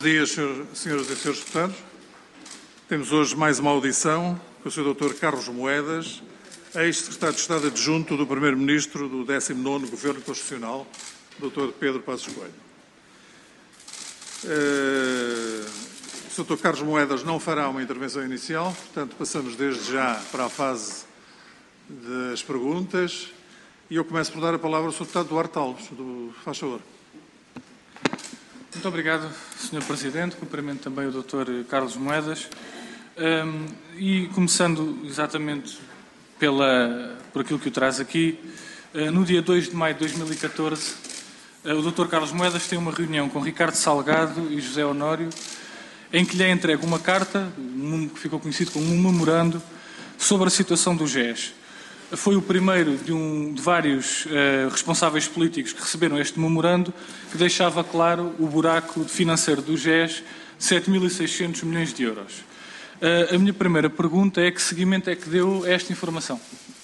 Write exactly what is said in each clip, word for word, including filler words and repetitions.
Bom dia, senhoras e senhores deputados. Temos hoje mais uma audição com o senhor doutor Carlos Moedas, ex-secretário de Estado adjunto do Primeiro-Ministro do décimo nono Governo Constitucional, doutor Pedro Passos Coelho. Uh, o senhor doutor Carlos Moedas não fará uma intervenção inicial, portanto passamos desde já para a fase das perguntas e eu começo por dar a palavra ao senhor deputado Duarte Alves. Do... Faz favor. Muito obrigado, senhor Presidente. Cumprimento também o doutor Carlos Moedas. Um, e começando exatamente pela, por aquilo que o traz aqui, uh, no dia dois de maio de dois mil e catorze, uh, o doutor Carlos Moedas tem uma reunião com Ricardo Salgado e José Honório, em que lhe é entregue uma carta, um, que ficou conhecido como um memorando, sobre a situação do G E S. Foi o primeiro de, um, de vários uh, responsáveis políticos que receberam este memorando, que deixava claro o buraco financeiro do G E S de sete mil e seiscentos milhões de euros. Uh, a minha primeira pergunta é: que seguimento é que deu a esta informação?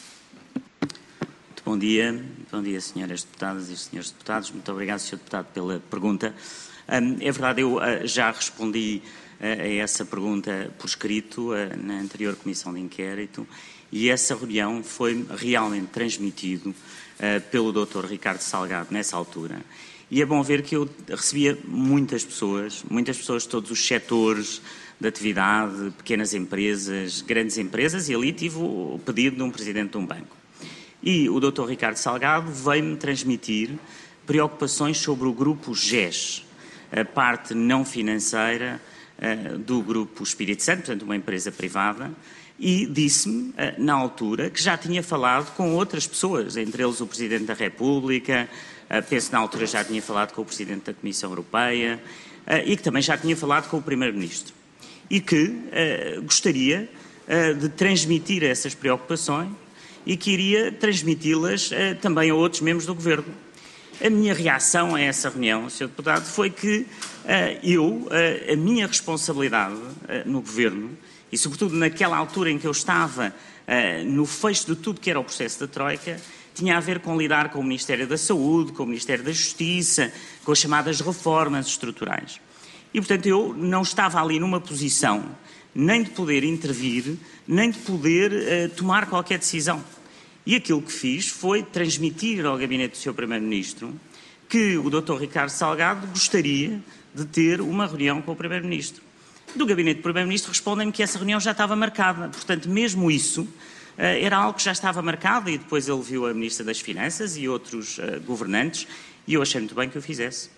Muito bom dia. Bom dia, senhoras deputadas e senhores deputados. Muito obrigado, senhor deputado, pela pergunta. Um, é verdade, eu uh, já respondi uh, a essa pergunta por escrito uh, na anterior Comissão de Inquérito. E essa reunião foi realmente transmitido uh, pelo doutor Ricardo Salgado nessa altura. E é bom ver que eu recebia muitas pessoas, muitas pessoas de todos os setores de atividade, pequenas empresas, grandes empresas, e ali tive o pedido de um presidente de um banco. E o doutor Ricardo Salgado veio-me transmitir preocupações sobre o grupo G E S, a parte não financeira uh, do grupo Espírito Santo, portanto uma empresa privada, e disse-me, na altura, que já tinha falado com outras pessoas, entre eles o Presidente da República, penso na altura já tinha falado com o Presidente da Comissão Europeia e que também já tinha falado com o Primeiro-Ministro. E que uh, gostaria uh, de transmitir essas preocupações e que iria transmiti-las uh, também a outros membros do Governo. A minha reação a essa reunião, senhor Deputado, foi que uh, eu, uh, a minha responsabilidade uh, no Governo, e sobretudo naquela altura em que eu estava uh, no fecho de tudo que era o processo da Troika, tinha a ver com lidar com o Ministério da Saúde, com o Ministério da Justiça, com as chamadas reformas estruturais. E, portanto, eu não estava ali numa posição nem de poder intervir, nem de poder uh, tomar qualquer decisão. E aquilo que fiz foi transmitir ao gabinete do senhor Primeiro-Ministro que o doutor Ricardo Salgado gostaria de ter uma reunião com o Primeiro-Ministro. Do gabinete do Primeiro-Ministro respondem-me que essa reunião já estava marcada. Portanto, mesmo isso uh, era algo que já estava marcado, e depois ele viu a Ministra das Finanças e outros uh, governantes, e eu achei muito bem que o fizesse.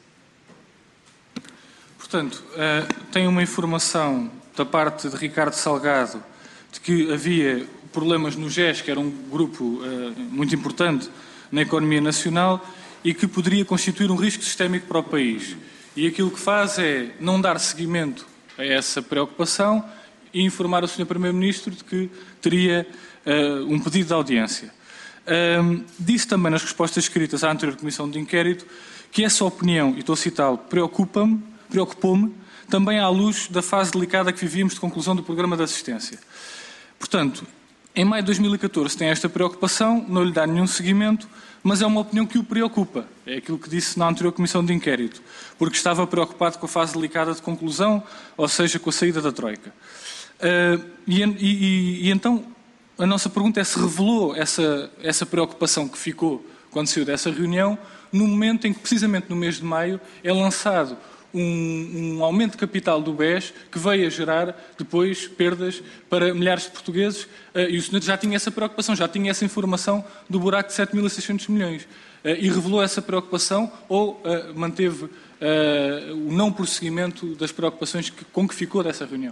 Portanto, uh, tem uma informação da parte de Ricardo Salgado de que havia problemas no G E S, que era um grupo uh, muito importante na economia nacional e que poderia constituir um risco sistémico para o país. E aquilo que faz é não dar seguimento a essa preocupação e informar o senhor Primeiro-Ministro de que teria uh, um pedido de audiência. Um, disse também nas respostas escritas à anterior Comissão de Inquérito que essa opinião, e estou a citá-lo, preocupa-me, preocupou-me também à luz da fase delicada que vivíamos de conclusão do programa de assistência. Portanto, em maio de dois mil e catorze tem esta preocupação, não lhe dá nenhum seguimento, mas é uma opinião que o preocupa. É aquilo que disse na anterior Comissão de Inquérito, porque estava preocupado com a fase delicada de conclusão, ou seja, com a saída da Troika. Uh, e, e, e então, a nossa pergunta é se revelou essa, essa preocupação que ficou quando saiu dessa reunião, no momento em que, precisamente no mês de maio, é lançado um, um aumento de capital do B E S que veio a gerar depois perdas para milhares de portugueses, uh, e o senhor já tinha essa preocupação, já tinha essa informação do buraco de sete mil e seiscentos milhões. Uh, e revelou essa preocupação ou uh, manteve uh, o não prosseguimento das preocupações que, com que ficou dessa reunião?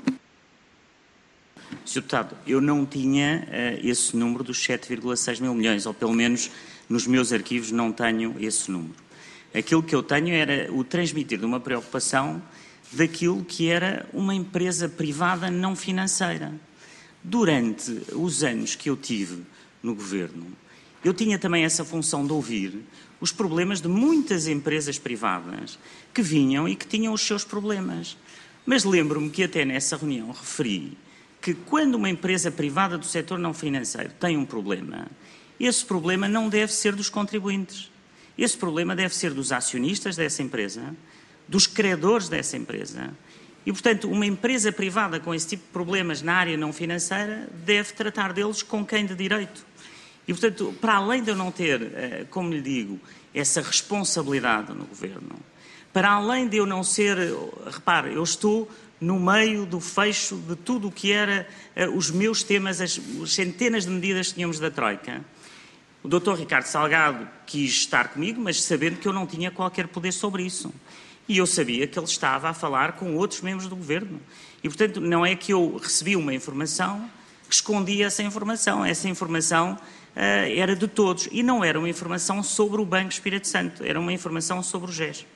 senhor Deputado, eu não tinha uh, esse número dos sete vírgula seis mil milhões, ou pelo menos nos meus arquivos não tenho esse número. Aquilo que eu tenho era o transmitir de uma preocupação daquilo que era uma empresa privada não financeira. Durante os anos que eu tive no Governo, eu tinha também essa função de ouvir os problemas de muitas empresas privadas que vinham e que tinham os seus problemas. Mas lembro-me que até nessa reunião referi que quando uma empresa privada do setor não financeiro tem um problema, esse problema não deve ser dos contribuintes. Esse problema deve ser dos acionistas dessa empresa, dos credores dessa empresa. E, portanto, uma empresa privada com esse tipo de problemas na área não financeira deve tratar deles com quem de direito. E, portanto, para além de eu não ter, como lhe digo, essa responsabilidade no Governo, para além de eu não ser, repare, eu estou no meio do fecho de tudo o que era os meus temas, as centenas de medidas que tínhamos da Troika. O doutor Ricardo Salgado quis estar comigo, mas sabendo que eu não tinha qualquer poder sobre isso. E eu sabia que ele estava a falar com outros membros do Governo. E, portanto, não é que eu recebi uma informação que escondia essa informação. Essa informação uh, era de todos. E não era uma informação sobre o Banco Espírito Santo. Era uma informação sobre o G E S.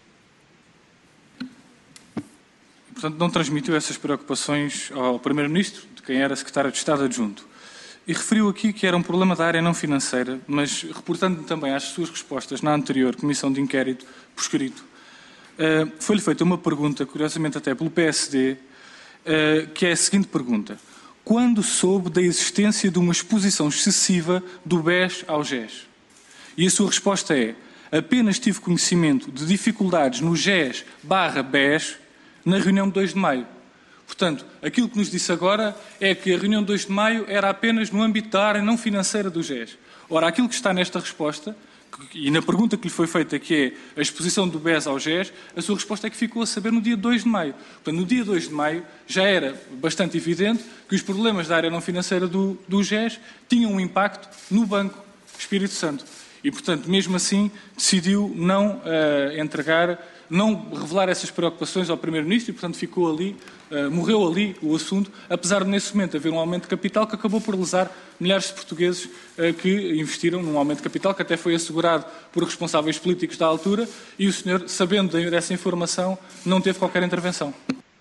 Portanto, não transmitiu essas preocupações ao Primeiro-Ministro, de quem era Secretário de Estado Adjunto. E referiu aqui que era um problema da área não financeira, mas reportando também às suas respostas na anterior Comissão de Inquérito, por escrito, uh, foi-lhe feita uma pergunta, curiosamente até pelo P S D, uh, que é a seguinte pergunta. Quando soube da existência de uma exposição excessiva do B E S ao G E S? E a sua resposta é, apenas tive conhecimento de dificuldades no G E S barra B E S na reunião de dois de maio. Portanto, aquilo que nos disse agora é que a reunião de dois de maio era apenas no âmbito da área não financeira do G E S. Ora, aquilo que está nesta resposta, e na pergunta que lhe foi feita, que é a exposição do B E S ao G E S, a sua resposta é que ficou a saber no dia dois de maio. Portanto, no dia dois de maio já era bastante evidente que os problemas da área não financeira do, do G E S tinham um impacto no Banco Espírito Santo. E, portanto, mesmo assim, decidiu não uh, entregar, não revelar essas preocupações ao Primeiro-Ministro e, portanto, ficou ali, uh, morreu ali o assunto, apesar de, nesse momento, haver um aumento de capital que acabou por lesar milhares de portugueses uh, que investiram num aumento de capital que até foi assegurado por responsáveis políticos da altura e o senhor, sabendo dessa informação, não teve qualquer intervenção.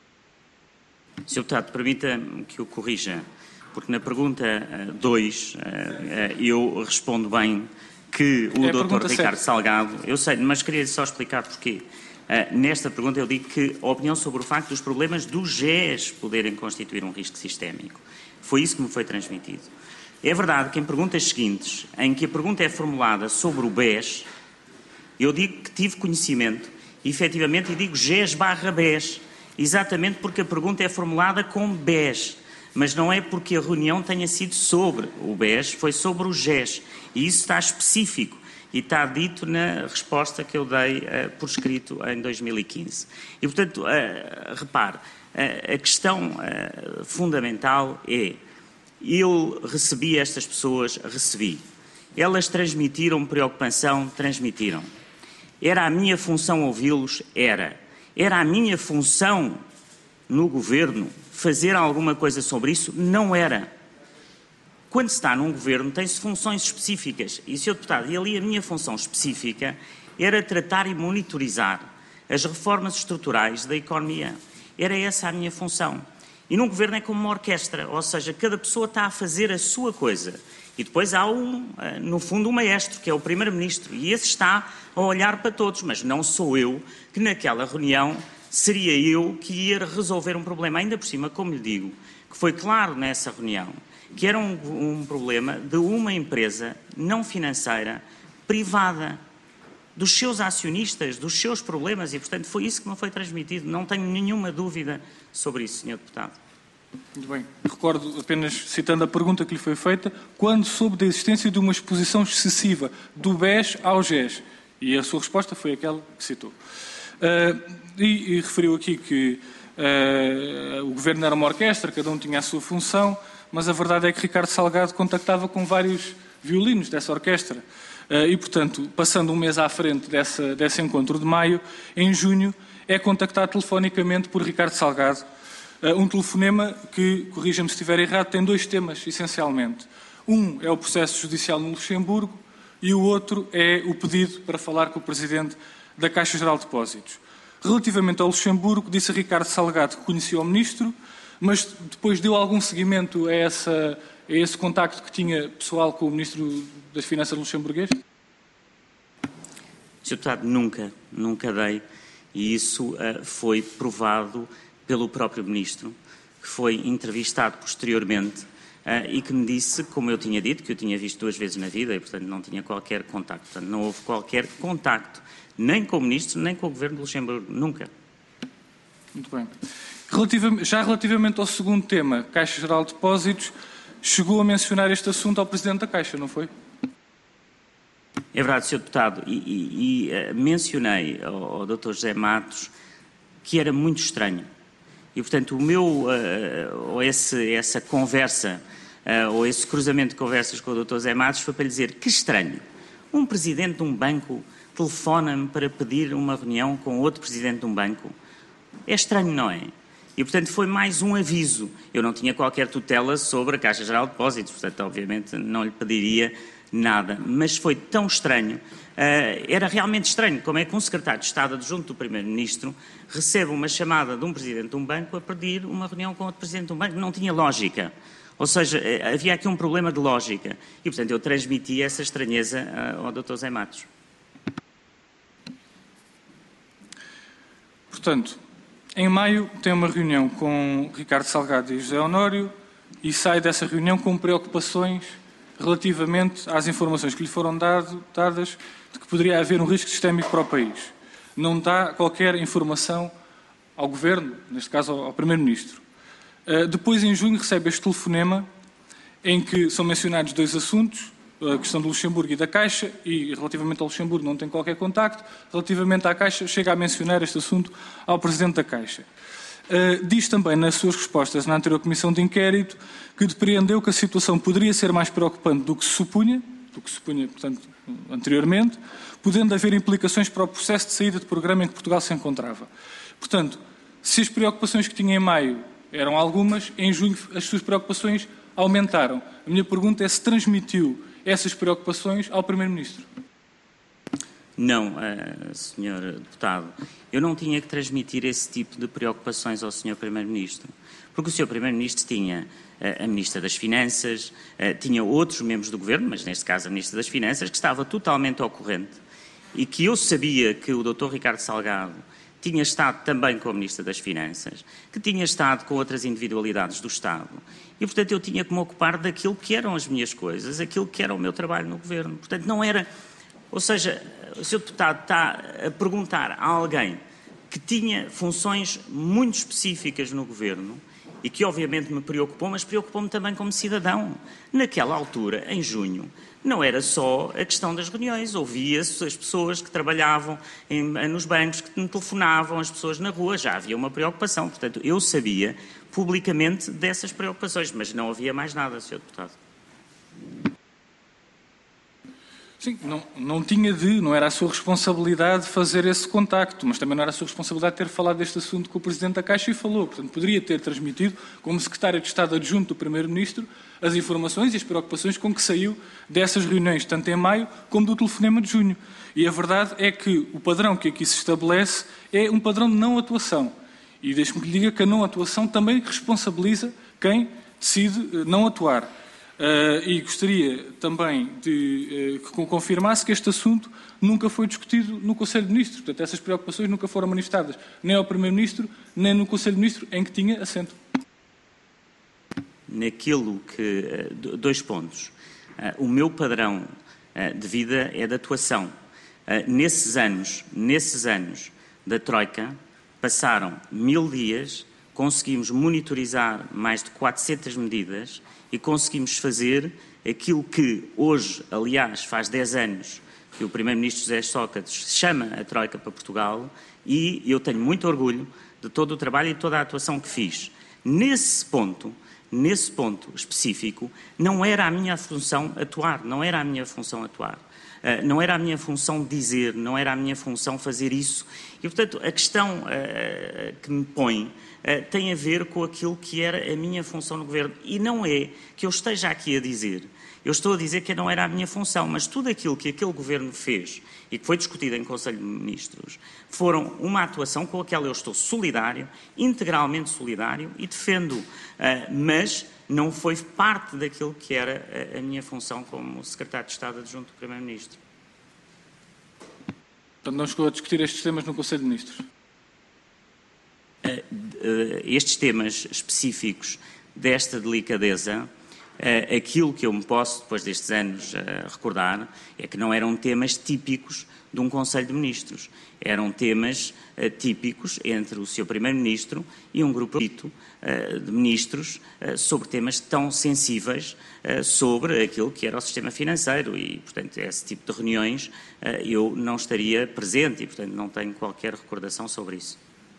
senhor Deputado, permita-me que o corrija, porque na pergunta dois uh, uh, eu respondo bem que o é doutor Ricardo certa. Salgado, eu sei, mas queria só explicar porquê. Uh, nesta pergunta eu digo que a opinião sobre o facto dos problemas do G E S poderem constituir um risco sistémico. Foi isso que me foi transmitido. É verdade que em perguntas seguintes, em que a pergunta é formulada sobre o B E S, eu digo que tive conhecimento, efetivamente, e digo G E S barra B E S, exatamente porque a pergunta é formulada com B E S. Mas não é porque a reunião tenha sido sobre o B E S, foi sobre o G E S. E isso está específico e está dito na resposta que eu dei uh, por escrito em dois mil e quinze. E, portanto, uh, repare, uh, a questão uh, fundamental é, eu recebi estas pessoas, recebi. Elas transmitiram preocupação, transmitiram. Era a minha função ouvi-los? Era. Era a minha função no Governo fazer alguma coisa sobre isso? Não era. Quando se está num Governo, tem-se funções específicas. E, senhor Deputado, e ali a minha função específica era tratar e monitorizar as reformas estruturais da economia. Era essa a minha função. E num Governo é como uma orquestra, ou seja, cada pessoa está a fazer a sua coisa. E depois há, um, no fundo, um maestro, que é o Primeiro-Ministro. E esse está a olhar para todos, mas não sou eu que naquela reunião seria eu que ia resolver um problema. Ainda por cima, como lhe digo, que foi claro nessa reunião, que era um, um problema de uma empresa não financeira, privada, dos seus acionistas, dos seus problemas, e, portanto, foi isso que me foi transmitido. Não tenho nenhuma dúvida sobre isso, senhor Deputado. Muito bem. Recordo, apenas citando a pergunta que lhe foi feita, quando soube da existência de uma exposição excessiva do B E S ao G E S? E a sua resposta foi aquela que citou. Uh, e, e referiu aqui que uh, o Governo era uma orquestra, cada um tinha a sua função, mas a verdade é que Ricardo Salgado contactava com vários violinos dessa orquestra. Uh, e, portanto, passando um mês à frente dessa, desse encontro de maio, em junho, é contactado telefonicamente por Ricardo Salgado. Uh, um telefonema que, corrija-me se estiver errado, tem dois temas, essencialmente. Um é o processo judicial no Luxemburgo e o outro é o pedido para falar com o Presidente da Caixa Geral de Depósitos. Relativamente ao Luxemburgo, disse a Ricardo Salgado que conhecia o Ministro, mas depois deu algum seguimento a, essa, a esse contacto que tinha pessoal com o Ministro das Finanças luxemburguês? senhor Deputado, nunca, nunca dei, e isso uh, foi provado pelo próprio Ministro, que foi entrevistado posteriormente uh, e que me disse, como eu tinha dito, que eu tinha visto duas vezes na vida e, portanto, não tinha qualquer contacto. Portanto, não houve qualquer contacto, nem com o Ministro, nem com o Governo de Luxemburgo, nunca. Muito bem. Relativamente, já relativamente ao segundo tema, Caixa Geral de Depósitos, chegou a mencionar este assunto ao Presidente da Caixa, não foi? É verdade, senhor Deputado, e, e, e uh, mencionei ao, ao doutor José Matos que era muito estranho. E, portanto, o meu, uh, ou esse, essa conversa, uh, ou esse cruzamento de conversas com o doutor José Matos foi para lhe dizer que estranho. Um presidente de um banco telefona-me para pedir uma reunião com outro presidente de um banco. É estranho, não é? E, portanto, foi mais um aviso. Eu não tinha qualquer tutela sobre a Caixa Geral de Depósitos, portanto, obviamente, não lhe pediria nada. Mas foi tão estranho, uh, era realmente estranho, como é que um secretário de Estado adjunto do Primeiro-Ministro recebe uma chamada de um presidente de um banco a pedir uma reunião com outro presidente de um banco. Não tinha lógica. Ou seja, havia aqui um problema de lógica. E, portanto, eu transmiti essa estranheza uh, ao doutor José Matos. Portanto, em maio tem uma reunião com Ricardo Salgado e José Honório e sai dessa reunião com preocupações relativamente às informações que lhe foram dado, dadas de que poderia haver um risco sistémico para o país. Não dá qualquer informação ao Governo, neste caso ao Primeiro-Ministro. Uh, depois, em junho, recebe este telefonema em que são mencionados dois assuntos, a questão do Luxemburgo e da Caixa, e relativamente ao Luxemburgo não tem qualquer contacto, relativamente à Caixa chega a mencionar este assunto ao Presidente da Caixa. Uh, diz também nas suas respostas na anterior Comissão de Inquérito que depreendeu que a situação poderia ser mais preocupante do que se supunha, do que se supunha, portanto, anteriormente, podendo haver implicações para o processo de saída de programa em que Portugal se encontrava. Portanto, se as preocupações que tinha em maio eram algumas, em junho as suas preocupações aumentaram. A minha pergunta é se transmitiu essas preocupações ao Primeiro-Ministro. Não, senhor Deputado. Eu não tinha que transmitir esse tipo de preocupações ao senhor Primeiro-Ministro. Porque o senhor Primeiro-Ministro tinha a Ministra das Finanças, tinha outros membros do Governo, mas neste caso a Ministra das Finanças, que estava totalmente ao corrente e que eu sabia que o doutor Ricardo Salgado tinha estado também com a Ministra das Finanças, que tinha estado com outras individualidades do Estado. E, portanto, eu tinha que me ocupar daquilo que eram as minhas coisas, aquilo que era o meu trabalho no Governo. Portanto, não era... Ou seja, o senhor Deputado está a perguntar a alguém que tinha funções muito específicas no Governo e que, obviamente, me preocupou, mas preocupou-me também como cidadão. Naquela altura, em junho, não era só a questão das reuniões, ouvia-se as pessoas que trabalhavam em, nos bancos, que me telefonavam, as pessoas na rua, já havia uma preocupação. Portanto, eu sabia publicamente dessas preocupações, mas não havia mais nada, senhor Deputado. Sim, não, não tinha de, não era a sua responsabilidade fazer esse contacto, mas também não era a sua responsabilidade ter falado deste assunto com o Presidente da Caixa e falou. Portanto, poderia ter transmitido, como Secretário de Estado Adjunto do Primeiro-Ministro, as informações e as preocupações com que saiu dessas reuniões, tanto em maio como do telefonema de junho. E a verdade é que o padrão que aqui se estabelece é um padrão de não atuação. E deixe-me que lhe diga que a não atuação também responsabiliza quem decide não atuar. Uh, e gostaria também de uh, que confirmasse que este assunto nunca foi discutido no Conselho de Ministros. Portanto, essas preocupações nunca foram manifestadas nem ao Primeiro-Ministro, nem no Conselho de Ministros, em que tinha assento. Naquilo que... Uh, dois pontos. Uh, o meu padrão uh, de vida é de atuação. Uh, nesses anos, nesses anos da Troika, passaram mil dias, conseguimos monitorizar mais de quatrocentas medidas e conseguimos fazer aquilo que hoje, aliás, faz dez anos que o Primeiro-Ministro José Sócrates chama a Troika para Portugal e eu tenho muito orgulho de todo o trabalho e toda a atuação que fiz. Nesse ponto, nesse ponto específico, não era a minha função atuar, não era a minha função atuar. Uh, não era a minha função dizer, não era a minha função fazer isso. E, portanto, a questão uh, que me põe uh, tem a ver com aquilo que era a minha função no Governo. E não é que eu esteja aqui a dizer, eu estou a dizer que não era a minha função, mas tudo aquilo que aquele Governo fez e que foi discutido em Conselho de Ministros foram uma atuação com a qual eu estou solidário, integralmente solidário e defendo, uh, mas não foi parte daquilo que era a, a minha função como Secretário de Estado Adjunto do Primeiro-Ministro. Portanto, não chegou a discutir estes temas no Conselho de Ministros? Uh, uh, estes temas específicos desta delicadeza Uh, aquilo que eu me posso, depois destes anos, uh, recordar é que não eram temas típicos de um Conselho de Ministros. Eram temas uh, típicos entre o senhor Primeiro-Ministro e um grupo uh, de ministros uh, sobre temas tão sensíveis uh, sobre aquilo que era o sistema financeiro e, portanto, esse tipo de reuniões uh, eu não estaria presente e, portanto, não tenho qualquer recordação sobre isso.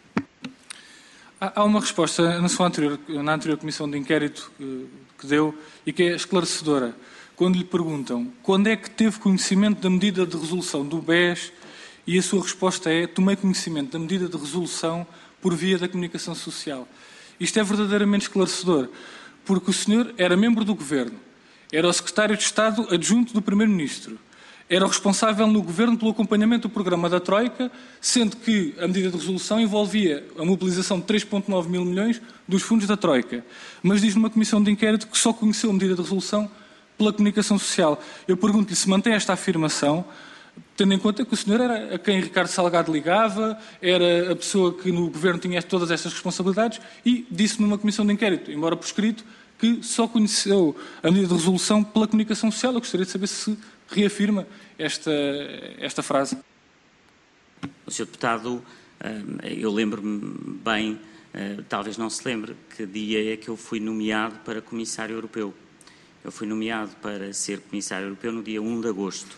Há uma resposta na, sua anterior, na anterior comissão de inquérito que, que deu e que é esclarecedora. Quando lhe perguntam quando é que teve conhecimento da medida de resolução do B E S e a sua resposta é tomei conhecimento da medida de resolução por via da comunicação social. Isto é verdadeiramente esclarecedor, porque o senhor era membro do Governo, era o secretário de Estado adjunto do Primeiro-Ministro, era o responsável no Governo pelo acompanhamento do programa da Troika, sendo que a medida de resolução envolvia a mobilização de três vírgula nove mil milhões dos fundos da Troika. Mas diz numa comissão de inquérito que só conheceu a medida de resolução pela comunicação social. Eu pergunto-lhe se mantém esta afirmação, tendo em conta que o senhor era a quem Ricardo Salgado ligava, era a pessoa que no Governo tinha todas estas responsabilidades e disse numa comissão de inquérito, embora por escrito, que só conheceu a medida de resolução pela comunicação social. Eu gostaria de saber se reafirma esta, esta frase. O senhor Deputado, eu lembro-me bem, talvez não se lembre, que dia é que eu fui nomeado para Comissário Europeu. Eu fui nomeado para ser Comissário Europeu no dia um de agosto.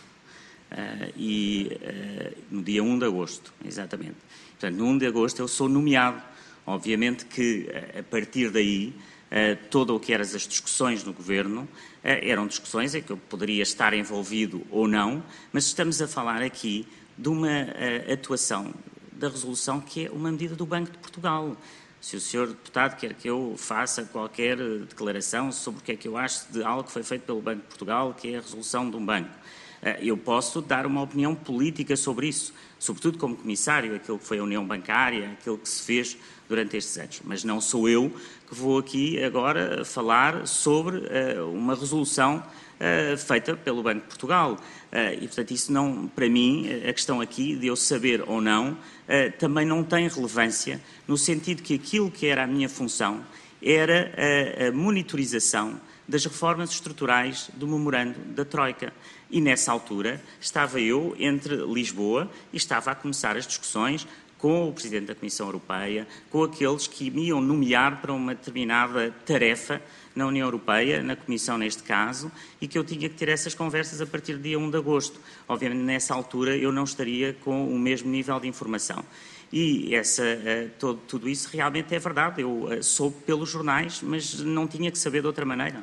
E no dia um de agosto, exatamente. Portanto, no um de agosto eu sou nomeado. Obviamente que, a partir daí, Uh, todo o que eram as discussões no Governo uh, eram discussões em que eu poderia estar envolvido ou não, mas estamos a falar aqui de uma uh, atuação da resolução que é uma medida do Banco de Portugal. Se o senhor Deputado quer que eu faça qualquer declaração sobre o que é que eu acho de algo que foi feito pelo Banco de Portugal, que é a resolução de um banco, uh, eu posso dar uma opinião política sobre isso, sobretudo como Comissário, aquilo que foi a União Bancária, aquilo que se fez durante estes anos. Mas não sou eu que vou aqui agora falar sobre uh, uma resolução uh, feita pelo Banco de Portugal. Uh, e, portanto, isso não, para mim, a questão aqui de eu saber ou não, uh, também não tem relevância, no sentido que aquilo que era a minha função era a, a monitorização das reformas estruturais do memorando da Troika. E, nessa altura, estava eu entre Lisboa e estava a começar as discussões com o Presidente da Comissão Europeia, com aqueles que me iam nomear para uma determinada tarefa na União Europeia, na Comissão neste caso, e que eu tinha que ter essas conversas a partir do dia um de agosto. Obviamente, nessa altura, eu não estaria com o mesmo nível de informação. E essa, uh, todo, tudo isso realmente é verdade. Eu uh, soube pelos jornais, mas não tinha que saber de outra maneira.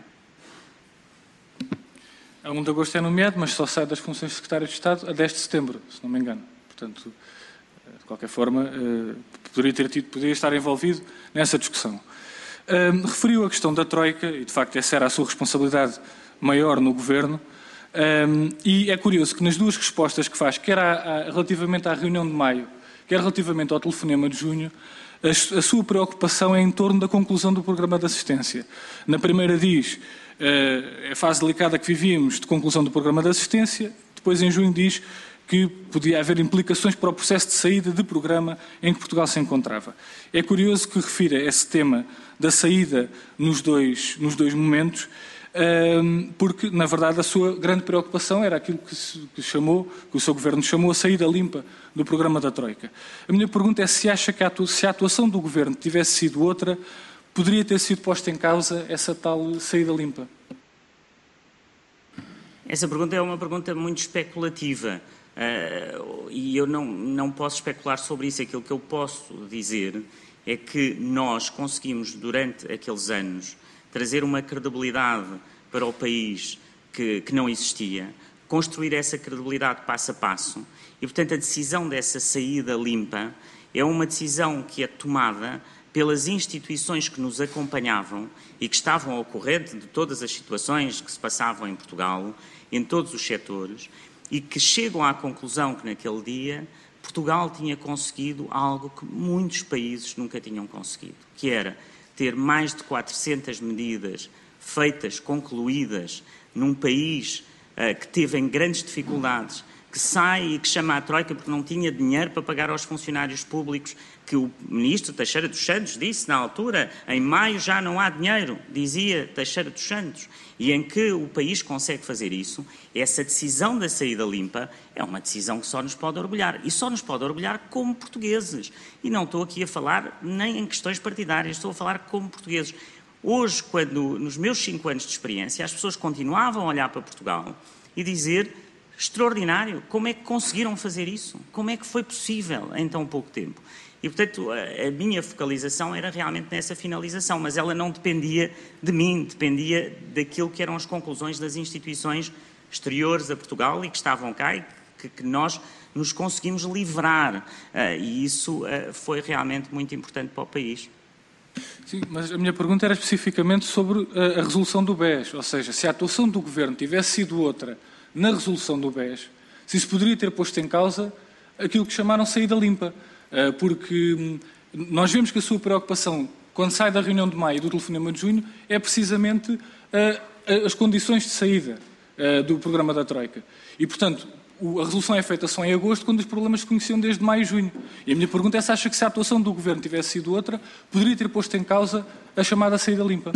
A um de agosto é nomeado, mas só sai das funções de Secretário de Estado a dez de setembro, se não me engano. Portanto, de qualquer forma, uh, poderia ter tido, poderia estar envolvido nessa discussão. Uh, referiu a questão da Troika, e de facto essa era a sua responsabilidade maior no Governo, uh, e é curioso que nas duas respostas que faz, quer a, a, relativamente à reunião de maio, quer relativamente ao telefonema de junho, a, a sua preocupação é em torno da conclusão do programa de assistência. Na primeira diz, uh, é a fase delicada que vivíamos de conclusão do programa de assistência, depois em junho diz que podia haver implicações para o processo de saída de programa em que Portugal se encontrava. É curioso que refira esse tema da saída nos dois, nos dois momentos, porque, na verdade, a sua grande preocupação era aquilo que, se, que, chamou, que o seu Governo chamou a saída limpa do programa da Troika. A minha pergunta é se acha que a, se a atuação do Governo tivesse sido outra, poderia ter sido posta em causa essa tal saída limpa? Essa pergunta é uma pergunta muito especulativa. Uh, e eu não, não posso especular sobre isso. Aquilo que eu posso dizer é que nós conseguimos, durante aqueles anos, trazer uma credibilidade para o país que, que não existia, construir essa credibilidade passo a passo e, portanto, a decisão dessa saída limpa é uma decisão que é tomada pelas instituições que nos acompanhavam e que estavam ao corrente de todas as situações que se passavam em Portugal, em todos os setores, e que chegam à conclusão que naquele dia Portugal tinha conseguido algo que muitos países nunca tinham conseguido, que era ter mais de quatrocentas medidas feitas, concluídas, num país uh, que teve em grandes dificuldades que sai e que chama a Troika porque não tinha dinheiro para pagar aos funcionários públicos, que o ministro Teixeira dos Santos disse na altura, em maio já não há dinheiro, dizia Teixeira dos Santos, e em que o país consegue fazer isso, essa decisão da saída limpa é uma decisão que só nos pode orgulhar, e só nos pode orgulhar como portugueses. E não estou aqui a falar nem em questões partidárias, estou a falar como portugueses. Hoje, quando nos meus cinco anos de experiência, as pessoas continuavam a olhar para Portugal e dizer: extraordinário, como é que conseguiram fazer isso? Como é que foi possível em tão pouco tempo? E, portanto, a, a minha focalização era realmente nessa finalização, mas ela não dependia de mim, dependia daquilo que eram as conclusões das instituições exteriores a Portugal e que estavam cá e que, que nós nos conseguimos livrar. Uh, e isso uh, foi realmente muito importante para o país. Sim, mas a minha pergunta era especificamente sobre a, a resolução do B E S, ou seja, se a atuação do Governo tivesse sido outra na resolução do B E S, se isso poderia ter posto em causa aquilo que chamaram saída limpa, porque nós vemos que a sua preocupação, quando sai da reunião de maio e do telefonema de junho, é precisamente as condições de saída do programa da Troika. E, portanto, a resolução é feita só em agosto, quando os problemas se conheciam desde maio e junho. E a minha pergunta é se acha que, se a atuação do Governo tivesse sido outra, poderia ter posto em causa a chamada saída limpa?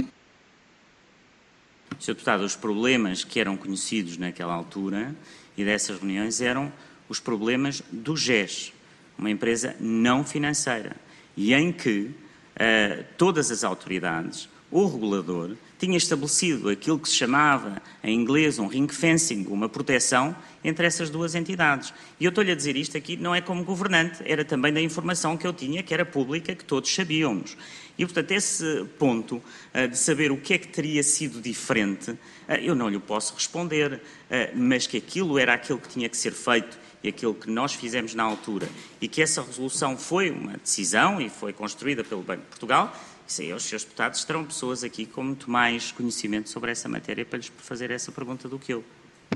senhor Deputado, os problemas que eram conhecidos naquela altura e dessas reuniões eram os problemas do G E S, uma empresa não financeira, e em que uh, todas as autoridades, o regulador, tinha estabelecido aquilo que se chamava, em inglês, um ring fencing, uma proteção entre essas duas entidades. E eu estou-lhe a dizer isto aqui, não é como governante, era também da informação que eu tinha, que era pública, que todos sabíamos. E, portanto, esse ponto uh, de saber o que é que teria sido diferente, uh, eu não lhe posso responder, uh, mas que aquilo era aquilo que tinha que ser feito e aquilo que nós fizemos na altura, e que essa resolução foi uma decisão e foi construída pelo Banco de Portugal, isso aí, os senhores deputados terão pessoas aqui com muito mais conhecimento sobre essa matéria para lhes fazer essa pergunta do que eu.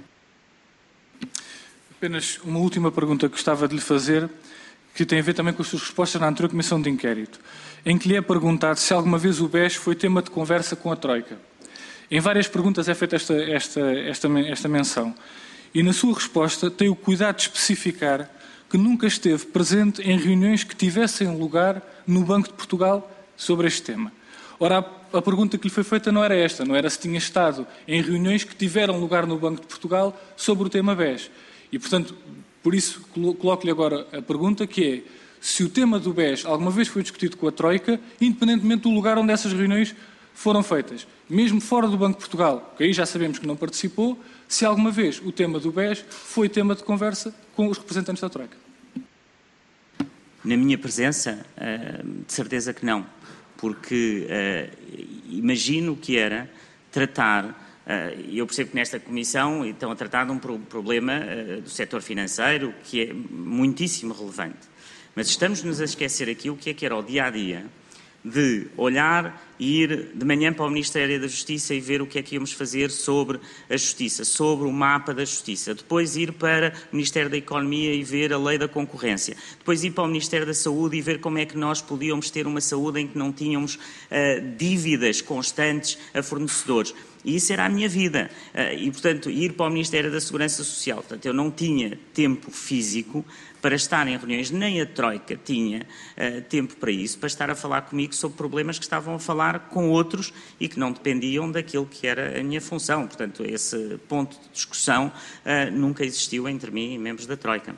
Apenas uma última pergunta que gostava de lhe fazer, que tem a ver também com as suas respostas na anterior Comissão de Inquérito, em que lhe é perguntado se alguma vez o B E S foi tema de conversa com a Troika. Em várias perguntas é feita esta, esta, esta, esta menção. E na sua resposta tem o cuidado de especificar que nunca esteve presente em reuniões que tivessem lugar no Banco de Portugal sobre este tema. Ora, a, a pergunta que lhe foi feita não era esta, não era se tinha estado em reuniões que tiveram lugar no Banco de Portugal sobre o tema B E S. E, portanto, por isso coloco-lhe agora a pergunta, que é se o tema do B E S alguma vez foi discutido com a Troika, independentemente do lugar onde essas reuniões foram feitas, mesmo fora do Banco de Portugal, que aí já sabemos que não participou, se alguma vez o tema do B E S foi tema de conversa com os representantes da Troika. Na minha presença, de certeza que não, porque imagino que era tratar, e eu percebo que nesta Comissão estão a tratar de um problema do setor financeiro que é muitíssimo relevante, mas estamos-nos a esquecer aqui o que é que era o dia-a-dia de olhar e ir de manhã para o Ministério da Justiça e ver o que é que íamos fazer sobre a Justiça, sobre o mapa da Justiça, depois ir para o Ministério da Economia e ver a lei da concorrência, depois ir para o Ministério da Saúde e ver como é que nós podíamos ter uma saúde em que não tínhamos uh, dívidas constantes a fornecedores. E isso era a minha vida. E, portanto, ir para o Ministério da Segurança Social. Portanto, eu não tinha tempo físico para estar em reuniões, nem a Troika tinha uh, tempo para isso, para estar a falar comigo sobre problemas que estavam a falar com outros e que não dependiam daquilo que era a minha função. Portanto, esse ponto de discussão uh, nunca existiu entre mim e membros da Troika.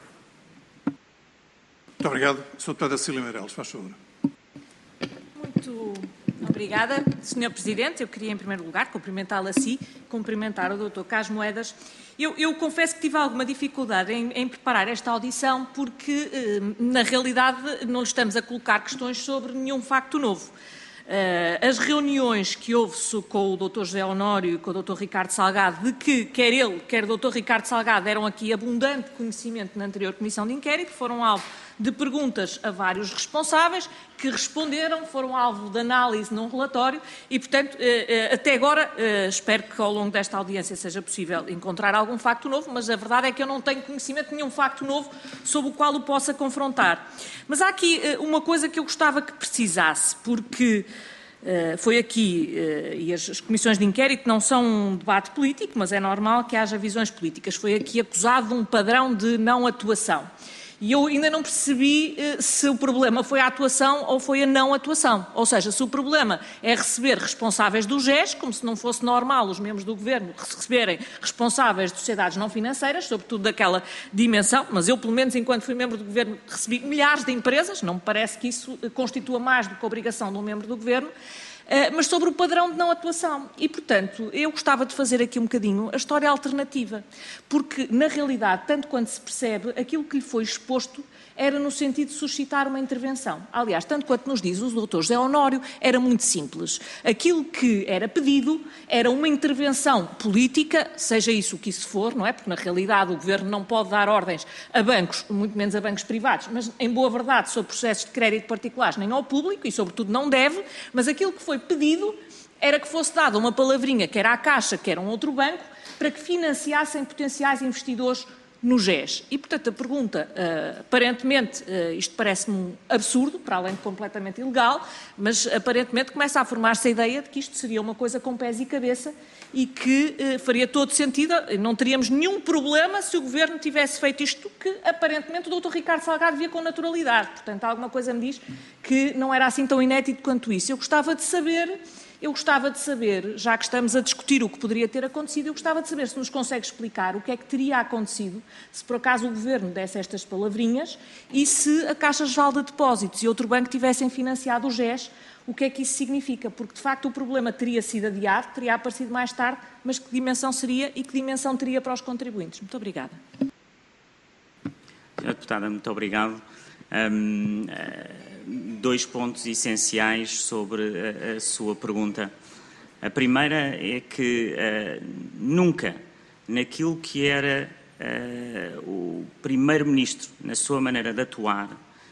Muito obrigado. senhor Deputado Cecília Meireles, faz favor. Muito obrigada, senhor Presidente. Eu queria, em primeiro lugar, cumprimentá-lo a si, cumprimentar o doutor Carlos Moedas. Eu, eu confesso que tive alguma dificuldade em, em preparar esta audição porque, eh, na realidade, não estamos a colocar questões sobre nenhum facto novo. Uh, as reuniões que houve com o doutor José Honório e com o doutor Ricardo Salgado, de que quer ele, quer o doutor Ricardo Salgado, deram aqui abundante conhecimento na anterior Comissão de Inquérito, foram alvo de perguntas a vários responsáveis, que responderam, foram alvo de análise num relatório e, portanto, uh, uh, até agora, uh, espero que ao longo desta audiência seja possível encontrar algum facto novo, mas a verdade é que eu não tenho conhecimento de nenhum facto novo sobre o qual o possa confrontar. Mas há aqui uh, uma coisa que eu gostava que precisasse, porque Uh, foi aqui, uh, e as, as comissões de inquérito não são um debate político, mas é normal que haja visões políticas. Foi aqui acusado de um padrão de não atuação. E eu ainda não percebi uh, se o problema foi a atuação ou foi a não atuação. Ou seja, se o problema é receber responsáveis do G E S, como se não fosse normal os membros do Governo receberem responsáveis de sociedades não financeiras, sobretudo daquela dimensão, mas eu, pelo menos, enquanto fui membro do Governo, recebi milhares de empresas, não me parece que isso constitua mais do que a obrigação de um membro do Governo, mas sobre o padrão de não atuação. E, portanto, eu gostava de fazer aqui um bocadinho a história alternativa, porque, na realidade, tanto quanto se percebe, aquilo que lhe foi exposto era no sentido de suscitar uma intervenção. Aliás, tanto quanto nos diz o doutor José Honório, era muito simples. Aquilo que era pedido era uma intervenção política, seja isso o que isso for, não é? Porque, na realidade, o Governo não pode dar ordens a bancos, muito menos a bancos privados, mas, em boa verdade, sobre processos de crédito particulares, nem ao público, e, sobretudo, não deve, mas aquilo que foi pedido era que fosse dada uma palavrinha, quer à Caixa, quer a um outro banco, para que financiassem potenciais investidores no G E S. E, portanto, a pergunta, uh, aparentemente, uh, isto parece-me um absurdo, para além de completamente ilegal, mas aparentemente começa a formar-se a ideia de que isto seria uma coisa com pés e cabeça e que uh, faria todo sentido, não teríamos nenhum problema se o Governo tivesse feito isto que, aparentemente, o doutor Ricardo Salgado via com naturalidade. Portanto, alguma coisa me diz que não era assim tão inédito quanto isso. Eu gostava de saber... Eu gostava de saber, já que estamos a discutir o que poderia ter acontecido, eu gostava de saber se nos consegue explicar o que é que teria acontecido se por acaso o Governo desse estas palavrinhas e se a Caixa Geral de Depósitos e outro banco tivessem financiado o G E S, o que é que isso significa? Porque, de facto, o problema teria sido adiado, teria aparecido mais tarde, mas que dimensão seria e que dimensão teria para os contribuintes? Muito obrigada. Senhora Deputada, muito obrigado. Um, uh... Dois pontos essenciais sobre a, a sua pergunta. A primeira é que uh, nunca, naquilo que era uh, o Primeiro-Ministro, na sua maneira de atuar,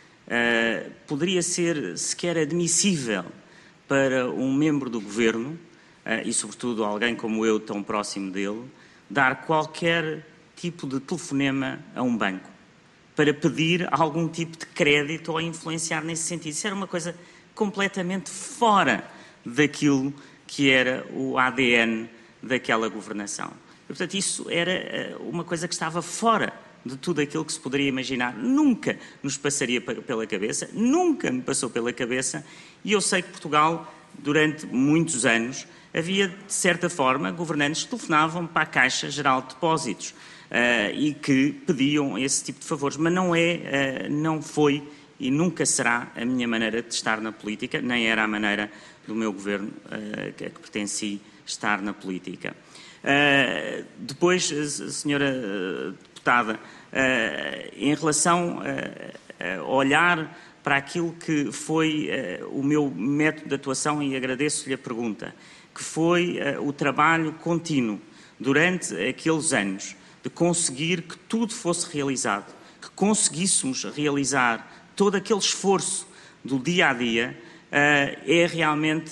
uh, poderia ser sequer admissível para um membro do Governo, uh, e sobretudo alguém como eu, tão próximo dele, dar qualquer tipo de telefonema a um banco para pedir algum tipo de crédito ou influenciar nesse sentido. Isso era uma coisa completamente fora daquilo que era o A D N daquela governação. E, portanto, isso era uma coisa que estava fora de tudo aquilo que se poderia imaginar. Nunca nos passaria pela cabeça, nunca me passou pela cabeça, e eu sei que Portugal, durante muitos anos, havia, de certa forma, governantes que telefonavam para a Caixa Geral de Depósitos, Uh, e que pediam esse tipo de favores, mas não é, uh, não foi e nunca será a minha maneira de estar na política, nem era a maneira do meu governo uh, que, que pertenci estar na política. Uh, depois, senhora Deputada, uh, em relação uh, a olhar para aquilo que foi uh, o meu método de atuação, e agradeço-lhe a pergunta, que foi uh, o trabalho contínuo durante aqueles anos, de conseguir que tudo fosse realizado, que conseguíssemos realizar todo aquele esforço do dia-a-dia, uh, é realmente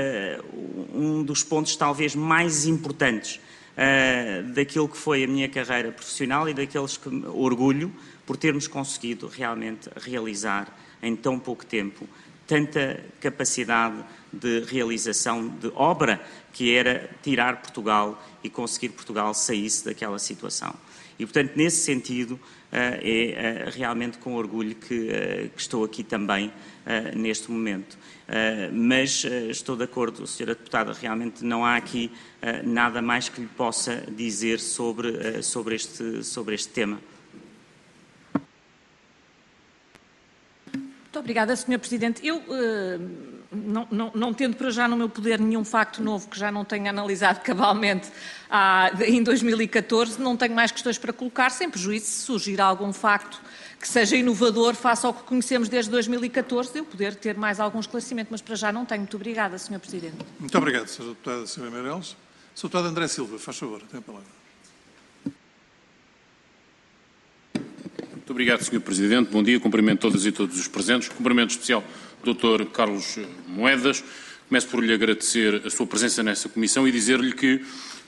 uh, um dos pontos talvez mais importantes uh, daquilo que foi a minha carreira profissional e daqueles que me orgulho por termos conseguido realmente realizar em tão pouco tempo tanta capacidade de realização de obra que era tirar Portugal e conseguir que Portugal saísse daquela situação. E, portanto, nesse sentido, é realmente com orgulho que, que estou aqui também neste momento. Mas estou de acordo, senhora Deputada, realmente não há aqui nada mais que lhe possa dizer sobre, sobre, este, sobre este tema. Muito obrigada, senhor Presidente. Eu, uh, não, não, não tendo para já no meu poder nenhum facto novo que já não tenha analisado cabalmente ah, em dois mil e catorze, não tenho mais questões para colocar, sem prejuízo se surgir algum facto que seja inovador face ao que conhecemos desde dois mil e catorze, eu poder ter mais algum esclarecimento, mas para já não tenho. Muito obrigada, senhor Presidente. Muito obrigado, senhora Deputada Silvia Meireles. senhor Deputado André Silva, faz favor, tem a palavra. Muito obrigado, senhor Presidente. Bom dia. Cumprimento todas e todos os presentes. Cumprimento especial do doutor Carlos Moedas. Começo por lhe agradecer a sua presença nessa comissão e dizer-lhe que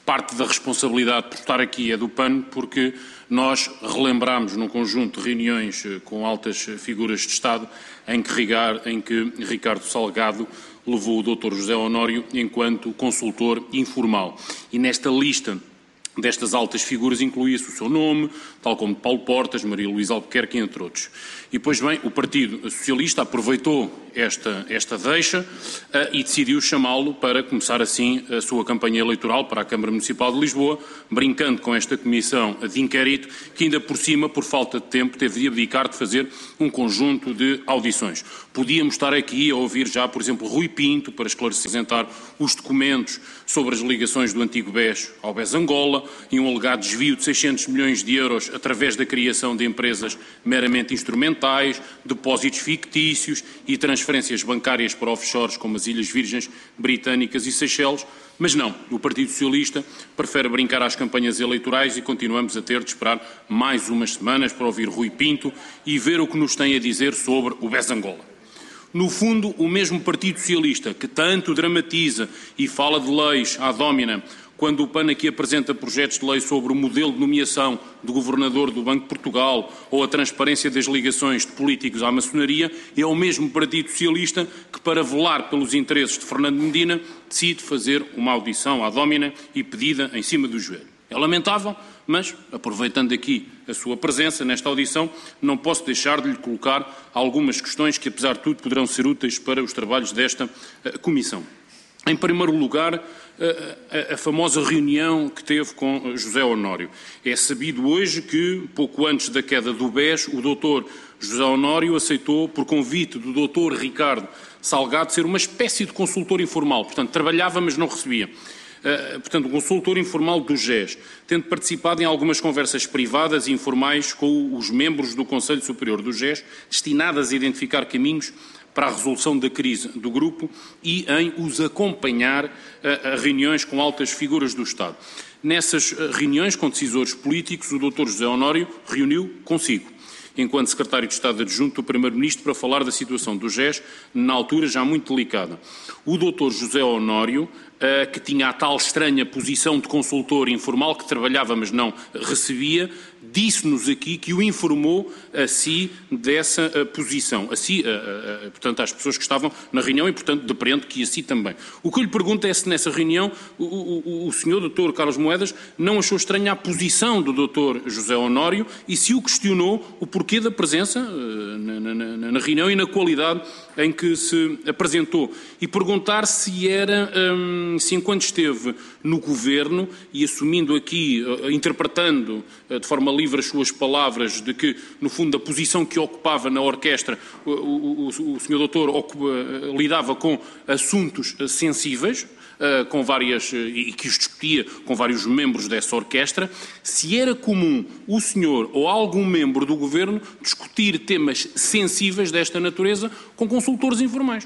Parte da responsabilidade por estar aqui é do P A N, porque nós relembramos num conjunto de reuniões com altas figuras de Estado em que, em que Ricardo Salgado levou o doutor José Honório enquanto consultor informal. E nesta lista destas altas figuras incluía-se o seu nome, tal como Paulo Portas, Maria Luísa Albuquerque, entre outros. E, pois bem, o Partido Socialista aproveitou esta, esta deixa uh, e decidiu chamá-lo para começar assim a sua campanha eleitoral para a Câmara Municipal de Lisboa, brincando com esta comissão de inquérito, que ainda por cima, por falta de tempo, teve de abdicar de fazer um conjunto de audições. Podíamos estar aqui a ouvir já, por exemplo, Rui Pinto, para esclarecer os documentos sobre as ligações do antigo B E S ao B E S Angola e um alegado desvio de seiscentos milhões de euros através da criação de empresas meramente instrumentais, depósitos fictícios e transferências bancárias para offshores como as Ilhas Virgens Britânicas e Seychelles. Mas não, o Partido Socialista prefere brincar às campanhas eleitorais e continuamos a ter de esperar mais umas semanas para ouvir Rui Pinto e ver o que nos tem a dizer sobre o B E S Angola. No fundo, o mesmo Partido Socialista que tanto dramatiza e fala de leis à domina, quando o P A N aqui apresenta projetos de lei sobre o modelo de nomeação do governador do Banco de Portugal ou a transparência das ligações de políticos à maçonaria, é o mesmo Partido Socialista que, para velar pelos interesses de Fernando Medina, decide fazer uma audição à domina e pedida em cima do joelho. É lamentável, mas, aproveitando aqui a sua presença nesta audição, não posso deixar de lhe colocar algumas questões que, apesar de tudo, poderão ser úteis para os trabalhos desta uh, comissão. Em primeiro lugar, a, a, a famosa reunião que teve com José Honório. É sabido hoje que, pouco antes da queda do B E S, o doutor José Honório aceitou, por convite do doutor Ricardo Salgado, ser uma espécie de consultor informal. Portanto, trabalhava, mas não recebia. Uh, portanto, um consultor informal do G E S, tendo participado em algumas conversas privadas e informais com os membros do Conselho Superior do G E S, destinadas a identificar caminhos para a resolução da crise do grupo e em os acompanhar a, a reuniões com altas figuras do Estado. Nessas reuniões com decisores políticos, o doutor José Honório reuniu consigo, enquanto secretário de Estado adjunto do Primeiro-Ministro, para falar da situação do G E S, na altura já muito delicada. O doutor José Honório, que tinha a tal estranha posição de consultor informal, que trabalhava mas não recebia, disse-nos aqui que o informou a si dessa posição, a si, a, a, portanto, às pessoas que estavam na reunião e, portanto, depreendo que a si também. O que eu lhe pergunto é se nessa reunião o, o, o senhor doutor Carlos Moedas não achou estranha a posição do doutor José Honório e se o questionou o porquê da presença na, na, na reunião e na qualidade em que se apresentou. E perguntar se era, hum, se enquanto esteve no Governo e assumindo aqui, interpretando de forma livre as suas palavras de que, no fundo, a posição que ocupava na orquestra, o, o, o senhor doutor ocupa, lidava com assuntos sensíveis, Uh, com várias, uh, e que os discutia com vários membros dessa orquestra, se era comum o senhor ou algum membro do Governo discutir temas sensíveis desta natureza com consultores informais.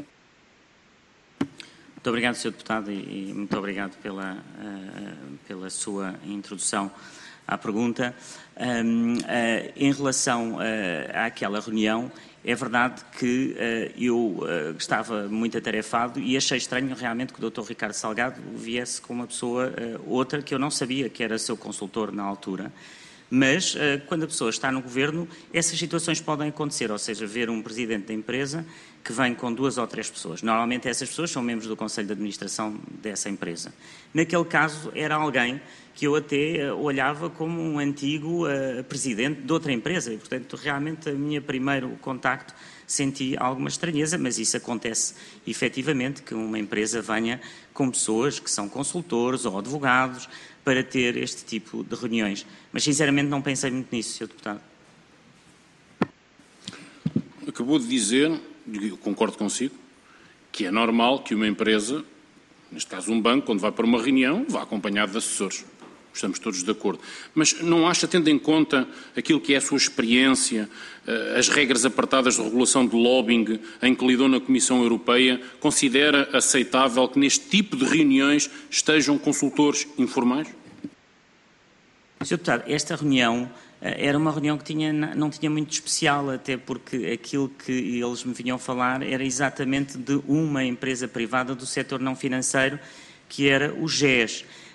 Muito obrigado, senhor Deputado, e, e muito obrigado pela, uh, pela sua introdução à pergunta. Um, uh, em relação uh, àquela reunião, é verdade que uh, eu uh, estava muito atarefado e achei estranho realmente que o doutor Ricardo Salgado viesse com uma pessoa, uh, outra, que eu não sabia que era seu consultor na altura. Mas, uh, quando a pessoa está no Governo, essas situações podem acontecer, ou seja, ver um presidente da empresa que vem com duas ou três pessoas. Normalmente essas pessoas são membros do Conselho de Administração dessa empresa. Naquele caso, era alguém que eu até olhava como um antigo uh, presidente de outra empresa e, portanto, realmente, a minha primeiro contacto senti alguma estranheza, mas isso acontece efetivamente, que uma empresa venha com pessoas que são consultores ou advogados para ter este tipo de reuniões. Mas, sinceramente, não pensei muito nisso, senhor Deputado. Acabou de dizer, eu concordo consigo, que é normal que uma empresa, neste caso um banco, quando vai para uma reunião, vá acompanhado de assessores. Estamos todos de acordo. Mas não acha, tendo em conta aquilo que é a sua experiência, as regras apertadas de regulação de lobbying em que lidou na Comissão Europeia, considera aceitável que neste tipo de reuniões estejam consultores informais? senhor Deputado, esta reunião era uma reunião que tinha, não tinha muito especial, até porque aquilo que eles me vinham falar era exatamente de uma empresa privada do setor não financeiro, que era o G E S.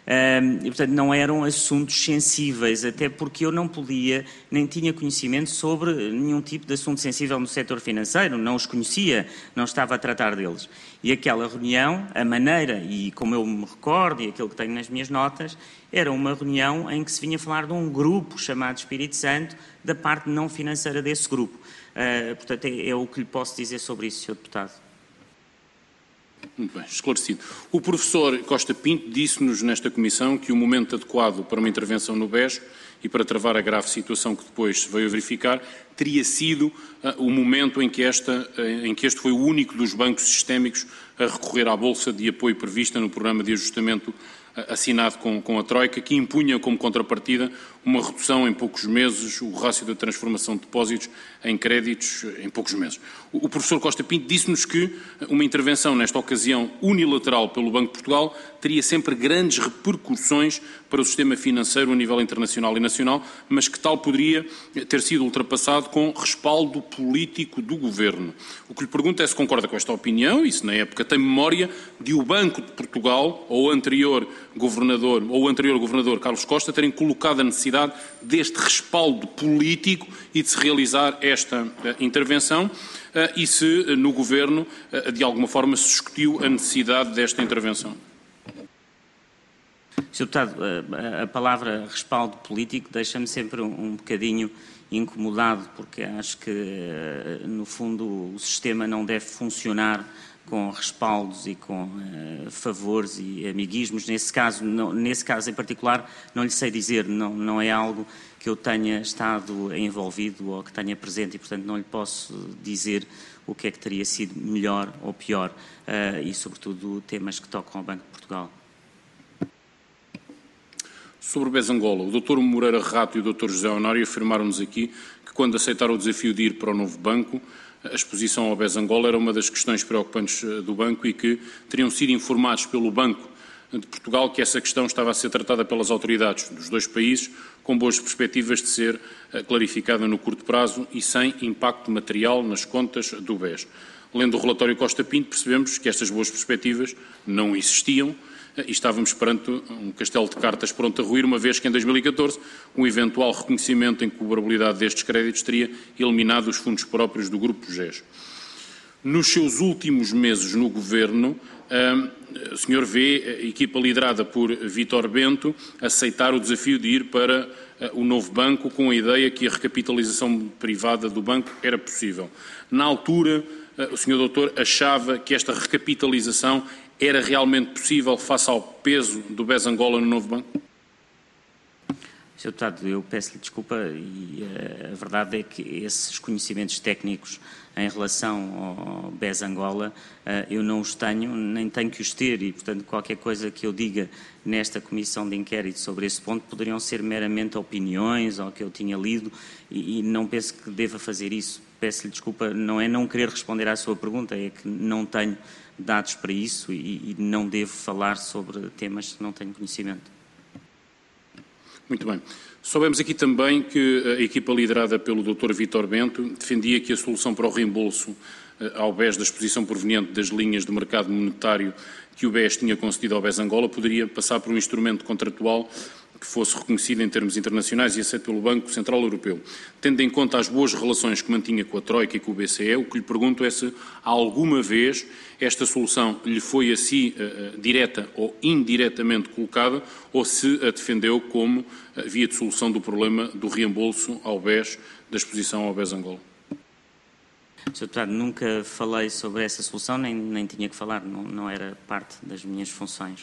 e, portanto, não eram assuntos sensíveis, até porque eu não podia, nem tinha conhecimento sobre nenhum tipo de assunto sensível no setor financeiro, não os conhecia, não estava a tratar deles. E aquela reunião, a maneira, e como eu me recordo, e aquilo que tenho nas minhas notas, era uma reunião em que se vinha falar de um grupo chamado Espírito Santo, da parte não financeira desse grupo. Uh, portanto, é, é o que lhe posso dizer sobre isso, senhor Deputado. Muito bem, esclarecido. O professor Costa Pinto disse-nos nesta comissão que o momento adequado para uma intervenção no B E S e para travar a grave situação que depois se veio a verificar teria sido uh, o momento em que, esta, uh, em que este foi o único dos bancos sistémicos a recorrer à Bolsa de apoio prevista no programa de ajustamento assinado com, com a Troika, que impunha como contrapartida uma redução em poucos meses, o rácio da transformação de depósitos em créditos em poucos meses. O, o professor Costa Pinto disse-nos que uma intervenção, nesta ocasião unilateral pelo Banco de Portugal, teria sempre grandes repercussões para o sistema financeiro a nível internacional e nacional, mas que tal poderia ter sido ultrapassado com respaldo político do Governo. O que lhe pergunto é se concorda com esta opinião e se na época tem memória de o Banco de Portugal ou o anterior governador ou o anterior governador Carlos Costa terem colocado a necessidade deste respaldo político e de se realizar esta uh, intervenção uh, e se uh, no Governo uh, de alguma forma se discutiu a necessidade desta intervenção. senhor Deputado, a, a palavra respaldo político deixa-me sempre um, um bocadinho incomodado, porque acho que, uh, no fundo, o sistema não deve funcionar com respaldos e com uh, favores e amiguismos. Nesse caso, não, nesse caso em particular, não lhe sei dizer, não, não é algo que eu tenha estado envolvido ou que tenha presente e, portanto, não lhe posso dizer o que é que teria sido melhor ou pior uh, e, sobretudo, temas que tocam ao Banco de Portugal. Sobre o B E S Angola, o doutor Moreira Rato e o doutor José Honório afirmaram-nos aqui que, quando aceitaram o desafio de ir para o novo banco, a exposição ao B E S Angola era uma das questões preocupantes do banco e que teriam sido informados pelo Banco de Portugal que essa questão estava a ser tratada pelas autoridades dos dois países com boas perspectivas de ser clarificada no curto prazo e sem impacto material nas contas do B E S. Lendo o relatório Costa Pinto, percebemos que estas boas perspectivas não existiam e estávamos perante um castelo de cartas pronto a ruir, uma vez que em dois mil e catorze um eventual reconhecimento em cobrabilidade destes créditos teria eliminado os fundos próprios do Grupo G E S. Nos seus últimos meses no Governo, o senhor vê a equipa liderada por Vítor Bento aceitar o desafio de ir para o novo banco com a ideia que a recapitalização privada do banco era possível. Na altura, o senhor doutor achava que esta recapitalização era realmente possível face ao peso do B E S Angola no novo banco? senhor Deputado, eu peço-lhe desculpa e uh, a verdade é que esses conhecimentos técnicos em relação ao B E S Angola uh, eu não os tenho, nem tenho que os ter e, portanto, qualquer coisa que eu diga nesta comissão de inquérito sobre esse ponto poderiam ser meramente opiniões ou que eu tinha lido e, e não penso que deva fazer isso. Peço-lhe desculpa, não é não querer responder à sua pergunta, é que não tenho dados para isso e, e não devo falar sobre temas que não tenho conhecimento. Muito bem. Soubemos aqui também que a equipa liderada pelo doutor Vítor Bento defendia que a solução para o reembolso ao B E S da exposição proveniente das linhas de mercado monetário que o B E S tinha concedido ao B E S Angola poderia passar por um instrumento contratual que fosse reconhecido em termos internacionais e aceito pelo Banco Central Europeu. Tendo em conta as boas relações que mantinha com a Troika e com o B C E, o que lhe pergunto é se alguma vez esta solução lhe foi assim uh, direta ou indiretamente colocada ou se a defendeu como uh, via de solução do problema do reembolso ao B E S da exposição ao B E S Angola. senhor Deputado, nunca falei sobre essa solução, nem, nem tinha que falar, não, não era parte das minhas funções.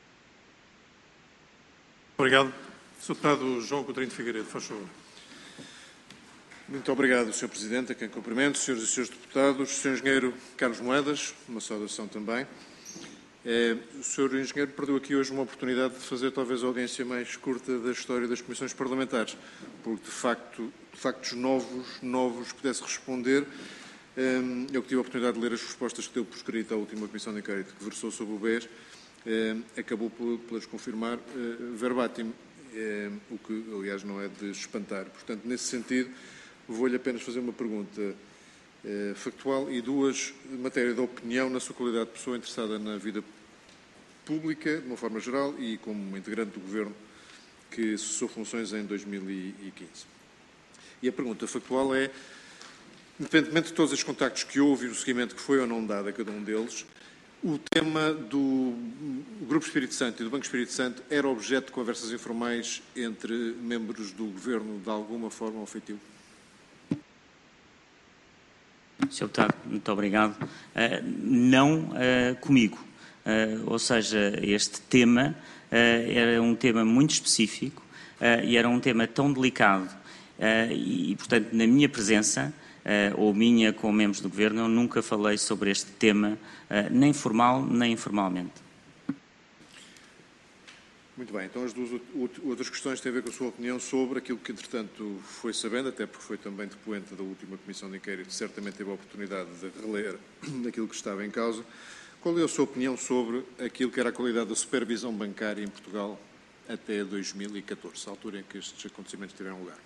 Obrigado. senhor Deputado João Coutinho de Figueiredo, faz favor. Muito obrigado, senhor Presidente, a quem cumprimento, senhoras e senhores deputados, senhor Engenheiro Carlos Moedas, uma saudação também. É, o senhor Engenheiro perdeu aqui hoje uma oportunidade de fazer talvez a audiência mais curta da história das comissões parlamentares, porque de facto, de factos novos, novos pudesse responder. Eu que tive a oportunidade de ler as respostas que deu por escrito à última comissão de inquérito que versou sobre o B E S, acabou por, por as confirmar verbatim, o que aliás não é de espantar. Portanto, nesse sentido, vou-lhe apenas fazer uma pergunta factual e duas de matéria de opinião na sua qualidade de pessoa interessada na vida pública, de uma forma geral, e como integrante do Governo que cessou funções em dois mil e quinze. E a pergunta factual é, independentemente de todos os contactos que houve e o seguimento que foi ou não dado a cada um deles, o tema do Grupo Espírito Santo e do Banco Espírito Santo era objeto de conversas informais entre membros do Governo de alguma forma ou feitio? senhor Deputado, muito obrigado. Uh, não uh, comigo. Uh, ou seja, este tema uh, era um tema muito específico uh, e era um tema tão delicado uh, e, portanto, na minha presença, uh, ou minha com membros do Governo, eu nunca falei sobre este tema, uh, nem formal nem informalmente. Muito bem, então as duas outras questões têm a ver com a sua opinião sobre aquilo que, entretanto, foi sabendo, até porque foi também depoente da última Comissão de Inquérito, certamente teve a oportunidade de reler aquilo que estava em causa. Qual é a sua opinião sobre aquilo que era a qualidade da supervisão bancária em Portugal até dois mil e catorze, a altura em que estes acontecimentos tiveram lugar?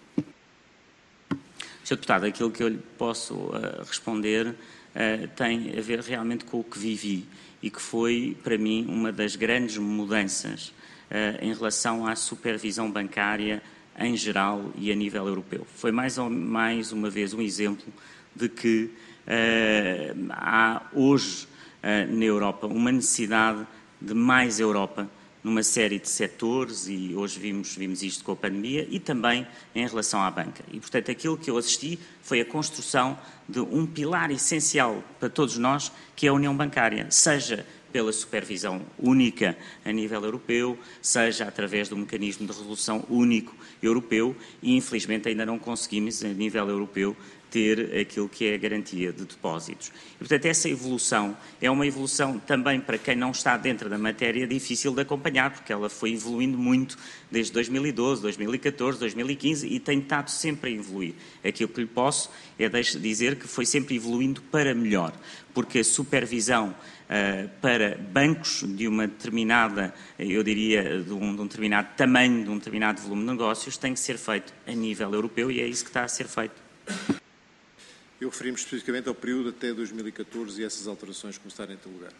senhor Deputado, aquilo que eu lhe posso uh, responder uh, tem a ver realmente com o que vivi e que foi, para mim, uma das grandes mudanças uh, em relação à supervisão bancária em geral e a nível europeu. Foi mais, ou, mais uma vez um exemplo de que uh, há hoje uh, na Europa uma necessidade de mais Europa numa série de setores, e hoje vimos, vimos isto com a pandemia, e também em relação à banca. E, portanto, aquilo que eu assisti foi a construção de um pilar essencial para todos nós, que é a União Bancária, seja pela supervisão única a nível europeu, seja através do mecanismo de resolução único europeu, e infelizmente ainda não conseguimos, a nível europeu, ter aquilo que é a garantia de depósitos. E, portanto, essa evolução é uma evolução também, para quem não está dentro da matéria, difícil de acompanhar, porque ela foi evoluindo muito desde dois mil e doze, dois mil e catorze, dois mil e quinze e tem estado sempre a evoluir. Aquilo que lhe posso é dizer que foi sempre evoluindo para melhor, porque a supervisão uh, para bancos de uma determinada, eu diria, de um, de um determinado tamanho, de um determinado volume de negócios, tem que ser feito a nível europeu e é isso que está a ser feito. Eu referi-me especificamente ao período até dois mil e catorze e essas alterações começarem a ter lugar.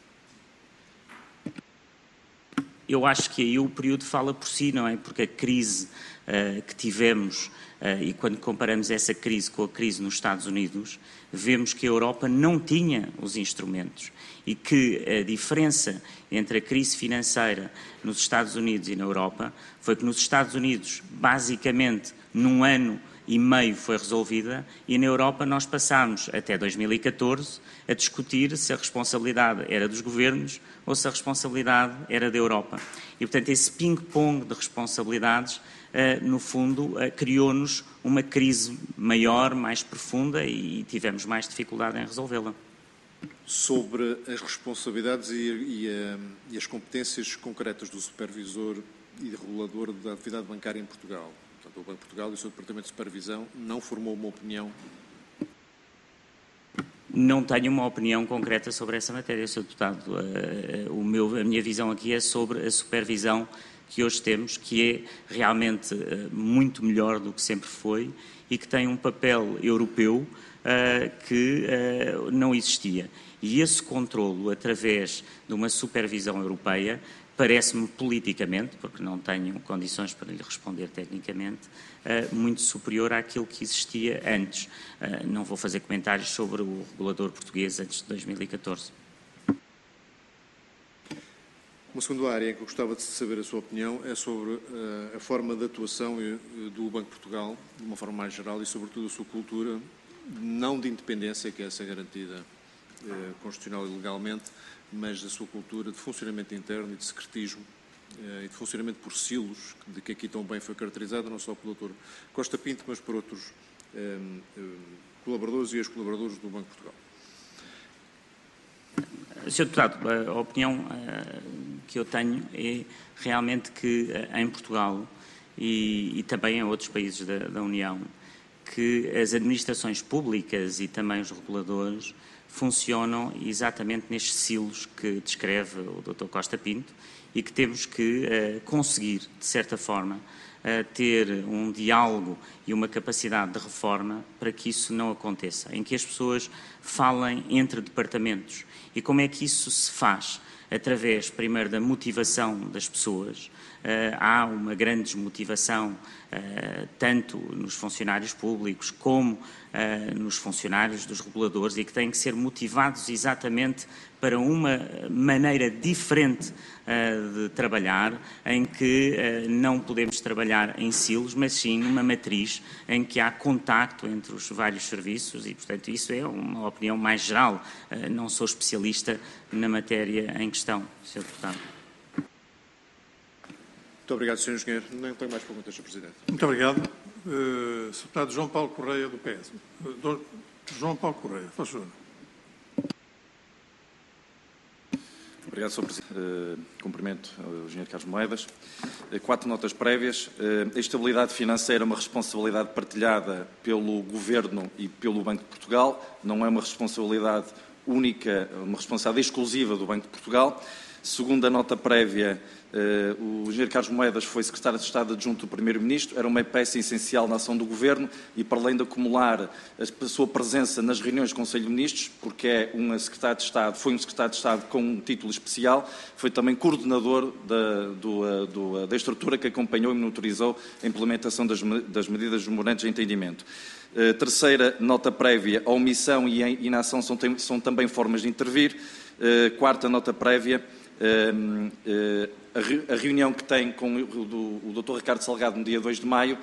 Eu acho que aí o período fala por si, não é? Porque a crise uh, que tivemos, uh, e quando comparamos essa crise com a crise nos Estados Unidos, vemos que a Europa não tinha os instrumentos e que a diferença entre a crise financeira nos Estados Unidos e na Europa foi que nos Estados Unidos, basicamente, num ano e meio foi resolvida, e na Europa nós passámos até dois mil e catorze a discutir se a responsabilidade era dos governos ou se a responsabilidade era da Europa. E, portanto, esse ping-pong de responsabilidades, no fundo, criou-nos uma crise maior, mais profunda, e tivemos mais dificuldade em resolvê-la. Sobre as responsabilidades e, e, e as competências concretas do supervisor e regulador da atividade bancária em Portugal. Portanto, o Banco de Portugal e o seu Departamento de Supervisão não formou uma opinião? Não tenho uma opinião concreta sobre essa matéria, senhor Deputado. O meu, a minha visão aqui é sobre a supervisão que hoje temos, que é realmente muito melhor do que sempre foi e que tem um papel europeu que não existia. E esse controlo, através de uma supervisão europeia, parece-me politicamente, porque não tenho condições para lhe responder tecnicamente, uh, muito superior àquilo que existia antes. Uh, não vou fazer comentários sobre o regulador português antes de dois mil e catorze. Uma segunda área em que eu gostava de saber a sua opinião é sobre uh, a forma de atuação uh, do Banco de Portugal, de uma forma mais geral, e sobretudo a sua cultura, não de independência, que é essa garantida uh, constitucional e legalmente, mas da sua cultura de funcionamento interno e de secretismo e de funcionamento por silos, de que aqui tão bem foi caracterizado, não só pelo doutor Costa Pinto, mas por outros um, um, colaboradores e ex-colaboradores do Banco de Portugal. senhor Deputado, a opinião uh, que eu tenho é realmente que uh, em Portugal e, e também em outros países da, da União, que as administrações públicas e também os reguladores funcionam exatamente nestes silos que descreve o doutor Costa Pinto e que temos que uh, conseguir, de certa forma, uh, ter um diálogo e uma capacidade de reforma para que isso não aconteça, em que as pessoas falem entre departamentos. E como é que isso se faz? Através, primeiro, da motivação das pessoas. Uh, há uma grande desmotivação, uh, tanto nos funcionários públicos como uh, nos funcionários dos reguladores, e que têm que ser motivados exatamente para uma maneira diferente uh, de trabalhar, em que uh, não podemos trabalhar em silos, mas sim numa matriz em que há contacto entre os vários serviços e, portanto, isso é uma opinião mais geral. Uh, não sou especialista na matéria em questão, senhor Deputado. Muito obrigado, senhor Engenheiro. Não tenho mais perguntas, senhor Presidente. Muito obrigado. Uh, senhor Deputado João Paulo Correia, do P S. Uh, João Paulo Correia, faz favor. Obrigado, senhor Presidente. Uh, cumprimento ao engenheiro Carlos Moedas. Uh, quatro notas prévias. Uh, a estabilidade financeira é uma responsabilidade partilhada pelo Governo e pelo Banco de Portugal. Não é uma responsabilidade única, uma responsabilidade exclusiva do Banco de Portugal. Segundo a nota prévia, uh, o engenheiro Carlos Moedas foi secretário de Estado adjunto do Primeiro-Ministro, era uma peça essencial na ação do Governo e, para além de acumular a sua presença nas reuniões do Conselho de Ministros, porque é um secretário de Estado, foi um secretário de Estado com um título especial, foi também coordenador da, do, do, da estrutura que acompanhou e monitorizou a implementação das, das medidas memorantes de entendimento. Uh, terceira nota prévia, a omissão e a inação são, são também formas de intervir. Uh, quarta nota prévia, Uh, uh, a, a reunião que tem com o, do, o doutor Ricardo Salgado no dia dois de maio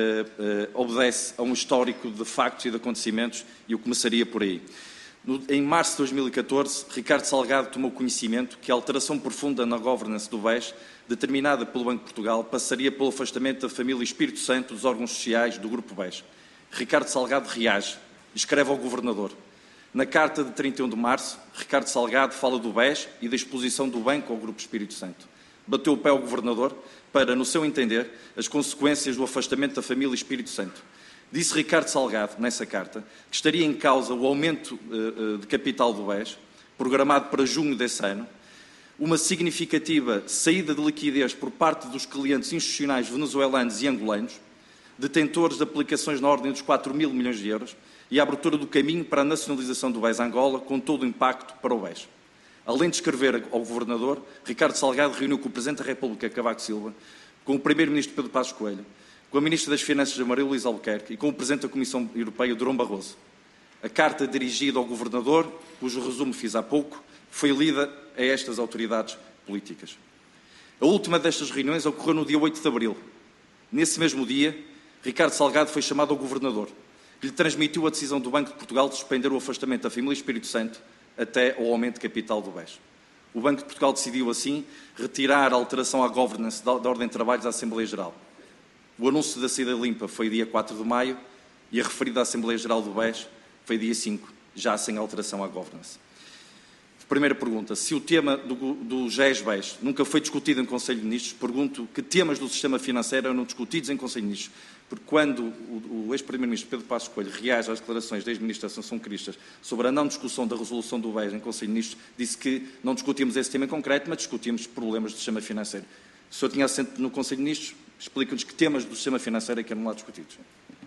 uh, uh, obedece a um histórico de factos e de acontecimentos, e eu começaria por aí. No, em março de dois mil e catorze, Ricardo Salgado tomou conhecimento que a alteração profunda na governance do B E S, determinada pelo Banco de Portugal, passaria pelo afastamento da família Espírito Santo dos órgãos sociais do Grupo B E S. Ricardo Salgado reage, escreve ao Governador. Na carta de trinta e um de março, Ricardo Salgado fala do B E S e da exposição do Banco ao Grupo Espírito Santo. Bateu o pé ao Governador para, no seu entender, as consequências do afastamento da família Espírito Santo. Disse Ricardo Salgado, nessa carta, que estaria em causa o aumento uh, de capital do B E S, programado para junho desse ano, uma significativa saída de liquidez por parte dos clientes institucionais venezuelanos e angolanos, detentores de aplicações na ordem dos quatro mil milhões de euros, e a abertura do caminho para a nacionalização do B E S Angola, com todo o impacto para o B E S. Além de escrever ao Governador, Ricardo Salgado reuniu com o Presidente da República, Cavaco Silva, com o Primeiro-Ministro Pedro Passos Coelho, com a Ministra das Finanças, Maria Luísa Albuquerque, e com o Presidente da Comissão Europeia, Durão Barroso. A carta dirigida ao Governador, cujo resumo fiz há pouco, foi lida a estas autoridades políticas. A última destas reuniões ocorreu no dia oito de abril. Nesse mesmo dia, Ricardo Salgado foi chamado ao Governador, que lhe transmitiu a decisão do Banco de Portugal de suspender o afastamento da família Espírito Santo até ao aumento de capital do B E S. O Banco de Portugal decidiu, assim, retirar a alteração à governance da Ordem de Trabalhos da Assembleia Geral. O anúncio da saída limpa foi dia quatro de maio e a referida à Assembleia Geral do B E S foi dia cinco, já sem alteração à governance. Primeira pergunta, se o tema do, do G E S-B E S nunca foi discutido em Conselho de Ministros, pergunto que temas do sistema financeiro eram discutidos em Conselho de Ministros, porque quando o, o ex-primeiro-ministro Pedro Passos Coelho reage às declarações da ex-ministra Assunção Cristas sobre a não discussão da resolução do B E S em Conselho de Ministros, disse que não discutimos esse tema em concreto, mas discutimos problemas do sistema financeiro. Se o senhor tinha assento no Conselho de Ministros, explique-nos que temas do sistema financeiro é que eram lá discutidos.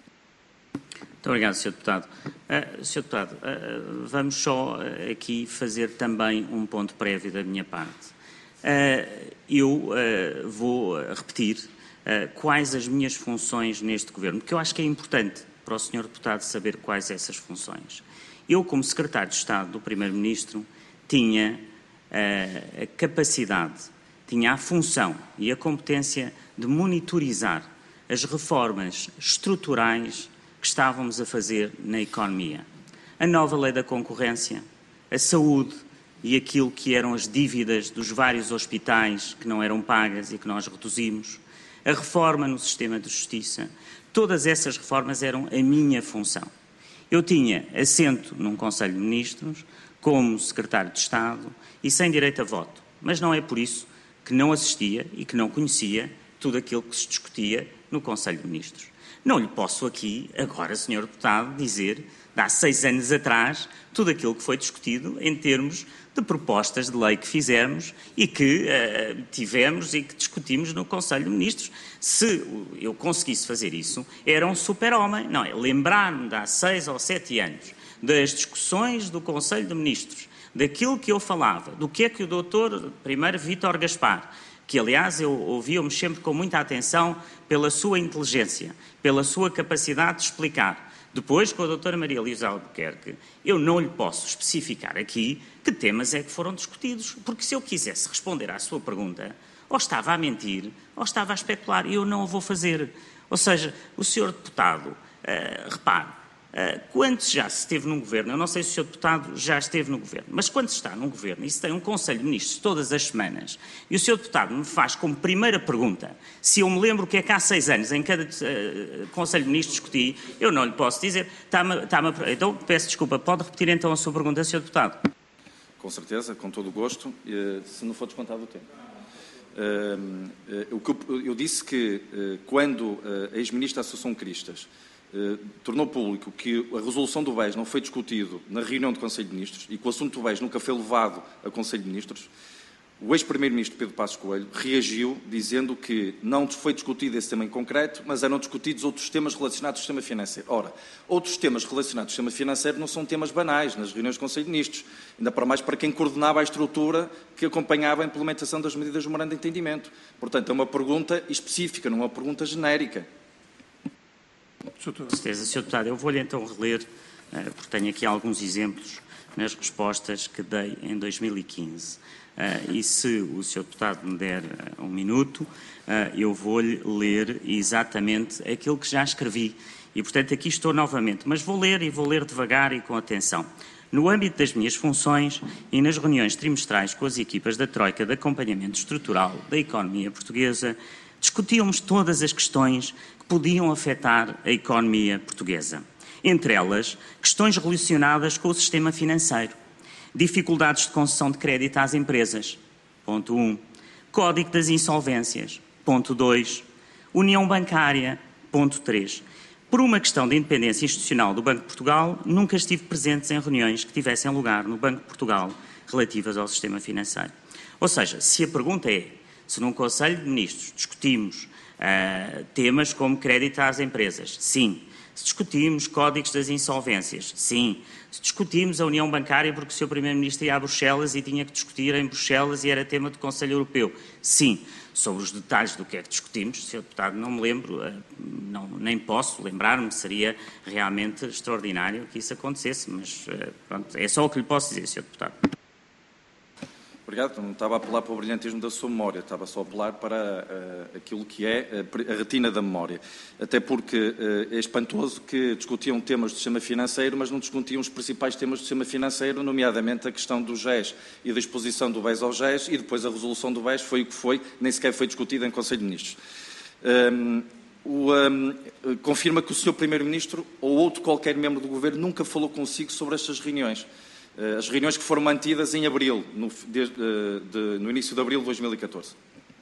Muito obrigado, senhor Deputado. Uh, senhor Deputado, uh, vamos só uh, aqui fazer também um ponto prévio da minha parte. Uh, eu uh, vou repetir uh, quais as minhas funções neste Governo, porque eu acho que é importante para o senhor Deputado saber quais essas funções. Eu, como Secretário de Estado do Primeiro-Ministro, tinha uh, a capacidade, tinha a função e a competência de monitorizar as reformas estruturais que estávamos a fazer na economia. A nova lei da concorrência, a saúde e aquilo que eram as dívidas dos vários hospitais que não eram pagas e que nós reduzimos, a reforma no sistema de justiça, todas essas reformas eram a minha função. Eu tinha assento num Conselho de Ministros, como Secretário de Estado e sem direito a voto, mas não é por isso que não assistia e que não conhecia tudo aquilo que se discutia no Conselho de Ministros. Não lhe posso aqui, agora, senhor Deputado, dizer, de há seis anos atrás, tudo aquilo que foi discutido em termos de de propostas de lei que fizemos e que uh, tivemos e que discutimos no Conselho de Ministros. Se eu conseguisse fazer isso, era um super-homem. Não é? Lembrar-me de há seis ou sete anos das discussões do Conselho de Ministros, daquilo que eu falava, do que é que o doutor primeiro Vítor Gaspar, que aliás eu ouvia-me sempre com muita atenção pela sua inteligência, pela sua capacidade de explicar. Depois, com a doutora Maria Luísa Albuquerque, eu não lhe posso especificar aqui que temas é que foram discutidos, porque se eu quisesse responder à sua pergunta, ou estava a mentir, ou estava a especular, e eu não o vou fazer. Ou seja, o senhor deputado, uh, repare, Uh, quando já se esteve num governo, eu não sei se o senhor deputado já esteve no governo, mas quando se está num governo e se tem um Conselho de Ministros todas as semanas e o senhor deputado me faz como primeira pergunta se eu me lembro o que é que há seis anos em cada uh, Conselho de Ministros discuti, eu não lhe posso dizer. Está-me, está-me a... Então, peço desculpa, pode repetir então a sua pergunta, senhor deputado? Com certeza, com todo o gosto, uh, se não for descontado o tempo. Uh, uh, o que eu, eu disse que uh, quando uh, a ex-ministra da Associação Cristas Uh, tornou público que a resolução do B E S não foi discutido na reunião do Conselho de Ministros e que o assunto do B E S nunca foi levado a Conselho de Ministros, o ex-primeiro-ministro Pedro Passos Coelho reagiu dizendo que não foi discutido esse tema em concreto, mas eram discutidos outros temas relacionados ao sistema financeiro. Ora, outros temas relacionados ao sistema financeiro não são temas banais nas reuniões do Conselho de Ministros, ainda para mais para quem coordenava a estrutura que acompanhava a implementação das medidas do memorando de entendimento. Portanto, é uma pergunta específica, não é uma pergunta genérica. Com certeza, senhor Deputado. Eu vou-lhe então reler, porque tenho aqui alguns exemplos nas respostas que dei em dois mil e quinze. E se o senhor Deputado me der um minuto, eu vou-lhe ler exatamente aquilo que já escrevi. E, portanto, aqui estou novamente. Mas vou ler e vou ler devagar e com atenção. No âmbito das minhas funções e nas reuniões trimestrais com as equipas da Troika de Acompanhamento Estrutural da Economia Portuguesa, discutíamos todas as questões que podiam afetar a economia portuguesa. Entre elas, questões relacionadas com o sistema financeiro, dificuldades de concessão de crédito às empresas, ponto um, Código das Insolvências, ponto dois, União Bancária, ponto três. Por uma questão de independência institucional do Banco de Portugal, nunca estive presente em reuniões que tivessem lugar no Banco de Portugal relativas ao sistema financeiro. Ou seja, se a pergunta é se num Conselho de Ministros discutimos uh, temas como crédito às empresas, sim. Se discutimos códigos das insolvências, sim. Se discutimos a União Bancária porque o senhor Primeiro-Ministro ia a Bruxelas e tinha que discutir em Bruxelas e era tema do Conselho Europeu, sim. Sobre os detalhes do que é que discutimos, senhor Deputado, não me lembro, não, nem posso lembrar-me, seria realmente extraordinário que isso acontecesse, mas pronto, é só o que lhe posso dizer, senhor Deputado. Obrigado. Não estava a apelar para o brilhantismo da sua memória, estava só a apelar para uh, aquilo que é a, a retina da memória. Até porque uh, é espantoso que discutiam temas do sistema financeiro, mas não discutiam os principais temas do sistema financeiro, nomeadamente a questão do G E S e da exposição do B E S ao G E S, e depois a resolução do B E S foi o que foi, nem sequer foi discutida em Conselho de Ministros. Um, o, um, confirma que o senhor Primeiro-Ministro ou outro qualquer membro do Governo nunca falou consigo sobre estas reuniões. As reuniões que foram mantidas em abril, no, de, de, no início de abril de dois mil e catorze.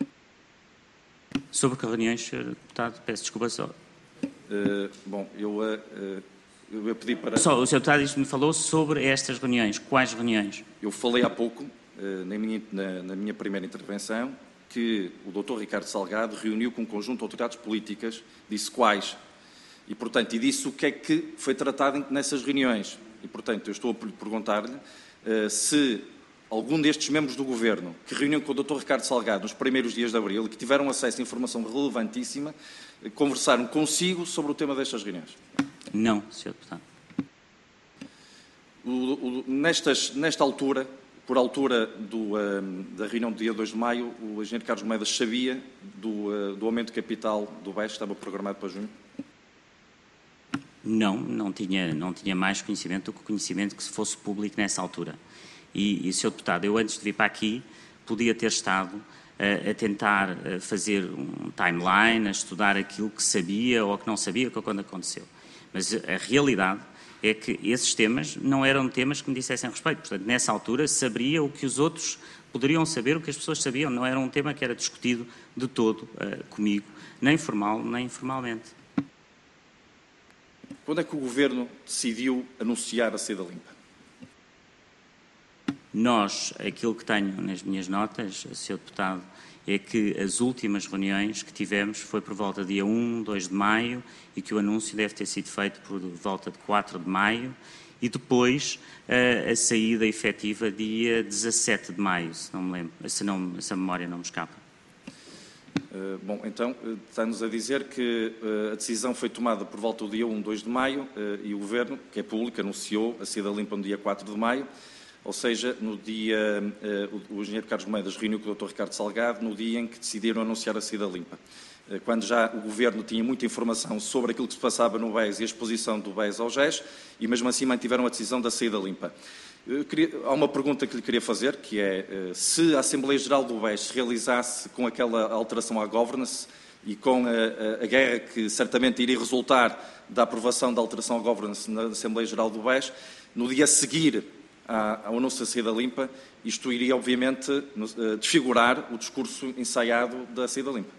Sobre que reuniões, senhor Deputado? Peço desculpa só. Uh, bom, eu, uh, eu ia pedir para... Só, o senhor Deputado me falou sobre estas reuniões. Quais reuniões? Eu falei há pouco, uh, na, minha, na, na minha primeira intervenção, que o doutor Ricardo Salgado reuniu com um conjunto de autoridades políticas, disse quais, e, portanto, e disse o que é que foi tratado nessas reuniões. E, portanto, eu estou a perguntar-lhe uh, se algum destes membros do Governo que reuniu com o doutor Ricardo Salgado nos primeiros dias de abril e que tiveram acesso a informação relevantíssima, uh, conversaram consigo sobre o tema destas reuniões. Não, senhor Deputado. O, o, nestas, nesta altura, por altura do, uh, da reunião do dia dois de maio, o engenheiro Carlos Moedas sabia do, uh, do aumento de capital do B E S que estava programado para junho? Não, não tinha, não tinha mais conhecimento do que o conhecimento que se fosse público nessa altura. E, e senhor Deputado, eu antes de vir para aqui podia ter estado uh, a tentar uh, fazer um timeline, a estudar aquilo que sabia ou que não sabia que quando aconteceu. Mas a realidade é que esses temas não eram temas que me dissessem respeito. Portanto, nessa altura saberia o que os outros poderiam saber, o que as pessoas sabiam. Não era um tema que era discutido de todo uh, comigo, nem formal, nem informalmente. Quando é que o Governo decidiu anunciar a saída limpa? Nós, aquilo que tenho nas minhas notas, senhor Deputado, é que as últimas reuniões que tivemos foi por volta de dia um, dois de maio e que o anúncio deve ter sido feito por volta de quatro de maio e depois a, a saída efetiva dia dezassete de maio, se não me lembro, se, não, se a memória não me escapa. Uh, bom, então, uh, está-nos a dizer que uh, a decisão foi tomada por volta do dia um, dois de maio uh, e o Governo, que é público, anunciou a saída limpa no dia quatro de maio, ou seja, no dia, uh, o, o engenheiro Carlos Moedas reuniu com o doutor Ricardo Salgado no dia em que decidiram anunciar a saída limpa. Uh, quando já o Governo tinha muita informação sobre aquilo que se passava no B E S e a exposição do B E S ao G E S, e mesmo assim mantiveram a decisão da saída limpa. Queria, há uma pergunta que lhe queria fazer, que é se a Assembleia Geral do B E S se realizasse com aquela alteração à governance e com a, a, a guerra que certamente iria resultar da aprovação da alteração à governance na Assembleia Geral do B E S, no dia a seguir ao anúncio da saída limpa, isto iria obviamente desfigurar o discurso ensaiado da saída limpa.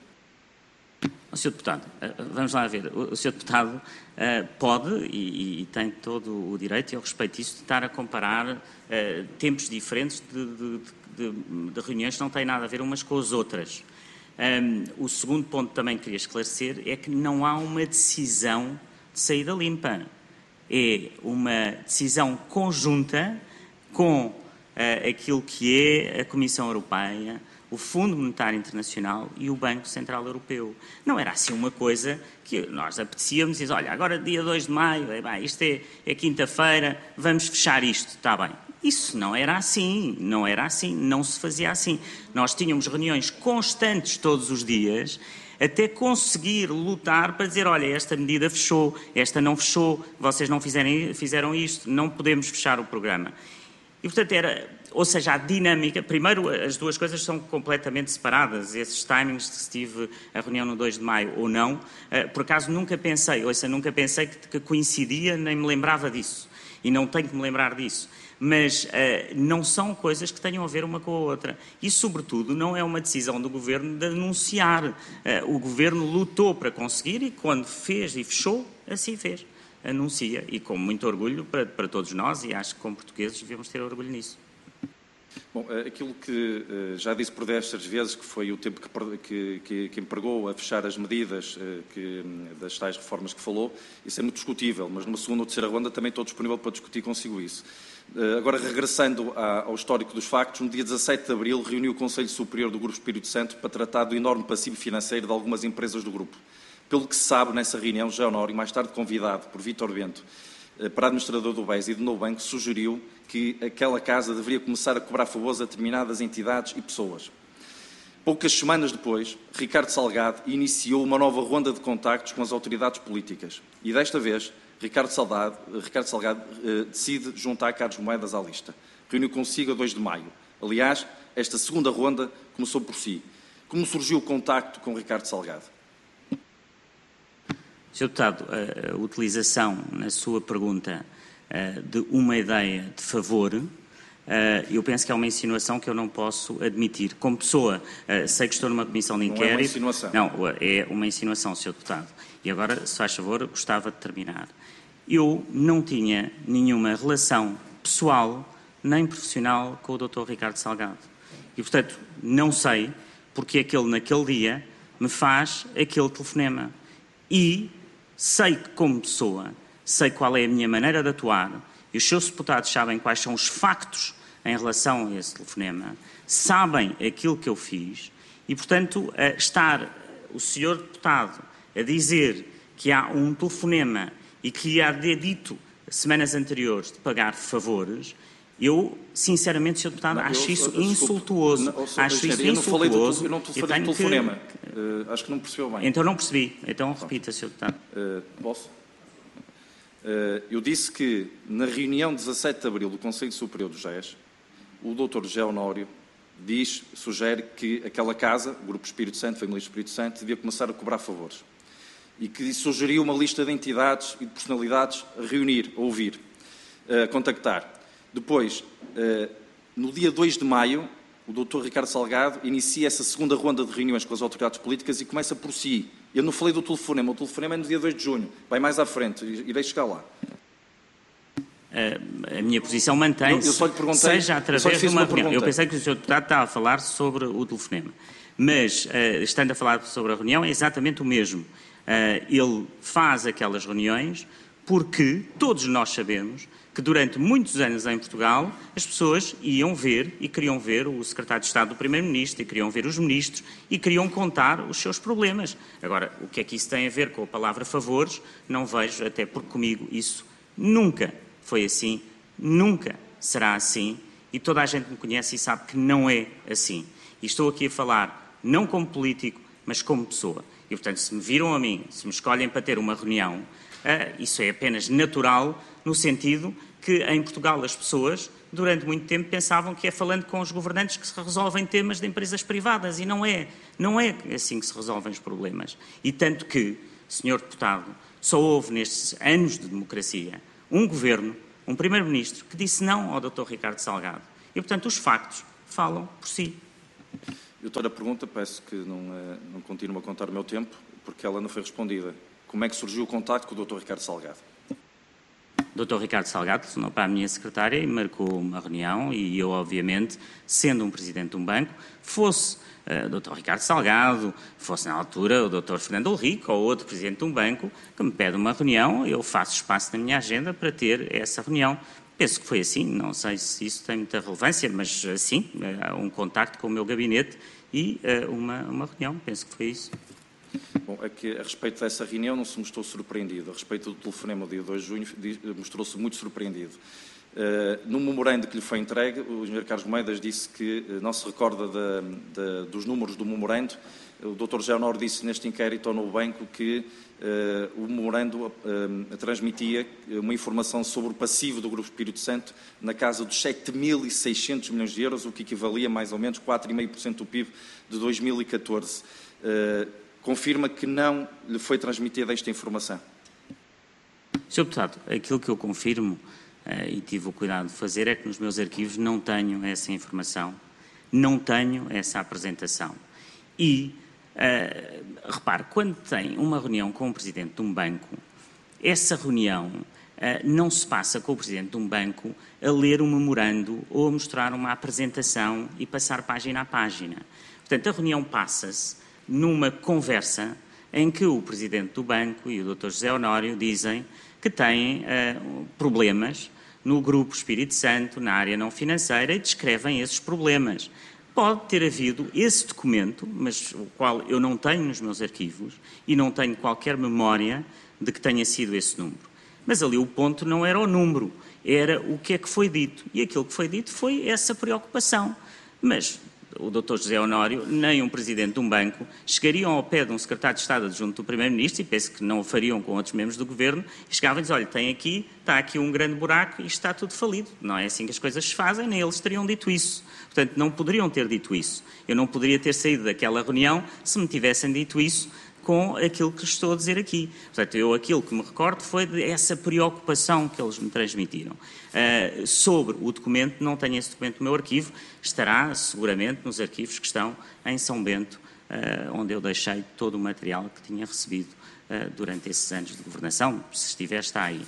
O senhor Deputado, vamos lá ver, o senhor Deputado uh, pode e, e tem todo o direito, e eu respeito isso, de estar a comparar uh, tempos diferentes de, de, de, de reuniões que não têm nada a ver umas com as outras. Um, o segundo ponto que também queria esclarecer é que não há uma decisão de saída limpa. É uma decisão conjunta com uh, aquilo que é a Comissão Europeia, o Fundo Monetário Internacional e o Banco Central Europeu. Não era assim uma coisa que nós apetecíamos dizer, olha, agora dia dois de maio, é, bem, isto é, é quinta-feira, vamos fechar isto, está bem. Isso não era assim, não era assim, não se fazia assim. Nós tínhamos reuniões constantes todos os dias, até conseguir lutar para dizer, olha, esta medida fechou, esta não fechou, vocês não fizerem, fizeram isto, não podemos fechar o programa. E, portanto, era... Ou seja, a dinâmica... Primeiro, as duas coisas são completamente separadas. Esses timings, se tive a reunião no dois de maio ou não, por acaso nunca pensei, ouça, nunca pensei que, que coincidia, nem me lembrava disso. E não tenho que me lembrar disso. Mas uh, não são coisas que tenham a ver uma com a outra. E, sobretudo, não é uma decisão do Governo de anunciar. Uh, o Governo lutou para conseguir e, quando fez e fechou, assim fez. Anuncia. E com muito orgulho para, para todos nós, e acho que como portugueses devemos ter orgulho nisso. Bom, aquilo que já disse por destas vezes, que foi o tempo que, que, que, que empregou a fechar as medidas que, das tais reformas que falou, isso é muito discutível, mas numa segunda ou terceira ronda também estou disponível para discutir consigo isso. Agora, regressando ao histórico dos factos, no dia dezassete de abril reuniu o Conselho Superior do Grupo Espírito Santo para tratar do enorme passivo financeiro de algumas empresas do grupo. Pelo que se sabe, nessa reunião, José Honório, mais tarde convidado por Vítor Bento, para administrador do B E S e do Novo Banco, sugeriu que aquela casa deveria começar a cobrar favores a determinadas entidades e pessoas. Poucas semanas depois, Ricardo Salgado iniciou uma nova ronda de contactos com as autoridades políticas e, desta vez, Ricardo Salgado, Ricardo Salgado eh, decide juntar Carlos Moedas à lista. Reuniu consigo a dois de maio. Aliás, esta segunda ronda começou por si. Como surgiu o contacto com Ricardo Salgado? senhor Deputado, a utilização na sua pergunta de uma ideia de favor, eu penso que é uma insinuação que eu não posso admitir. Como pessoa, sei que estou numa comissão de inquérito... Não é uma insinuação. Não, é uma insinuação, senhor Deputado. E agora, se faz favor, gostava de terminar. Eu não tinha nenhuma relação pessoal nem profissional com o doutor Ricardo Salgado. E, portanto, não sei porque é que ele, naquele dia, me faz aquele telefonema. E... sei que, como pessoa, sei qual é a minha maneira de atuar e os seus deputados sabem quais são os factos em relação a esse telefonema, sabem aquilo que eu fiz e, portanto, estar o senhor deputado a dizer que há um telefonema e que lhe há dito semanas anteriores de pagar favores, eu, sinceramente, senhor Deputado, não, acho eu, isso eu, insultuoso. Não, eu, acho isso eu insultuoso. Eu não estou a falar do telefonema. Que... Uh, acho que não percebeu bem. Então não percebi. Então repita, senhor Deputado. Uh, posso? Uh, eu disse que, na reunião de dezassete de abril do Conselho Superior do G E S, o doutor José Honório diz, sugere que aquela casa, o Grupo Espírito Santo, Família Espírito Santo, devia começar a cobrar favores. E que sugeriu uma lista de entidades e de personalidades a reunir, a ouvir, a contactar. Depois, no dia dois de maio, o doutor Ricardo Salgado inicia essa segunda ronda de reuniões com as autoridades políticas e começa por si. Eu não falei do telefonema, o telefonema é no dia dois de junho, vai mais à frente, irei chegar lá. a minha posição mantém-se, seja através de uma reunião. Eu pensei que o senhor Deputado estava a falar sobre o telefonema, mas, uh, estando a falar sobre a reunião, é exatamente o mesmo. Uh, ele faz aquelas reuniões porque todos nós sabemos que durante muitos anos em Portugal as pessoas iam ver e queriam ver o secretário de Estado do Primeiro-Ministro e queriam ver os ministros e queriam contar os seus problemas. Agora, o que é que isso tem a ver com a palavra favores? Não vejo, até porque comigo isso nunca foi assim, nunca será assim e toda a gente me conhece e sabe que não é assim. E estou aqui a falar não como político, mas como pessoa. E, portanto, se me viram a mim, se me escolhem para ter uma reunião, uh, isso é apenas natural no sentido que em Portugal as pessoas, durante muito tempo, pensavam que é falando com os governantes que se resolvem temas de empresas privadas e não é. Não é assim que se resolvem os problemas. E tanto que, senhor Deputado, só houve nestes anos de democracia um governo, um primeiro-ministro, que disse não ao doutor Ricardo Salgado. E, portanto, os factos falam por si. Doutor, a pergunta, peço que não, não continue a contar o meu tempo, porque ela não foi respondida. Como é que surgiu o contacto com o doutor Ricardo Salgado? O doutor Ricardo Salgado telefonou para a minha secretária e marcou uma reunião e eu, obviamente, sendo um presidente de um banco, fosse uh, o doutor Ricardo Salgado, fosse na altura o doutor Fernando Henrique ou outro presidente de um banco que me pede uma reunião, eu faço espaço na minha agenda para ter essa reunião. Penso que foi assim, não sei se isso tem muita relevância, mas sim, um contacto com o meu gabinete e uh, uma, uma reunião, penso que foi isso. Bom, é que a respeito dessa reunião não se mostrou surpreendido. A respeito do telefonema do dia dois de junho, mostrou-se muito surpreendido. Uh, no memorando que lhe foi entregue, o engenheiro Carlos Moedas disse que uh, não se recorda de, de, dos números do memorando. O doutor José Honório disse neste inquérito ao Novo Banco que uh, o memorando uh, transmitia uma informação sobre o passivo do Grupo Espírito Santo na casa dos sete mil e seiscentos milhões de euros, o que equivalia mais ou menos quatro vírgula cinco por cento do P I B de dois mil e catorze. Uh, confirma que não lhe foi transmitida esta informação? senhor Deputado, aquilo que eu confirmo uh, e tive o cuidado de fazer é que nos meus arquivos não tenho essa informação, não tenho essa apresentação. E, uh, repare, quando tem uma reunião com o Presidente de um banco, essa reunião uh, não se passa com o Presidente de um banco a ler um memorando ou a mostrar uma apresentação e passar página a página. Portanto, a reunião passa-se numa conversa em que o Presidente do banco e o doutor José Honório dizem que têm uh, problemas no Grupo Espírito Santo, na área não financeira, e descrevem esses problemas. Pode ter havido esse documento, mas o qual eu não tenho nos meus arquivos e não tenho qualquer memória de que tenha sido esse número. Mas ali o ponto não era o número, era o que é que foi dito. E aquilo que foi dito foi essa preocupação. Mas o doutor José Honório, nem um presidente de um banco, chegariam ao pé de um secretário de Estado adjunto do Primeiro-Ministro, e penso que não o fariam com outros membros do Governo, e chegavam e diziam, olha, tem aqui, está aqui um grande buraco e isto está tudo falido. Não é assim que as coisas se fazem, nem eles teriam dito isso. Portanto, não poderiam ter dito isso. Eu não poderia ter saído daquela reunião se me tivessem dito isso com aquilo que estou a dizer aqui. Portanto, eu aquilo que me recordo foi dessa preocupação que eles me transmitiram. Uh, sobre o documento, não tenho esse documento no meu arquivo, estará seguramente nos arquivos que estão em São Bento, uh, onde eu deixei todo o material que tinha recebido uh, durante esses anos de governação. Se estiver, está aí.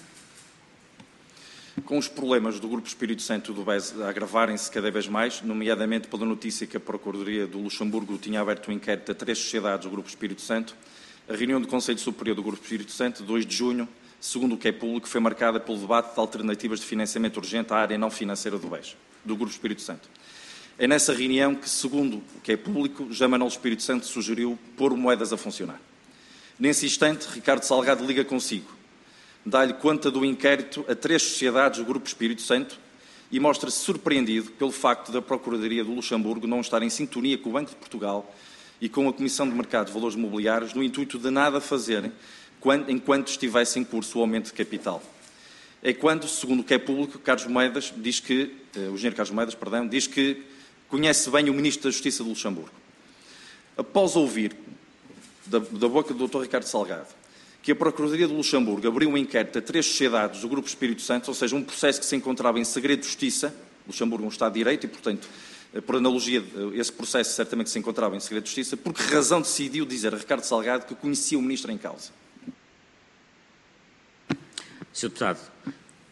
Com os problemas do Grupo Espírito Santo do B E S a agravarem-se cada vez mais, nomeadamente pela notícia que a Procuradoria do Luxemburgo tinha aberto um inquérito a três sociedades do Grupo Espírito Santo, a reunião do Conselho Superior do Grupo Espírito Santo, dois de junho, segundo o que é público, foi marcada pelo debate de alternativas de financiamento urgente à área não financeira do B E S, do Grupo Espírito Santo. É nessa reunião que, segundo o que é público, José Manuel Espírito Santo sugeriu pôr Moedas a funcionar. Nesse instante, Ricardo Salgado liga consigo, dá-lhe conta do inquérito a três sociedades do Grupo Espírito Santo e mostra-se surpreendido pelo facto da Procuradoria do Luxemburgo não estar em sintonia com o Banco de Portugal e com a Comissão de Mercado de Valores Mobiliários no intuito de nada fazerem enquanto estivesse em curso o aumento de capital. É quando, segundo o que é público, Carlos Moedas diz que, o engenheiro Carlos Moedas, perdão, diz que conhece bem o Ministro da Justiça de Luxemburgo. Após ouvir da, da boca do doutor Ricardo Salgado que a Procuradoria de Luxemburgo abriu um inquérito a três sociedades do Grupo Espírito Santo, ou seja, um processo que se encontrava em segredo de justiça, Luxemburgo é um Estado de Direito e, portanto, por analogia, esse processo certamente se encontrava em segredo de justiça, por que razão decidiu dizer a Ricardo Salgado que conhecia o Ministro em causa? senhor Deputado,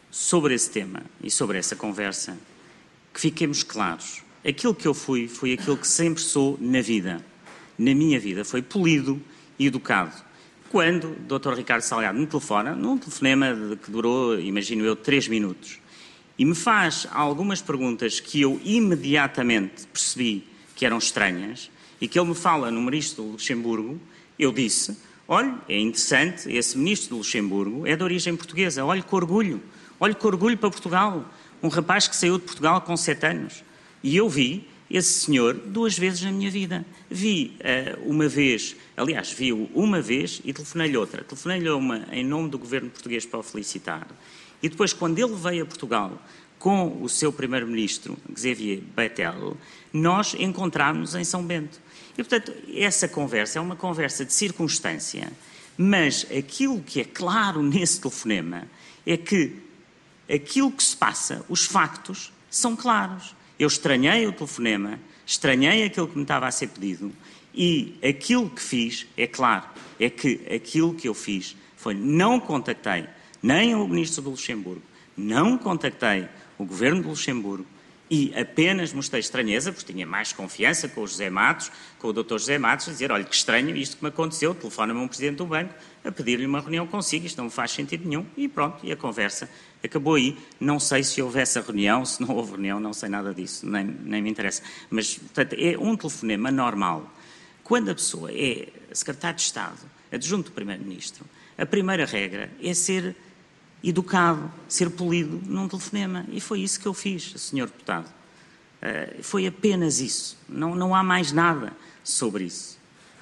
sobre esse tema e sobre essa conversa, que fiquemos claros. Aquilo que eu fui, foi aquilo que sempre sou na vida. Na minha vida, foi polido e educado. Quando o doutor Ricardo Salgado me telefona, num telefonema que durou, imagino eu, três minutos, e me faz algumas perguntas que eu imediatamente percebi que eram estranhas, e que ele me fala no ministro do Luxemburgo, eu disse, olha, é interessante, esse ministro do Luxemburgo é de origem portuguesa, olhe com orgulho, olhe com orgulho para Portugal, um rapaz que saiu de Portugal com sete anos. E eu vi esse senhor duas vezes na minha vida. Vi uh, uma vez, aliás, vi-o uma vez e telefonei-lhe outra. Telefonei-lhe uma em nome do governo português para o felicitar. E depois, quando ele veio a Portugal com o seu primeiro-ministro, Xavier Bettel, nós encontrámos-nos em São Bento. E, portanto, essa conversa é uma conversa de circunstância, mas aquilo que é claro nesse telefonema é que aquilo que se passa, os factos, são claros. Eu estranhei o telefonema, estranhei aquilo que me estava a ser pedido e aquilo que fiz, é claro, é que aquilo que eu fiz foi não contactei nem o ministro do Luxemburgo, não contactei o governo do Luxemburgo e apenas mostrei estranheza, porque tinha mais confiança com o José Matos, com o doutor José Matos, a dizer, olha, que estranho isto que me aconteceu, telefona-me um presidente do banco a pedir-lhe uma reunião consigo, isto não me faz sentido nenhum, e pronto, e a conversa acabou aí. Não sei se houve essa reunião, se não houve reunião, não sei nada disso, nem, nem me interessa. Mas, portanto, é um telefonema normal. Quando a pessoa é secretário de Estado, adjunto do Primeiro-Ministro, a primeira regra é ser educado, ser polido num telefonema. E foi isso que eu fiz, senhor Deputado. Uh, foi apenas isso. Não, não há mais nada sobre isso.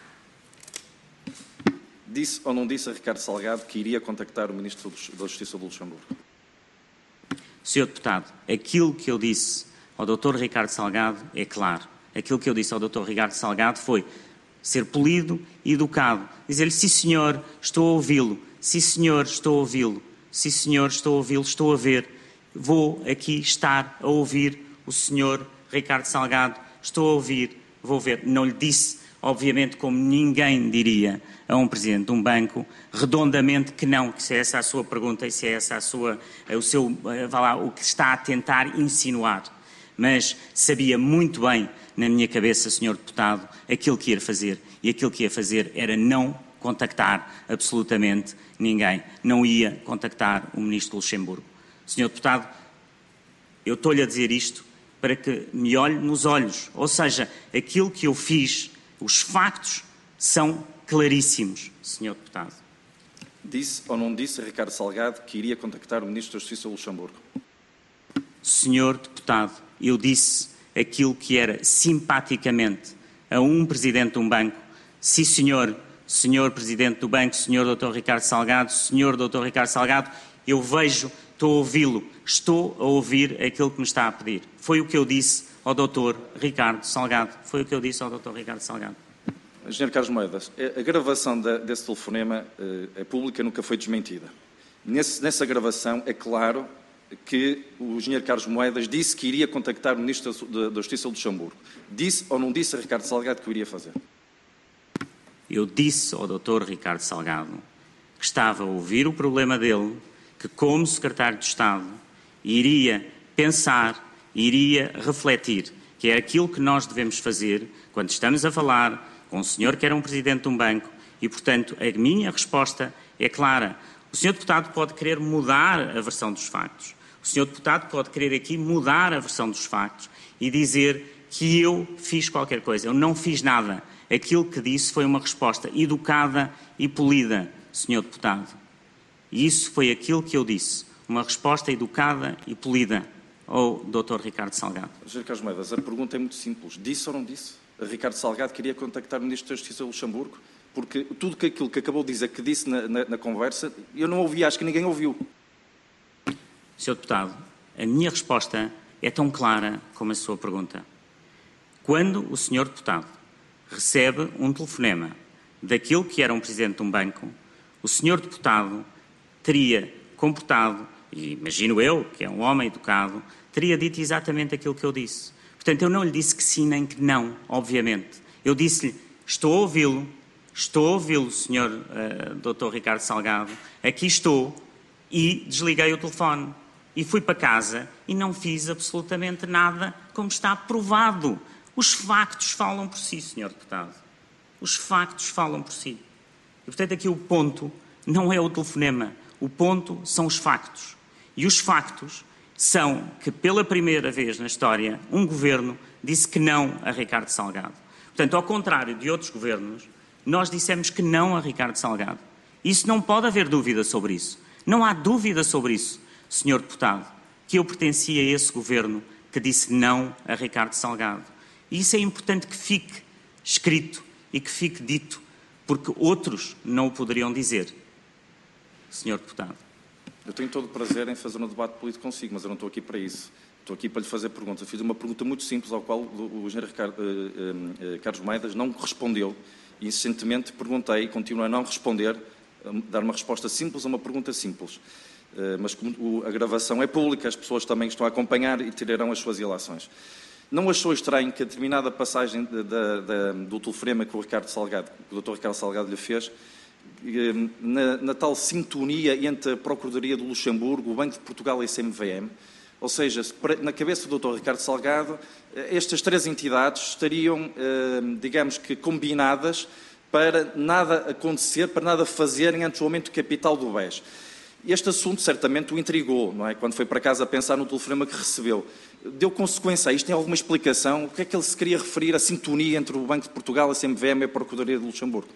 Disse ou não disse a Ricardo Salgado que iria contactar o Ministro da Justiça do Luxemburgo? senhor Deputado, aquilo que eu disse ao doutor Ricardo Salgado é claro. Aquilo que eu disse ao doutor Ricardo Salgado foi ser polido e educado. Dizer-lhe, sim senhor, estou a ouvi-lo. Sim senhor, estou a ouvi-lo. Sim senhor, estou a ouvi-lo, estou a ver. Vou aqui estar a ouvir o senhor Ricardo Salgado. Estou a ouvir, vou ver. Não lhe disse, obviamente, como ninguém diria a um presidente de um banco, redondamente que não, que se é essa a sua pergunta e se é essa a sua, o seu, vá lá, o que está a tentar insinuar. Mas sabia muito bem, na minha cabeça, senhor Deputado, aquilo que ia fazer. E aquilo que ia fazer era não contactar absolutamente ninguém. Não ia contactar o Ministro do Luxemburgo. senhor Deputado, eu estou-lhe a dizer isto para que me olhe nos olhos. Ou seja, aquilo que eu fiz, os factos são claríssimos, senhor Deputado. Disse ou não disse a Ricardo Salgado que iria contactar o Ministro da Justiça do Luxemburgo? senhor Deputado, eu disse aquilo que era simpaticamente a um Presidente de um banco. Sim, senhor, senhor Presidente do banco, senhor doutor Ricardo Salgado, senhor doutor Ricardo Salgado, eu vejo, estou a ouvi-lo, estou a ouvir aquilo que me está a pedir. Foi o que eu disse ao doutor Ricardo Salgado. Foi o que eu disse ao doutor Ricardo Salgado. Engenheiro Carlos Moedas, a gravação da, desse telefonema é pública, nunca foi desmentida. Nesse, nessa gravação é claro que o engenheiro Carlos Moedas disse que iria contactar o Ministro da, da Justiça do Luxemburgo. Disse ou não disse a Ricardo Salgado que o iria fazer? Eu disse ao doutor Ricardo Salgado que estava a ouvir o problema dele, que como Secretário de Estado iria pensar, iria refletir, que é aquilo que nós devemos fazer quando estamos a falar com um senhor que era um Presidente de um banco e, portanto, a minha resposta é clara. O senhor Deputado pode querer mudar a versão dos factos. O senhor Deputado pode querer aqui mudar a versão dos factos e dizer que eu fiz qualquer coisa. Eu não fiz nada. Aquilo que disse foi uma resposta educada e polida, senhor Deputado. E isso foi aquilo que eu disse. Uma resposta educada e polida ao doutor Ricardo Salgado. Engenheiro Carlos Moedas, a pergunta é muito simples. Disse ou não disse a Ricardo Salgado que iria contactar o Ministro da Justiça do Luxemburgo? Porque tudo aquilo que acabou de dizer que disse na, na, na conversa, eu não ouvi, acho que ninguém ouviu. senhor Deputado, a minha resposta é tão clara como a sua pergunta. Quando o senhor Deputado recebe um telefonema daquilo que era um Presidente de um banco, o senhor Deputado teria comportado, e imagino eu, que é um homem educado, teria dito exatamente aquilo que eu disse. Portanto, eu não lhe disse que sim nem que não, obviamente. Eu disse-lhe, estou a ouvi-lo, estou a ouvi-lo, senhor uh, doutor Ricardo Salgado, aqui estou, e desliguei o telefone. e fui para casa e não fiz absolutamente nada como está provado. Os factos falam por si, senhor Deputado. Os factos falam por si. E, portanto, aqui o ponto não é o telefonema. O ponto são os factos. E os factos são que, pela primeira vez na história, um governo disse que não a Ricardo Salgado. Portanto, ao contrário de outros governos, nós dissemos que não a Ricardo Salgado. Isso não pode haver dúvida sobre isso. Não há dúvida sobre isso, senhor Deputado, que eu pertencia a esse governo que disse não a Ricardo Salgado. E isso é importante que fique escrito e que fique dito, porque outros não o poderiam dizer, senhor Deputado. Eu tenho todo o prazer em fazer um debate político consigo, mas eu não estou aqui para isso. Estou aqui para lhe fazer perguntas. Eu fiz uma pergunta muito simples, ao qual o engenheiro Ricardo, uh, uh, Carlos Moedas não respondeu. E, insistentemente, perguntei e continuo a não responder, a dar uma resposta simples a uma pergunta simples. Uh, mas como o, a gravação é pública, as pessoas também estão a acompanhar e tirarão as suas ilações. Não achou estranho que a determinada passagem de, de, de, do telefonema que o, Ricardo Salgado, que o doutor Ricardo Salgado lhe fez, na, na tal sintonia entre a Procuradoria do Luxemburgo, o Banco de Portugal e a C M V M, ou seja, na cabeça do doutor Ricardo Salgado, estas três entidades estariam, digamos que, combinadas para nada acontecer, para nada fazerem antes do aumento de capital do B E S. Este assunto certamente o intrigou, não é? Quando foi para casa a pensar no telefonema que recebeu. Deu consequência a isto? Tem alguma explicação? O que é que ele se queria referir à sintonia entre o Banco de Portugal, a C M V M e a Procuradoria do Luxemburgo?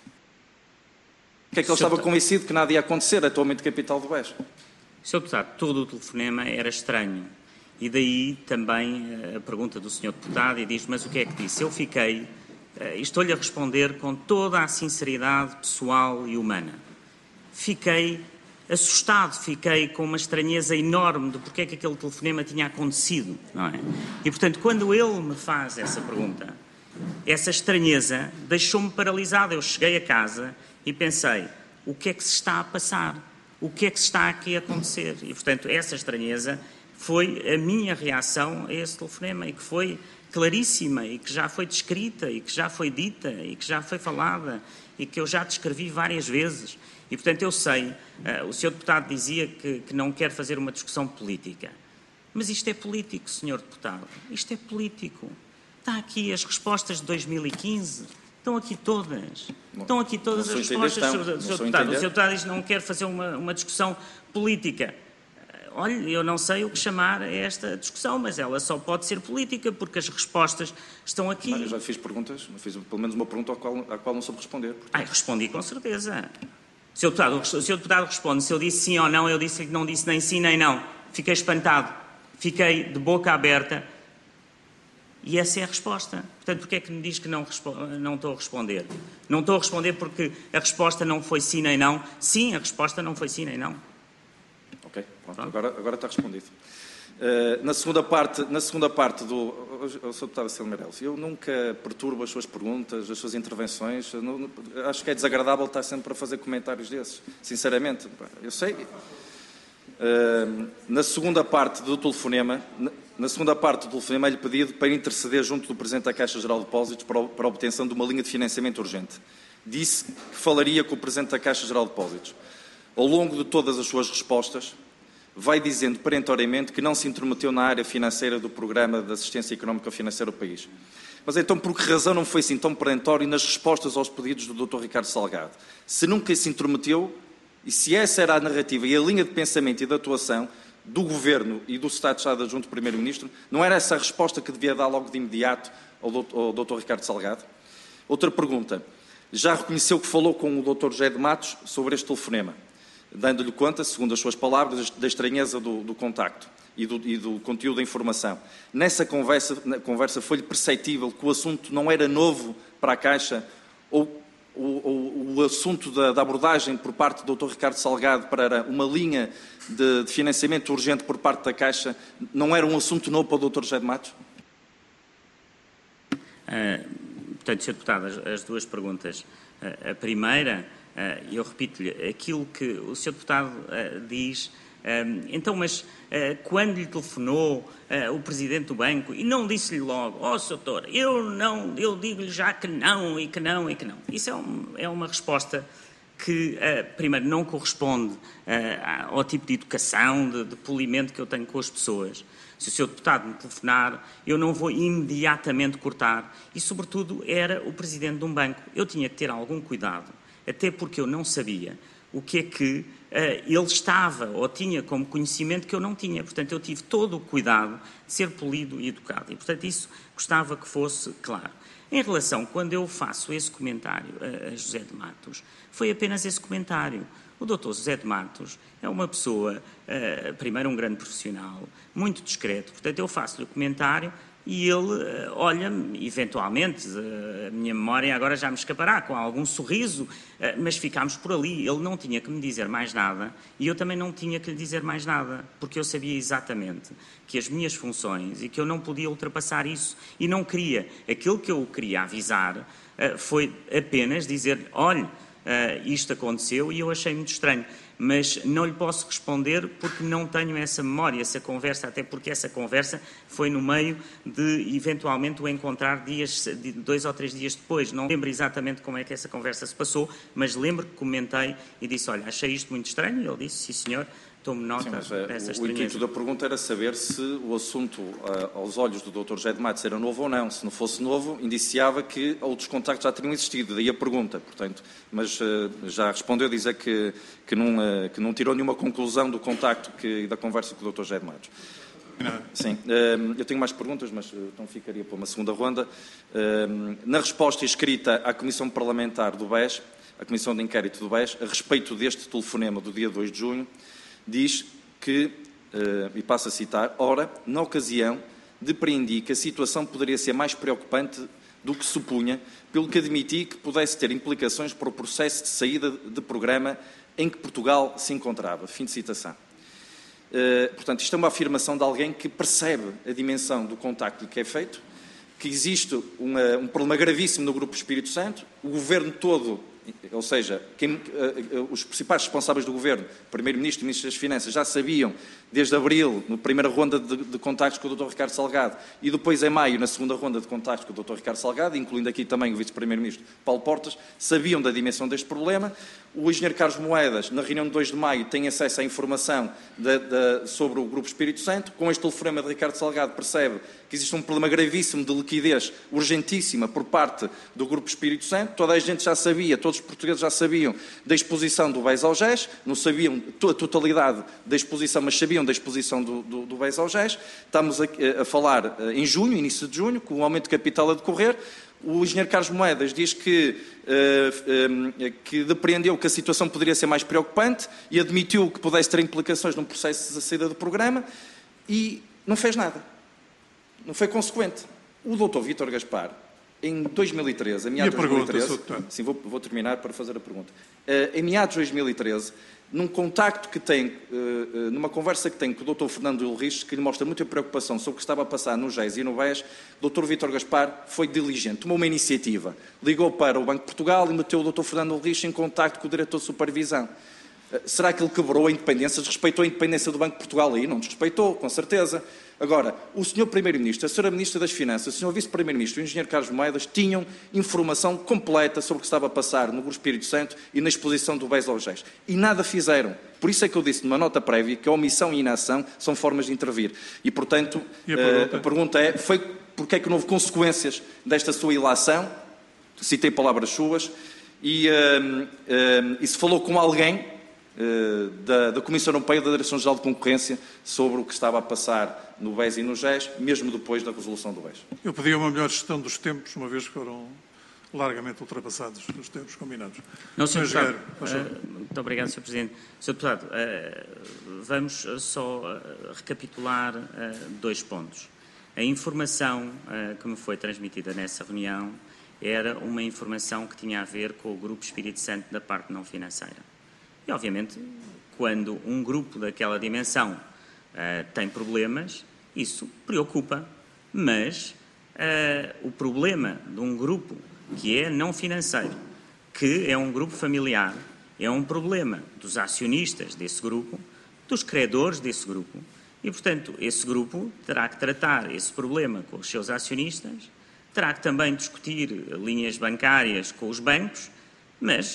O que é que ele estava convencido que nada ia acontecer até o aumento de capital do B E S? senhor Deputado, todo o telefonema era estranho. E daí também a pergunta do senhor Deputado, e diz, mas o que é que disse? Eu fiquei, e estou-lhe a responder com toda a sinceridade pessoal e humana. Fiquei assustado, fiquei com uma estranheza enorme de porque é que aquele telefonema tinha acontecido, não é? E, portanto, quando ele me faz essa pergunta, essa estranheza deixou-me paralisado. Eu cheguei a casa e pensei, o que é que se está a passar? O que é que se está aqui a acontecer? E, portanto, essa estranheza foi a minha reação a esse telefonema e que foi claríssima e que já foi descrita e que já foi dita e que já foi falada e que eu já descrevi várias vezes. E, portanto, eu sei, uh, o senhor Deputado dizia que, que não quer fazer uma discussão política. Mas isto é político, senhor Deputado. Isto é político. Está aqui as respostas de dois mil e quinze. Estão aqui todas. Estão aqui todas as respostas. Sobre, senhor Deputado. O senhor Deputado diz que não quer fazer uma, uma discussão política. Olha, eu não sei o que chamar a esta discussão, mas ela só pode ser política, porque as respostas estão aqui. Mas eu já fiz perguntas, fiz pelo menos uma pergunta à qual, à qual não soube responder. Portanto. Ah, respondi com certeza. O senhor Deputado, o senhor Deputado responde, se eu disse sim ou não, eu disse que não disse nem sim nem não. Fiquei espantado, fiquei de boca aberta. E essa é a resposta. Portanto, porquê é que me diz que não, não estou a responder? Não estou a responder porque a resposta não foi sim nem não. Sim, a resposta não foi sim nem não. Ok, pronto, agora, agora está respondido. Uh, na, segunda parte, na segunda parte do... O senhor Deputado Silva Meirelles, eu nunca perturbo as suas perguntas, as suas intervenções. Não, acho que é desagradável estar sempre a fazer comentários desses. Sinceramente, eu sei... Uh, na segunda parte do telefonema... Na segunda parte do telefonema, é-lhe pedido para interceder junto do Presidente da Caixa Geral de Depósitos para a obtenção de uma linha de financiamento urgente. Disse que falaria com o Presidente da Caixa Geral de Depósitos. Ao longo de todas as suas respostas, vai dizendo perentoriamente que não se intrometeu na área financeira do Programa de Assistência Económica Financeira ao país. Mas então, por que razão não foi assim tão perentório nas respostas aos pedidos do doutor Ricardo Salgado? Se nunca se intrometeu, e se essa era a narrativa e a linha de pensamento e de atuação do Governo e do Estado de Estado adjunto do Primeiro-Ministro, não era essa a resposta que devia dar logo de imediato ao doutor Ricardo Salgado? Outra pergunta. Já reconheceu que falou com o doutor José de Matos sobre este telefonema, dando-lhe conta, segundo as suas palavras, da estranheza do, do contacto e do, e do conteúdo da informação. Nessa conversa, na conversa foi-lhe perceptível que o assunto não era novo para a Caixa ou o, o, o assunto da, da abordagem por parte do doutor Ricardo Salgado para uma linha de, de financiamento urgente por parte da Caixa não era um assunto novo para o doutor José de Matos? Uh, portanto, senhor Deputado, as, as duas perguntas. Uh, a primeira, uh, eu repito-lhe, aquilo que o senhor Deputado uh, diz... Um, então, mas uh, quando lhe telefonou uh, o Presidente do Banco e não disse-lhe logo, ó, oh, senhor doutor, eu, não, eu digo-lhe já que não, e que não, e que não. Isso é, um, é uma resposta que, uh, primeiro, não corresponde uh, ao tipo de educação, de, de polimento que eu tenho com as pessoas. Se o senhor deputado me telefonar, eu não vou imediatamente cortar. E, sobretudo, era o presidente de um banco. Eu tinha que ter algum cuidado, até porque eu não sabia o que é que uh, ele estava ou tinha como conhecimento que eu não tinha. Portanto, eu tive todo o cuidado de ser polido e educado. E, portanto, isso gostava que fosse claro. Em relação, quando eu faço esse comentário a José de Matos, foi apenas esse comentário. O doutor José de Matos é uma pessoa, uh, primeiro, um grande profissional, muito discreto. Portanto, eu faço-lhe o comentário e ele uh, olha-me, eventualmente, uh, a minha memória agora já me escapará, com algum sorriso, uh, mas ficámos por ali. Ele não tinha que me dizer mais nada e eu também não tinha que lhe dizer mais nada, porque eu sabia exatamente que as minhas funções e que eu não podia ultrapassar isso e não queria. Aquilo que eu queria avisar uh, foi apenas dizer, olhe, Uh, isto aconteceu e eu achei muito estranho, mas não lhe posso responder porque não tenho essa memória, essa conversa, até porque essa conversa foi no meio de, eventualmente, o encontrar dias, dois ou três dias depois. Não lembro exatamente como é que essa conversa se passou, mas lembro que comentei e disse, olha, achei isto muito estranho, e ele disse, sim senhor, tome nota. Sim, mas, dessa estranheza. O intuito da pergunta era saber se o assunto, uh, aos olhos do doutor José de Matos, era novo ou não. Se não fosse novo, indiciava que outros contactos já teriam existido, daí a pergunta, portanto, mas uh, já respondeu dizer que, que, não, uh, que não tirou nenhuma conclusão do contacto e da conversa com o doutor José de Matos. Não. Sim, uh, eu tenho mais perguntas, mas uh, então ficaria para uma segunda ronda. Uh, na resposta escrita à Comissão Parlamentar do B E S, a Comissão de Inquérito do B E S, a respeito deste telefonema do dia dois de junho, diz que, uh, e passo a citar, ora, na ocasião, depreendi que a situação poderia ser mais preocupante do que supunha, pelo que admiti que pudesse ter implicações para o processo de saída de programa em que Portugal se encontrava. Fim de citação. Uh, portanto, isto é uma afirmação de alguém que percebe a dimensão do contacto que é feito, que existe uma, um problema gravíssimo no Grupo Espírito Santo, o Governo todo, ou seja, quem, uh, uh, os principais responsáveis do Governo, Primeiro-Ministro e Ministro das Finanças, já sabiam desde abril, na primeira ronda de, de contactos com o doutor Ricardo Salgado, e depois em maio, na segunda ronda de contactos com o doutor Ricardo Salgado, incluindo aqui também o Vice-Primeiro-Ministro Paulo Portas, sabiam da dimensão deste problema. O engenheiro Carlos Moedas, na reunião de dois de maio, tem acesso à informação de, de, sobre o Grupo Espírito Santo. Com este telefonema de Ricardo Salgado, percebe que existe um problema gravíssimo de liquidez urgentíssima por parte do Grupo Espírito Santo. Toda a gente já sabia, todos os portugueses já sabiam da exposição do B E S ao G E S, não sabiam a totalidade da exposição, mas sabiam da exposição do, do, do B E S ao G E S. Estamos a, a falar em junho, início de junho, com o aumento de capital a decorrer. O engenheiro Carlos Moedas diz que, uh, uh, que depreendeu que a situação poderia ser mais preocupante e admitiu que pudesse ter implicações num processo de saída do programa e não fez nada. Não foi consequente. O doutor Vítor Gaspar, em dois mil e treze, em meados de dois mil e treze, sim, vou, vou terminar para fazer a pergunta. Uh, em meados de dois mil e treze, num contacto que tem, uh, numa conversa que tem com o doutor Fernando Ulrich, que lhe mostra muita preocupação sobre o que estava a passar no G E S e no B E S, o doutor Vítor Gaspar foi diligente, tomou uma iniciativa, ligou para o Banco de Portugal e meteu o doutor Fernando Ulrich em contacto com o diretor de supervisão. Uh, será que ele quebrou a independência, desrespeitou a independência do Banco de Portugal aí? Não desrespeitou, com certeza. Agora, o senhor Primeiro-Ministro, a senhora Ministra das Finanças, o senhor Vice-Primeiro-Ministro e o engenheiro Carlos Moedas tinham informação completa sobre o que estava a passar no Grupo Espírito Santo e na exposição do B E S ao G E S. E nada fizeram. Por isso é que eu disse numa nota prévia que a omissão e inação são formas de intervir. E, portanto, e a, pergunta? a pergunta é, foi porque é que não houve consequências desta sua ilação? Citei palavras suas. E, um, um, e se falou com alguém Da, da Comissão Europeia da Direção-Geral de Concorrência sobre o que estava a passar no B E S e no G E S, mesmo depois da resolução do B E S. Eu pedi uma melhor gestão dos tempos, uma vez que foram largamente ultrapassados os tempos combinados. Não, senhor Deputado, uh, muito obrigado, senhor Presidente. senhor Deputado, uh, vamos só uh, recapitular uh, dois pontos. A informação uh, que me foi transmitida nessa reunião era uma informação que tinha a ver com o Grupo Espírito Santo da parte não financeira. E, obviamente, quando um grupo daquela dimensão uh, tem problemas, isso preocupa. Mas uh, o problema de um grupo que é não financeiro, que é um grupo familiar, é um problema dos acionistas desse grupo, dos credores desse grupo. E, portanto, esse grupo terá que tratar esse problema com os seus acionistas, terá que também discutir linhas bancárias com os bancos, mas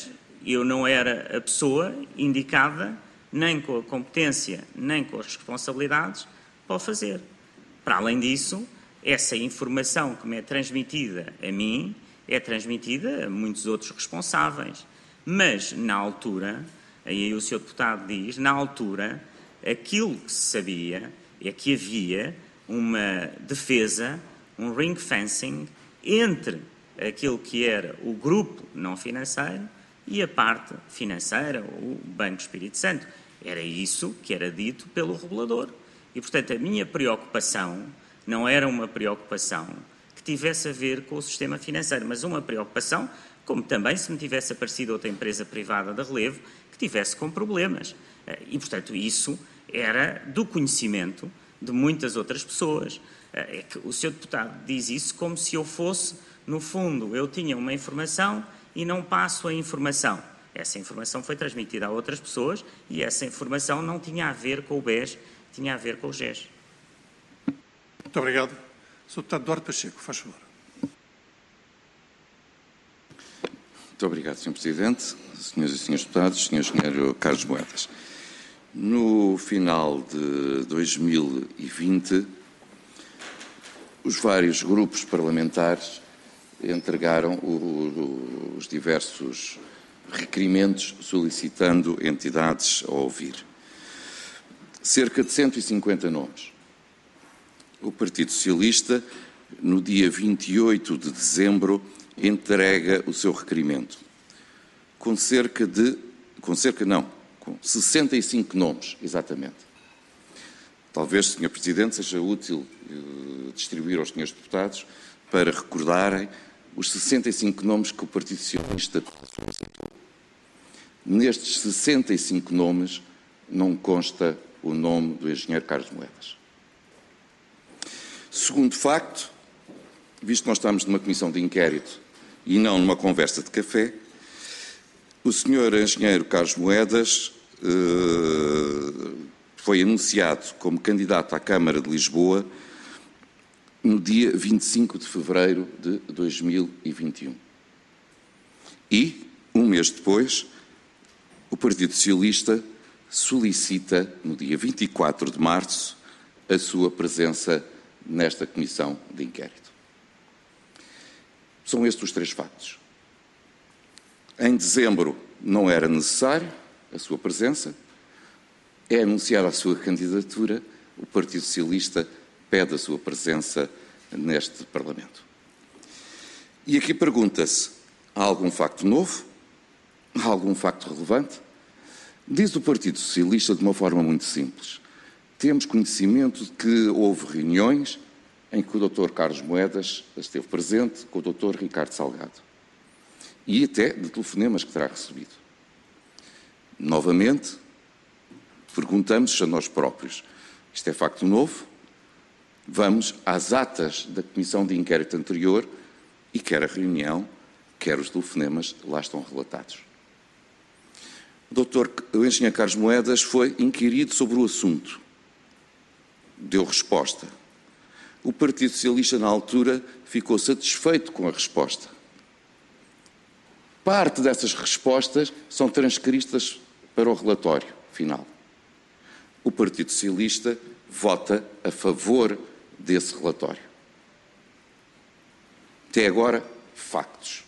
eu não era a pessoa indicada, nem com a competência, nem com as responsabilidades, para o fazer. Para além disso, essa informação que me é transmitida a mim é transmitida a muitos outros responsáveis. Mas, na altura, aí o senhor Deputado diz, na altura, aquilo que se sabia é que havia uma defesa, um ring fencing, entre aquilo que era o grupo não financeiro e a parte financeira, o Banco Espírito Santo. Era isso que era dito pelo regulador. E, portanto, a minha preocupação não era uma preocupação que tivesse a ver com o sistema financeiro, mas uma preocupação, como também se me tivesse aparecido outra empresa privada de relevo, que tivesse com problemas. E, portanto, isso era do conhecimento de muitas outras pessoas. É que o senhor Deputado diz isso como se eu fosse, no fundo, eu tinha uma informação e não passo a informação. Essa informação foi transmitida a outras pessoas e essa informação não tinha a ver com o B E S, tinha a ver com o G E S. Muito obrigado. senhor Deputado Duarte Pacheco, faz favor. Muito obrigado, senhor Presidente, senhoras e senhores deputados, senhor Engenheiro Carlos Moedas. No final de dois mil e vinte, os vários grupos parlamentares entregaram o, os diversos requerimentos solicitando entidades a ouvir. Cerca de cento e cinquenta nomes. O Partido Socialista, no dia vinte e oito de dezembro, entrega o seu requerimento, com cerca de, com cerca não, com sessenta e cinco nomes, exatamente. Talvez, senhor Presidente, seja útil eh, distribuir aos senhores deputados para recordarem os sessenta e cinco nomes que o Partido Socialista solicitou. Nestes sessenta e cinco nomes não consta o nome do engenheiro Carlos Moedas. Segundo facto, visto que nós estamos numa comissão de inquérito e não numa conversa de café, o senhor engenheiro Carlos Moedas eh, foi anunciado como candidato à Câmara de Lisboa no dia vinte e cinco de fevereiro de dois mil e vinte e um. E, um mês depois, o Partido Socialista solicita, no dia vinte e quatro de março, a sua presença nesta comissão de inquérito. São estes os três factos. Em dezembro não era necessário a sua presença, é anunciada a sua candidatura, o Partido Socialista pede a sua presença neste Parlamento. E aqui pergunta-se, há algum facto novo? Há algum facto relevante? Diz o Partido Socialista de uma forma muito simples. Temos conhecimento de que houve reuniões em que o doutor Carlos Moedas esteve presente com o doutor Ricardo Salgado. E até de telefonemas que terá recebido. Novamente, perguntamos a nós próprios, isto é facto novo? Vamos às atas da comissão de inquérito anterior e quer a reunião, quer os telefonemas, lá estão relatados. O doutor, o engenheiro Carlos Moedas foi inquirido sobre o assunto. Deu resposta. O Partido Socialista, na altura, ficou satisfeito com a resposta. Parte dessas respostas são transcritas para o relatório final. O Partido Socialista vota a favor desse relatório. Até agora, factos.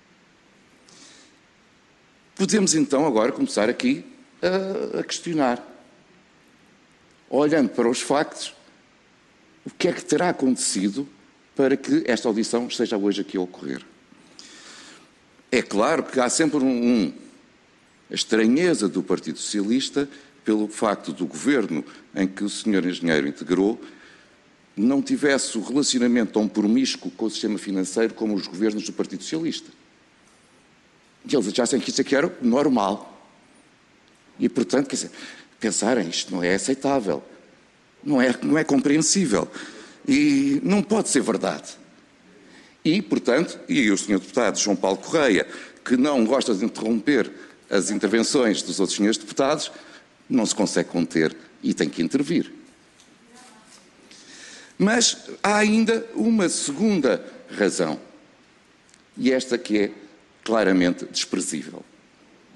Podemos então agora começar aqui a, a questionar. Olhando para os factos, o que é que terá acontecido para que esta audição esteja hoje aqui a ocorrer? É claro que há sempre um, um, a estranheza do Partido Socialista pelo facto do governo em que o senhor engenheiro integrou não tivesse o relacionamento tão promíscuo com o sistema financeiro como os governos do Partido Socialista. E eles achassem que isto aqui era normal. E, portanto, quer dizer, pensarem, isto não é aceitável, não é, não é compreensível e não pode ser verdade. E, portanto, e o senhor Deputado João Paulo Correia, que não gosta de interromper as intervenções dos outros senhores deputados, não se consegue conter e tem que intervir. Mas há ainda uma segunda razão, e esta que é claramente desprezível.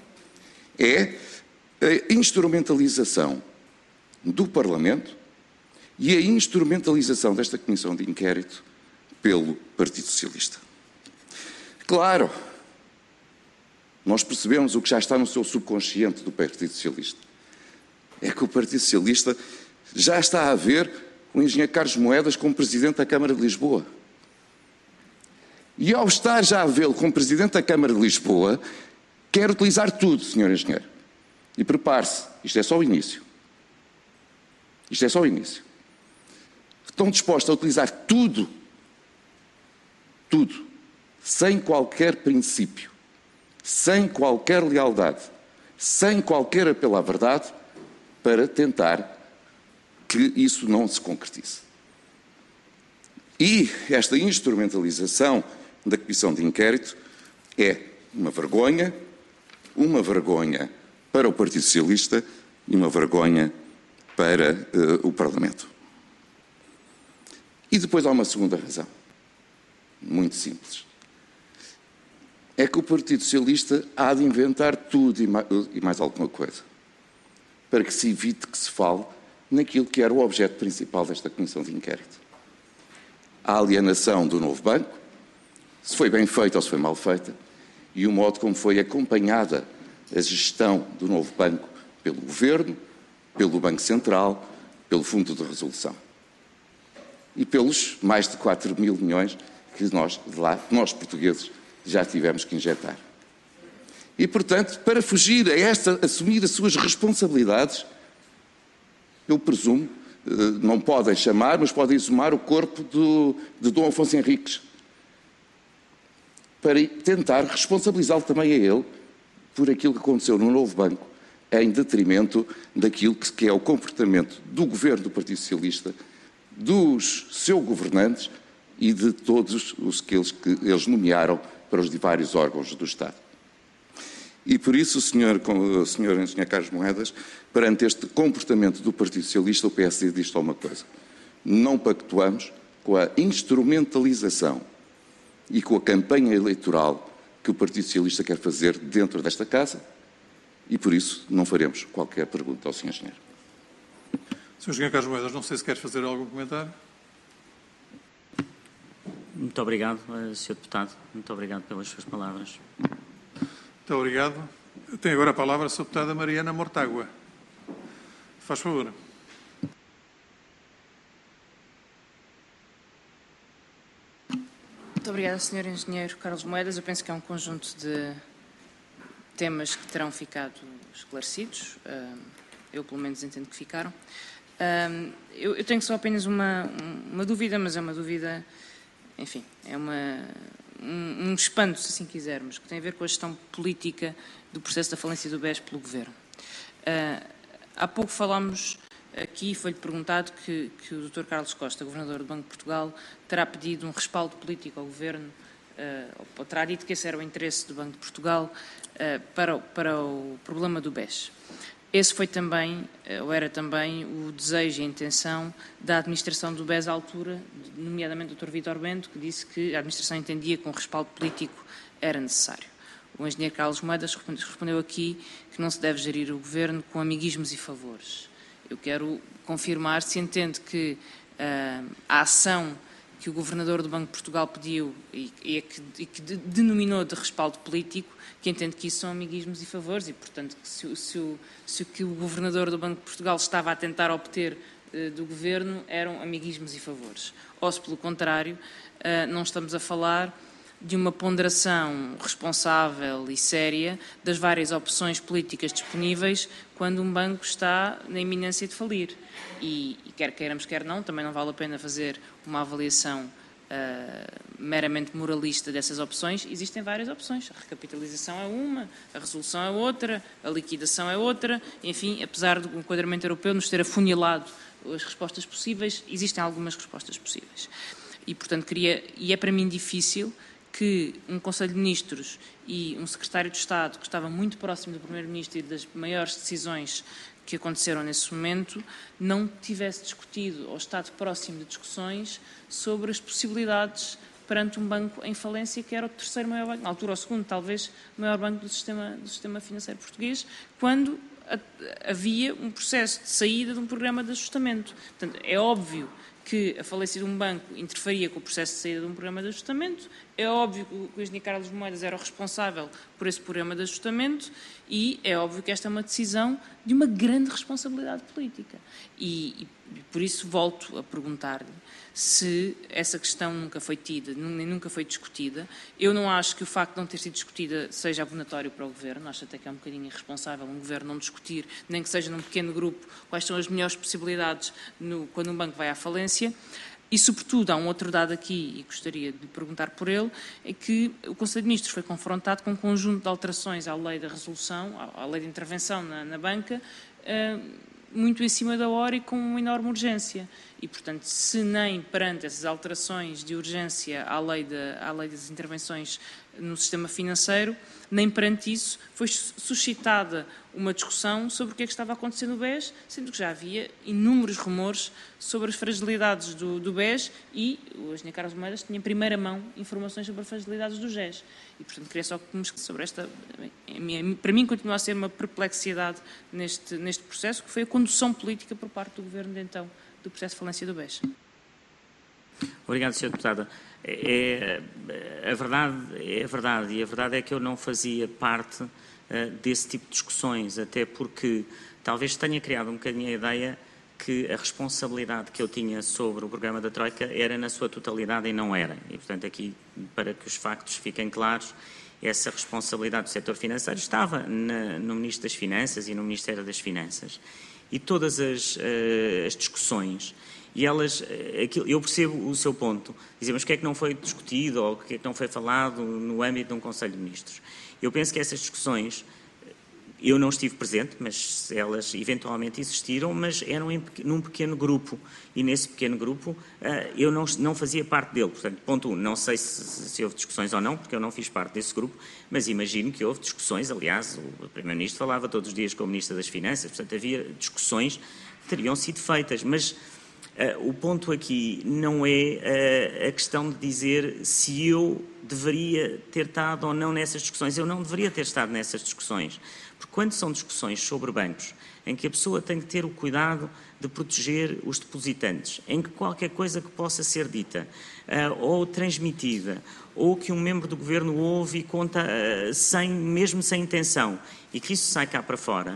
é a instrumentalização do Parlamento e a instrumentalização desta Comissão de Inquérito pelo Partido Socialista. Claro, nós percebemos o que já está no seu subconsciente do Partido Socialista. É que o Partido Socialista já está a ver o engenheiro Carlos Moedas como Presidente da Câmara de Lisboa. E ao estar já a vê-lo como Presidente da Câmara de Lisboa, quer utilizar tudo, senhor Engenheiro. E prepare-se, isto é só o início. Isto é só o início. Estão dispostos a utilizar tudo, tudo, sem qualquer princípio, sem qualquer lealdade, sem qualquer apelo à verdade, para tentar que isso não se concretize. E esta instrumentalização da Comissão de Inquérito é uma vergonha, uma vergonha para o Partido Socialista e uma vergonha para uh, o Parlamento. E depois há uma segunda razão, muito simples. É que o Partido Socialista há de inventar tudo e mais, e mais alguma coisa, para que se evite que se fale naquilo que era o objeto principal desta Comissão de Inquérito. A alienação do novo banco, se foi bem feita ou se foi mal feita, e o modo como foi acompanhada a gestão do novo banco pelo Governo, pelo Banco Central, pelo Fundo de Resolução. E pelos mais de quatro mil milhões que nós, de lá, nós portugueses, já tivemos que injetar. E, portanto, para fugir a esta, assumir as suas responsabilidades, eu presumo, não podem chamar, mas podem exumar o corpo do, de Dom Afonso Henriques, para tentar responsabilizá-lo também a ele por aquilo que aconteceu no novo banco, em detrimento daquilo que é o comportamento do governo do Partido Socialista, dos seus governantes e de todos os que eles, que eles nomearam para os vários órgãos do Estado. E por isso, senhor, senhor engenheiro Carlos Moedas, perante este comportamento do Partido Socialista, o P S D diz só uma coisa: não pactuamos com a instrumentalização e com a campanha eleitoral que o Partido Socialista quer fazer dentro desta casa, e por isso não faremos qualquer pergunta ao senhor engenheiro. senhor engenheiro Carlos Moedas, não sei se quer fazer algum comentário. Muito obrigado, senhor Deputado. Muito obrigado pelas suas palavras. Muito obrigado. Tem agora a palavra a senhora Deputada Mariana Mortágua. Faz favor. Muito obrigada, senhor engenheiro Carlos Moedas. Eu penso que é um conjunto de temas que terão ficado esclarecidos. Eu, pelo menos, entendo que ficaram. Eu tenho só apenas uma, uma dúvida, mas é uma dúvida, enfim, é uma, um, um espanto, se assim quisermos, que tem a ver com a gestão política do processo da falência do B E S pelo Governo. Há pouco falámos aqui, foi-lhe perguntado que, que o doutor Carlos Costa, Governador do Banco de Portugal, terá pedido um respaldo político ao Governo, uh, ou terá dito que esse era o interesse do Banco de Portugal uh, para, para o problema do B E S. Esse foi também, uh, ou era também, o desejo e a intenção da administração do B E S à altura, nomeadamente do doutor Vítor Bento, que disse que a administração entendia que um respaldo político era necessário. O engenheiro Carlos Moedas respondeu aqui que não se deve gerir o Governo com amiguismos e favores. Eu quero confirmar se entende que uh, a ação que o Governador do Banco de Portugal pediu e, e, que, e que de, denominou de respaldo político, que entende que isso são amiguismos e favores e, portanto, que se, se, o, se o que o Governador do Banco de Portugal estava a tentar obter uh, do Governo eram amiguismos e favores. Ou se, pelo contrário, uh, não estamos a falar de uma ponderação responsável e séria das várias opções políticas disponíveis quando um banco está na iminência de falir. E, e quer queiramos, quer não, também não vale a pena fazer uma avaliação uh, meramente moralista dessas opções. Existem várias opções. A recapitalização é uma, a resolução é outra, a liquidação é outra. Enfim, apesar do enquadramento europeu nos ter afunilado as respostas possíveis, existem algumas respostas possíveis. E, portanto, queria, e é para mim difícil que um Conselho de Ministros e um Secretário de Estado, que estava muito próximo do Primeiro-Ministro e das maiores decisões que aconteceram nesse momento, não tivesse discutido ou estado próximo de discussões sobre as possibilidades perante um banco em falência que era o terceiro maior banco, na altura o segundo, talvez, maior banco do sistema, do sistema financeiro português, quando havia um processo de saída de um programa de ajustamento. Portanto, é óbvio que a falência de um banco interferia com o processo de saída de um programa de ajustamento, é óbvio que o engenheiro Carlos Moedas era o responsável por esse programa de ajustamento e é óbvio que esta é uma decisão de uma grande responsabilidade política. E, e por isso volto a perguntar-lhe se essa questão nunca foi tida, nem nunca foi discutida. Eu não acho que o facto de não ter sido discutida seja abonatório para o Governo, acho até que é um bocadinho irresponsável um Governo não discutir, nem que seja num pequeno grupo, quais são as melhores possibilidades no, quando um banco vai à falência. E, sobretudo, há um outro dado aqui, e gostaria de lhe perguntar por ele, é que o Conselho de Ministros foi confrontado com um conjunto de alterações à lei da resolução, à lei de intervenção na, na banca, muito em cima da hora e com uma enorme urgência. E, portanto, se nem perante essas alterações de urgência à lei, de, à lei das intervenções no sistema financeiro, nem perante isso foi suscitada uma discussão sobre o que é que estava acontecendo no B E S, sendo que já havia inúmeros rumores sobre as fragilidades do, do B E S e o engenheiro Carlos Moedas tinha em primeira mão informações sobre as fragilidades do G E S. E, portanto, queria só que me esclarecesse sobre esta... Para mim, continua a ser uma perplexidade neste, neste processo, que foi a condução política por parte do Governo de então, do processo de falência do B E S. Obrigado, senhora Deputada. É, é, a verdade, é a verdade, e a verdade é que eu não fazia parte uh, desse tipo de discussões, até porque talvez tenha criado um bocadinho a ideia que a responsabilidade que eu tinha sobre o programa da Troika era na sua totalidade e não era. E, portanto, aqui, para que os factos fiquem claros, essa responsabilidade do setor financeiro estava na, no Ministro das Finanças e no Ministério das Finanças. E todas as, uh, as discussões, e elas, aquilo, eu percebo o seu ponto, dizemos o que é que não foi discutido ou o que é que não foi falado no âmbito de um Conselho de Ministros. Eu penso que essas discussões, eu não estive presente, mas elas eventualmente existiram, mas eram em, num pequeno grupo, e nesse pequeno grupo uh, eu não, não fazia parte dele. Portanto, ponto um, não sei se, se houve discussões ou não, porque eu não fiz parte desse grupo, mas imagino que houve discussões, aliás, o Primeiro-Ministro falava todos os dias com o Ministro das Finanças, portanto havia discussões que teriam sido feitas, mas Uh, o ponto aqui não é uh, a questão de dizer se eu deveria ter estado ou não nessas discussões. Eu não deveria ter estado nessas discussões, porque quando são discussões sobre bancos, em que a pessoa tem que ter o cuidado de proteger os depositantes, em que qualquer coisa que possa ser dita uh, ou transmitida, ou que um membro do Governo ouve e conta uh, sem, mesmo sem intenção, e que isso sai cá para fora,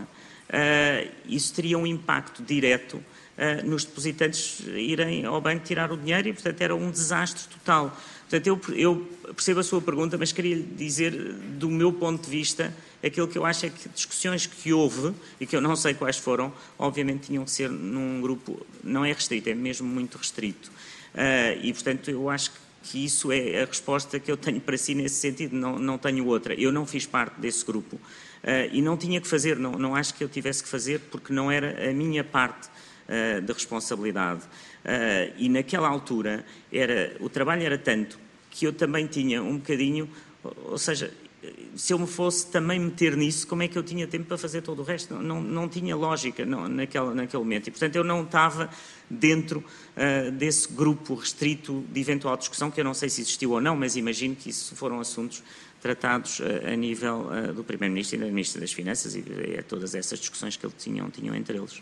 uh, isso teria um impacto direto Uh, nos depositantes irem ao banco tirar o dinheiro e, portanto, era um desastre total. Portanto, eu, eu percebo a sua pergunta, mas queria lhe dizer, do meu ponto de vista, aquilo que eu acho é que discussões que houve, e que eu não sei quais foram, obviamente tinham que ser num grupo, não é restrito, é mesmo muito restrito. Uh, e, portanto, eu acho que isso é a resposta que eu tenho para si nesse sentido, não, não tenho outra. Eu não fiz parte desse grupo uh, e não tinha que fazer, não, não acho que eu tivesse que fazer, porque não era a minha parte Uh, de responsabilidade. Uh, e naquela altura era, o trabalho era tanto que eu também tinha um bocadinho, ou seja, se eu me fosse também meter nisso, como é que eu tinha tempo para fazer todo o resto? Não, não, não tinha lógica não, naquele, naquele momento. E, portanto, eu não estava dentro uh, desse grupo restrito de eventual discussão, que eu não sei se existiu ou não, mas imagino que isso foram assuntos tratados uh, a nível uh, do Primeiro-Ministro e da Ministra das Finanças, e é todas essas discussões que eles tinham, tinham entre eles.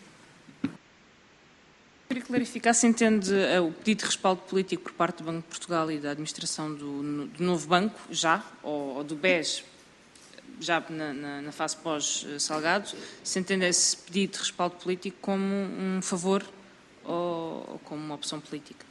Queria clarificar se entende uh, o pedido de respaldo político por parte do Banco de Portugal e da administração do, do novo banco, já, ou, ou do B E S, já na, na, na fase pós-Salgado, se entende esse pedido de respaldo político como um favor ou, ou como uma opção política?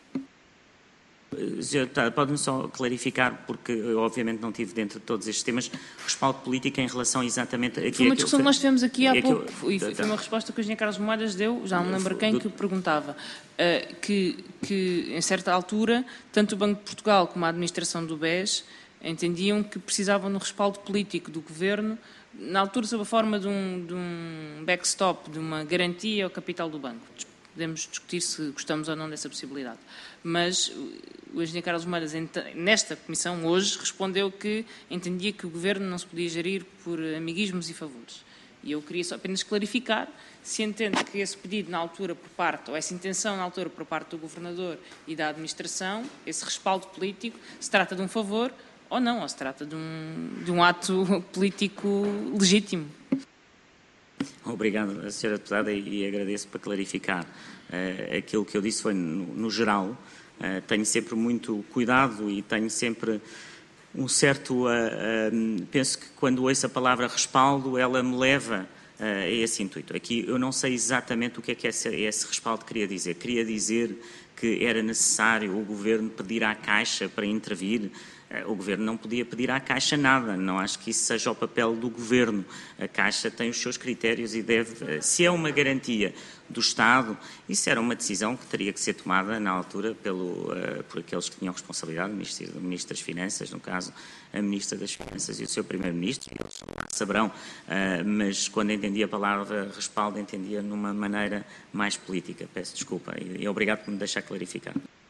Pode-me só clarificar, porque eu obviamente não estive dentro de todos estes temas, respaldo político em relação exatamente... Aqui foi uma discussão que nós tivemos aqui há é pouco, eu, e foi tá, uma resposta que o engenheiro Carlos Moedas deu, já não me lembro quem, que o perguntava, uh, que, que em certa altura, tanto o Banco de Portugal como a administração do B E S entendiam que precisavam de um respaldo político do Governo, na altura sob a forma de um, de um backstop, de uma garantia ao capital do banco. Podemos discutir se gostamos ou não dessa possibilidade. Mas o engenheiro Carlos Moedas, nesta comissão hoje, respondeu que entendia que o Governo não se podia gerir por amiguismos e favores. E eu queria só apenas clarificar se entende que esse pedido na altura por parte, ou essa intenção na altura por parte do Governador e da Administração, esse respaldo político, se trata de um favor ou não, ou se trata de um, de um ato político legítimo. Obrigado, senhora Deputada, e agradeço para clarificar. Uh, aquilo que eu disse foi no, no geral. Uh, tenho sempre muito cuidado e tenho sempre um certo... Uh, uh, penso que quando ouço a palavra respaldo, ela me leva uh, a esse intuito. Aqui eu não sei exatamente o que é que esse, esse respaldo queria dizer. Queria dizer que era necessário o Governo pedir à Caixa para intervir. O Governo não podia pedir à Caixa nada, não acho que isso seja o papel do Governo. A Caixa tem os seus critérios e deve, se é uma garantia do Estado, isso era uma decisão que teria que ser tomada na altura pelo, uh, por aqueles que tinham responsabilidade, o Ministro, o Ministro das Finanças, no caso, a Ministra das Finanças e o seu Primeiro-Ministro, eles saberão, uh, mas quando entendia a palavra respaldo, entendia numa maneira mais política. Peço desculpa e, e obrigado por me deixar clarificar.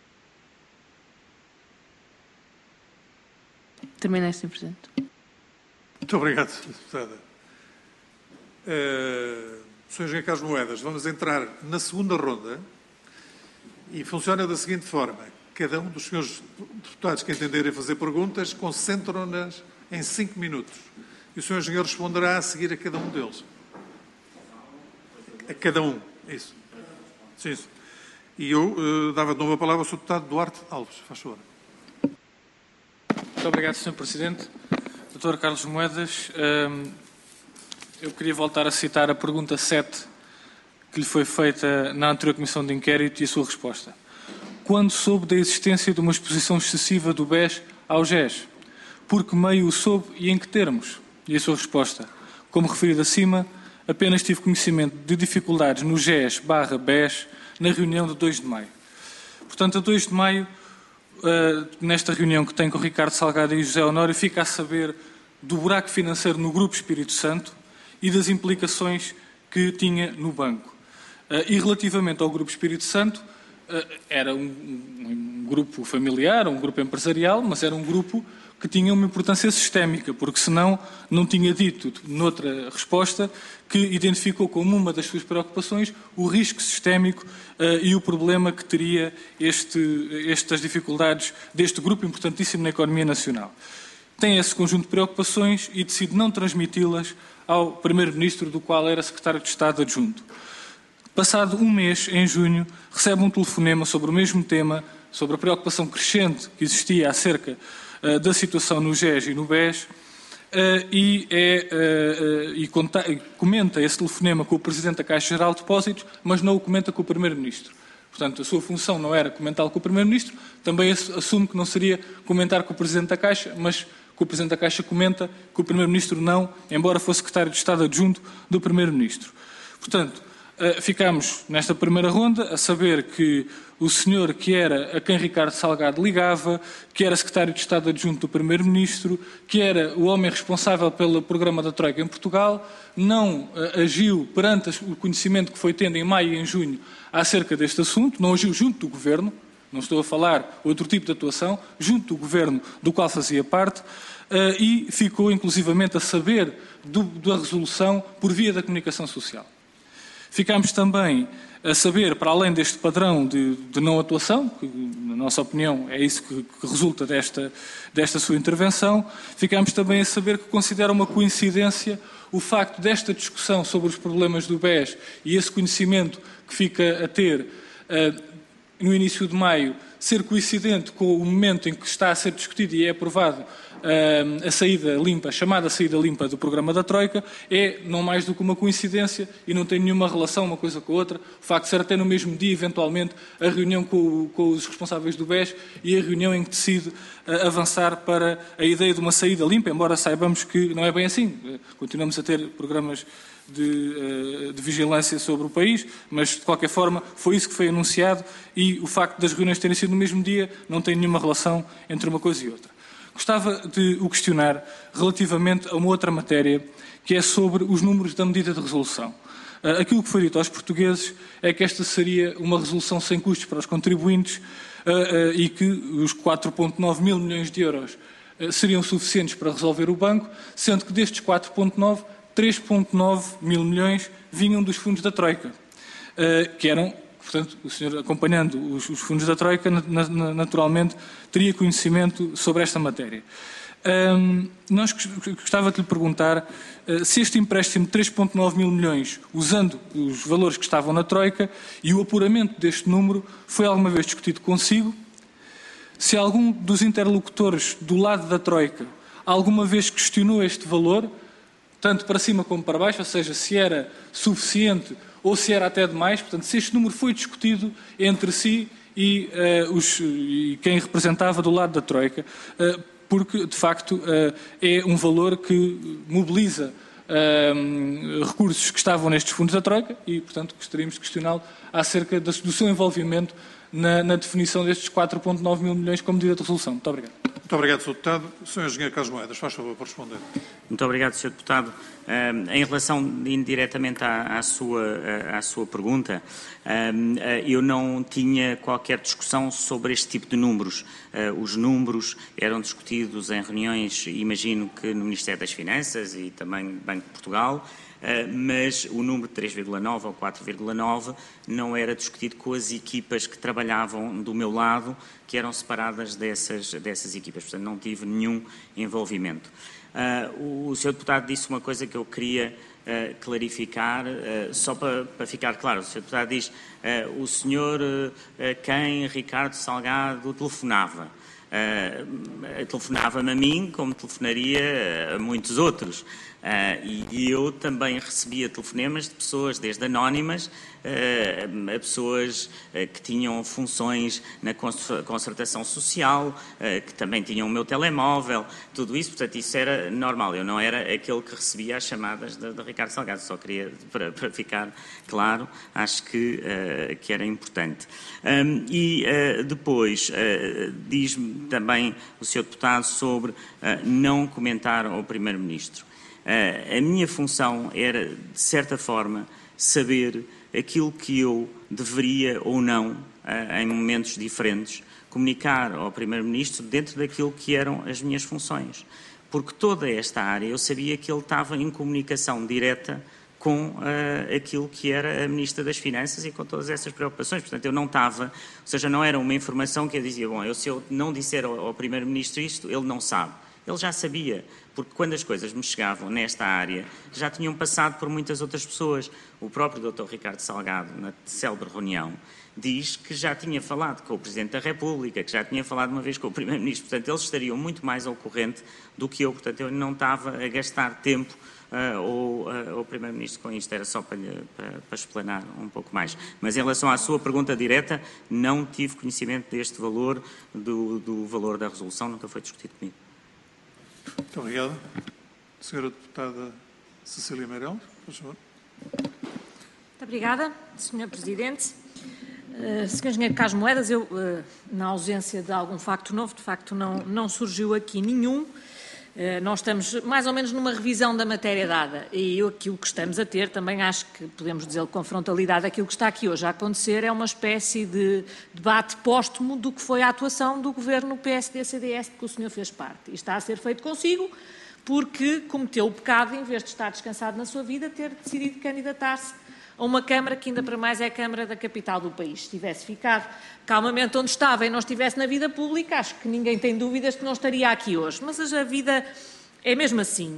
Terminei, senhor Presidente. Muito obrigado, Deputada. Uh, senhor Engenheiro Carlos Moedas, vamos entrar na segunda ronda e funciona da seguinte forma. Cada um dos senhores deputados que entenderem fazer perguntas concentram-nas em cinco minutos. E o senhor Engenheiro responderá a seguir a cada um deles. A cada um, isso. Sim, isso. E eu uh, dava de novo a palavra ao senhor Deputado Duarte Alves. Faz favor. Muito obrigado, senhor Presidente. doutor Carlos Moedas, eu queria voltar a citar a pergunta sete que lhe foi feita na anterior Comissão de Inquérito e a sua resposta. Quando soube da existência de uma exposição excessiva do B E S ao G E S? Por que meio o soube e em que termos? E a sua resposta. Como referido acima, apenas tive conhecimento de dificuldades no G E S barra B E S na reunião de dois de maio. Portanto, a dois de maio, Uh, nesta reunião que tem com o Ricardo Salgado e José Honório, fica a saber do buraco financeiro no Grupo Espírito Santo e das implicações que tinha no banco. Uh, e relativamente ao Grupo Espírito Santo, uh, era um, um, um grupo familiar, um grupo empresarial, mas era um grupo que tinha uma importância sistémica, porque senão não tinha dito, noutra resposta, que identificou como uma das suas preocupações o risco sistémico uh, e o problema que teria este, estas dificuldades deste grupo importantíssimo na economia nacional. Tem esse conjunto de preocupações e decide não transmiti-las ao Primeiro-Ministro, do qual era Secretário de Estado adjunto. Passado um mês, em junho, recebe um telefonema sobre o mesmo tema, sobre a preocupação crescente que existia acerca uh, da situação no G E S e no B E S, Uh, e, é, uh, uh, e, conta, e comenta esse telefonema com o Presidente da Caixa Geral de Depósitos, mas não o comenta com o Primeiro-Ministro. Portanto, a sua função não era comentá-lo com o Primeiro-Ministro, também assume que não seria comentar com o Presidente da Caixa, mas que o Presidente da Caixa comenta, que o Primeiro-Ministro não, embora fosse Secretário de Estado adjunto do Primeiro-Ministro. Portanto, uh, ficamos nesta primeira ronda a saber que o senhor que era a quem Ricardo Salgado ligava, que era secretário de Estado adjunto do Primeiro-Ministro, que era o homem responsável pelo programa da Troika em Portugal, não uh, agiu perante o conhecimento que foi tendo em maio e em junho acerca deste assunto, não agiu junto do Governo, não estou a falar outro tipo de atuação, junto do Governo do qual fazia parte, uh, e ficou inclusivamente a saber do, da resolução por via da comunicação social. Ficámos também a saber, para além deste padrão de, de não atuação, que na nossa opinião é isso que, que resulta desta, desta sua intervenção, ficámos também a saber que considera uma coincidência o facto desta discussão sobre os problemas do B E S e esse conhecimento que fica a ter uh, no início de maio ser coincidente com o momento em que está a ser discutido e é aprovado uh, a saída limpa, a chamada saída limpa do programa da Troika, é não mais do que uma coincidência e não tem nenhuma relação uma coisa com a outra. O facto de ser até no mesmo dia, eventualmente, a reunião com, com os responsáveis do B E S e a reunião em que decide uh, avançar para a ideia de uma saída limpa, embora saibamos que não é bem assim. Uh, continuamos a ter programas De, de vigilância sobre o país, mas de qualquer forma foi isso que foi anunciado e o facto das reuniões terem sido no mesmo dia não tem nenhuma relação entre uma coisa e outra. Gostava de o questionar relativamente a uma outra matéria que é sobre os números da medida de resolução. Aquilo que foi dito aos portugueses é que esta seria uma resolução sem custos para os contribuintes e que os quatro vírgula nove mil milhões de euros seriam suficientes para resolver o banco, sendo que destes quatro vírgula nove três vírgula nove mil milhões vinham dos fundos da Troika, que eram, portanto, o senhor acompanhando os, os fundos da Troika, na, na, naturalmente, teria conhecimento sobre esta matéria. Um, nós gostava de lhe perguntar uh, se este empréstimo de três vírgula nove mil milhões, usando os valores que estavam na Troika, e o apuramento deste número foi alguma vez discutido consigo, se algum dos interlocutores do lado da Troika alguma vez questionou este valor, tanto para cima como para baixo, ou seja, se era suficiente ou se era até demais, portanto, se este número foi discutido entre si e, uh, os, e quem representava do lado da Troika, uh, porque, de facto, é um valor que mobiliza recursos que estavam nestes fundos da Troika e, portanto, gostaríamos de questioná-lo acerca do seu envolvimento na, na definição destes quatro vírgula nove mil milhões como medida de resolução. Muito obrigado. Muito obrigado, senhor Deputado. senhor Engenheiro Carlos Moedas, faz favor por responder. Muito obrigado, senhor Deputado. Um, em relação indiretamente à, à, sua, à sua pergunta, um, eu não tinha qualquer discussão sobre este tipo de números. Uh, os números eram discutidos em reuniões, imagino que no Ministério das Finanças e também no Banco de Portugal, uh, mas o número de três vírgula nove ou quatro vírgula nove não era discutido com as equipas que trabalhavam do meu lado, que eram separadas dessas, dessas equipas. Portanto, não tive nenhum envolvimento. Uh, o senhor Deputado disse uma coisa que eu queria uh, clarificar, uh, só para, para ficar claro. O senhor Deputado diz, uh, o senhor uh, quem, Ricardo Salgado, telefonava. Uh, telefonava-me a mim, como telefonaria a muitos outros. Uh, e eu também recebia telefonemas de pessoas, desde anónimas, uh, a pessoas uh, que tinham funções na concertação social, uh, que também tinham o meu telemóvel, tudo isso, portanto, isso era normal. Eu não era aquele que recebia as chamadas de, de Ricardo Salgado, só queria, para, para ficar claro, acho que, uh, que era importante. Um, e uh, depois, uh, diz-me também o senhor Deputado sobre uh, não comentar ao Primeiro-Ministro. Uh, a minha função era, de certa forma, saber aquilo que eu deveria ou não, uh, em momentos diferentes, comunicar ao Primeiro-Ministro dentro daquilo que eram as minhas funções. Porque toda esta área eu sabia que ele estava em comunicação direta com uh, aquilo que era a Ministra das Finanças e com todas essas preocupações. Portanto, eu não estava, ou seja, não era uma informação que eu dizia, bom, eu, se eu não disser ao, ao Primeiro-Ministro isto, ele não sabe. Ele já sabia, porque quando as coisas me chegavam nesta área, já tinham passado por muitas outras pessoas. O próprio doutor Ricardo Salgado, na célebre reunião, diz que já tinha falado com o Presidente da República, que já tinha falado uma vez com o Primeiro-Ministro. Portanto, eles estariam muito mais ao corrente do que eu. Portanto, eu não estava a gastar tempo uh, ou, uh, ao Primeiro-Ministro com isto. Era só para, lhe, para, para explanar um pouco mais. Mas em relação à sua pergunta direta, não tive conhecimento deste valor, do, do valor da resolução, nunca foi discutido comigo. Muito obrigado. senhora Deputada Cecília Meirelles, por favor. Muito obrigada, senhor Presidente. Uh, senhor Engenheiro Carlos Moedas, eu, uh, na ausência de algum facto novo, de facto não, não surgiu aqui nenhum. Uh, nós estamos mais ou menos numa revisão da matéria dada e eu, aquilo que estamos a ter, também acho que podemos dizer com frontalidade, aquilo que está aqui hoje a acontecer é uma espécie de debate póstumo do que foi a atuação do Governo P S D C D S de que o senhor fez parte. E está a ser feito consigo porque cometeu o pecado, em vez de estar descansado na sua vida, ter decidido candidatar-se a uma Câmara que ainda para mais é a Câmara da capital do país. Se tivesse ficado calmamente onde estava e não estivesse na vida pública, acho que ninguém tem dúvidas que não estaria aqui hoje. Mas a vida é mesmo assim.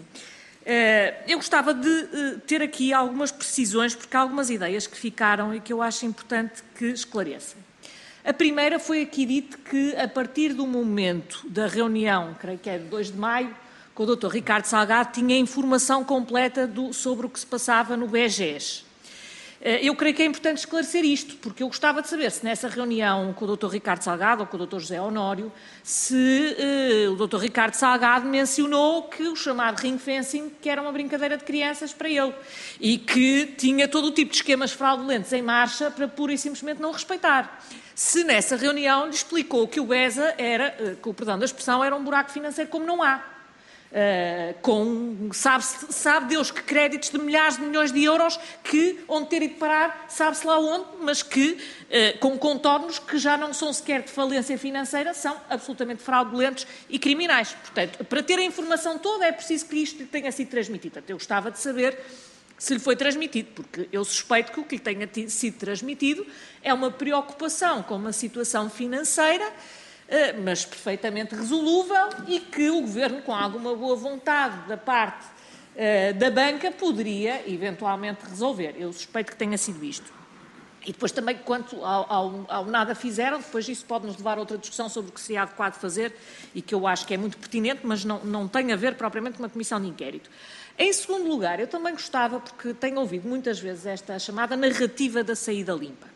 Eu gostava de ter aqui algumas precisões, porque há algumas ideias que ficaram e que eu acho importante que esclareçam. A primeira foi aqui dito que, a partir do momento da reunião, creio que é de dois de maio, com o doutor Ricardo Salgado, tinha informação completa do, sobre o que se passava no B G E S. Eu creio que é importante esclarecer isto, porque eu gostava de saber se nessa reunião com o doutor Ricardo Salgado ou com o doutor José Honório, se uh, o doutor Ricardo Salgado mencionou que o chamado ring fencing, que era uma brincadeira de crianças para ele, e que tinha todo o tipo de esquemas fraudulentos em marcha para pura e simplesmente não respeitar. Se nessa reunião lhe explicou que o B E S A era, uh, com o perdão da expressão, era um buraco financeiro como não há. Uh, com, sabe, sabe Deus que créditos de milhares de milhões de euros que, onde ter ido parar, sabe-se lá onde, mas que, uh, com contornos que já não são sequer de falência financeira, são absolutamente fraudulentos e criminais. Portanto, para ter a informação toda é preciso que isto lhe tenha sido transmitido. Portanto, eu gostava de saber se lhe foi transmitido, porque eu suspeito que o que lhe tenha sido transmitido é uma preocupação com uma situação financeira, mas perfeitamente resolúvel, e que o Governo, com alguma boa vontade da parte uh, da banca, poderia eventualmente resolver. Eu suspeito que tenha sido isto. E depois também, quanto ao, ao, ao nada fizeram, depois isso pode nos levar a outra discussão sobre o que seria adequado fazer, e que eu acho que é muito pertinente, mas não, não tem a ver propriamente com uma comissão de inquérito. Em segundo lugar, eu também gostava, porque tenho ouvido muitas vezes esta chamada narrativa da saída limpa.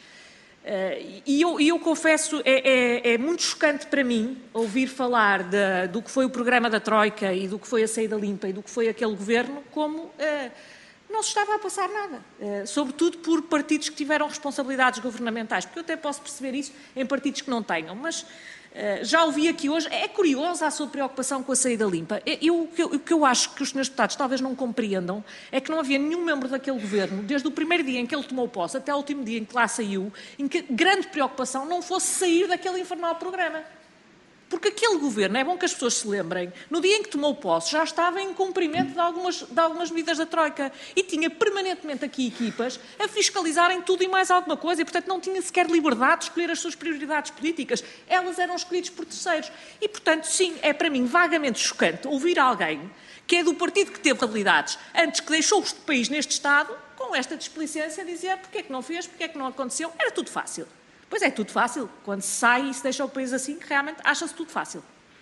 Uh, e, eu, e eu confesso, é, é, é muito chocante para mim ouvir falar de, do que foi o programa da Troika e do que foi a saída limpa e do que foi aquele governo, como uh, não se estava a passar nada, uh, sobretudo por partidos que tiveram responsabilidades governamentais, porque eu até posso perceber isso em partidos que não tenham, mas uh, já ouvi aqui hoje, é curiosa a sua preocupação com a saída limpa. Eu, o, que eu, o que eu acho que os senhores deputados talvez não compreendam é que não havia nenhum membro daquele governo, desde o primeiro dia em que ele tomou posse até o último dia em que lá saiu, em que grande preocupação não fosse sair daquele infernal programa. Porque aquele governo, é bom que as pessoas se lembrem, no dia em que tomou posse já estava em cumprimento de algumas, de algumas medidas da Troika e tinha permanentemente aqui equipas a fiscalizarem tudo e mais alguma coisa e, portanto, não tinha sequer liberdade de escolher as suas prioridades políticas. Elas eram escolhidas por terceiros. E, portanto, sim, é para mim vagamente chocante ouvir alguém que é do partido que teve habilidades antes, que deixou o país neste estado, com esta displicência, dizer porque é que não fez, porque é que não aconteceu. Era tudo fácil. Pois é, tudo fácil. Quando se sai e se deixa o país assim, realmente acha-se tudo fácil.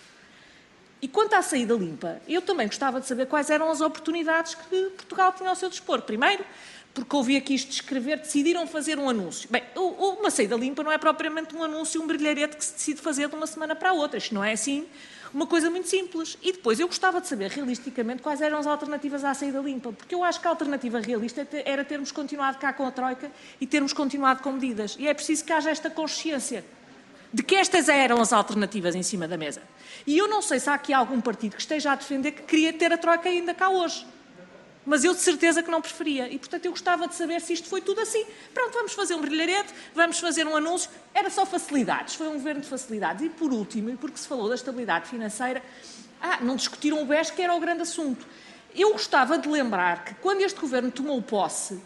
E quanto à saída limpa, eu também gostava de saber quais eram as oportunidades que Portugal tinha ao seu dispor. Primeiro, porque ouvi aqui isto descrever, decidiram fazer um anúncio. Bem, uma saída limpa não é propriamente um anúncio, um brilharete que se decide fazer de uma semana para a outra. Isto não é assim uma coisa muito simples. E depois eu gostava de saber realisticamente quais eram as alternativas à saída limpa, porque eu acho que a alternativa realista era termos continuado cá com a Troika e termos continuado com medidas. E é preciso que haja esta consciência de que estas eram as alternativas em cima da mesa. E eu não sei se há aqui algum partido que esteja a defender que queria ter a Troika ainda cá hoje. Mas eu de certeza que não preferia. E, portanto, eu gostava de saber se isto foi tudo assim. Pronto, vamos fazer um brilharete, vamos fazer um anúncio. Era só facilidades, foi um governo de facilidades. E, por último, e porque se falou da estabilidade financeira, ah, não discutiram o B E S, que era o grande assunto. Eu gostava de lembrar que, quando este governo tomou posse,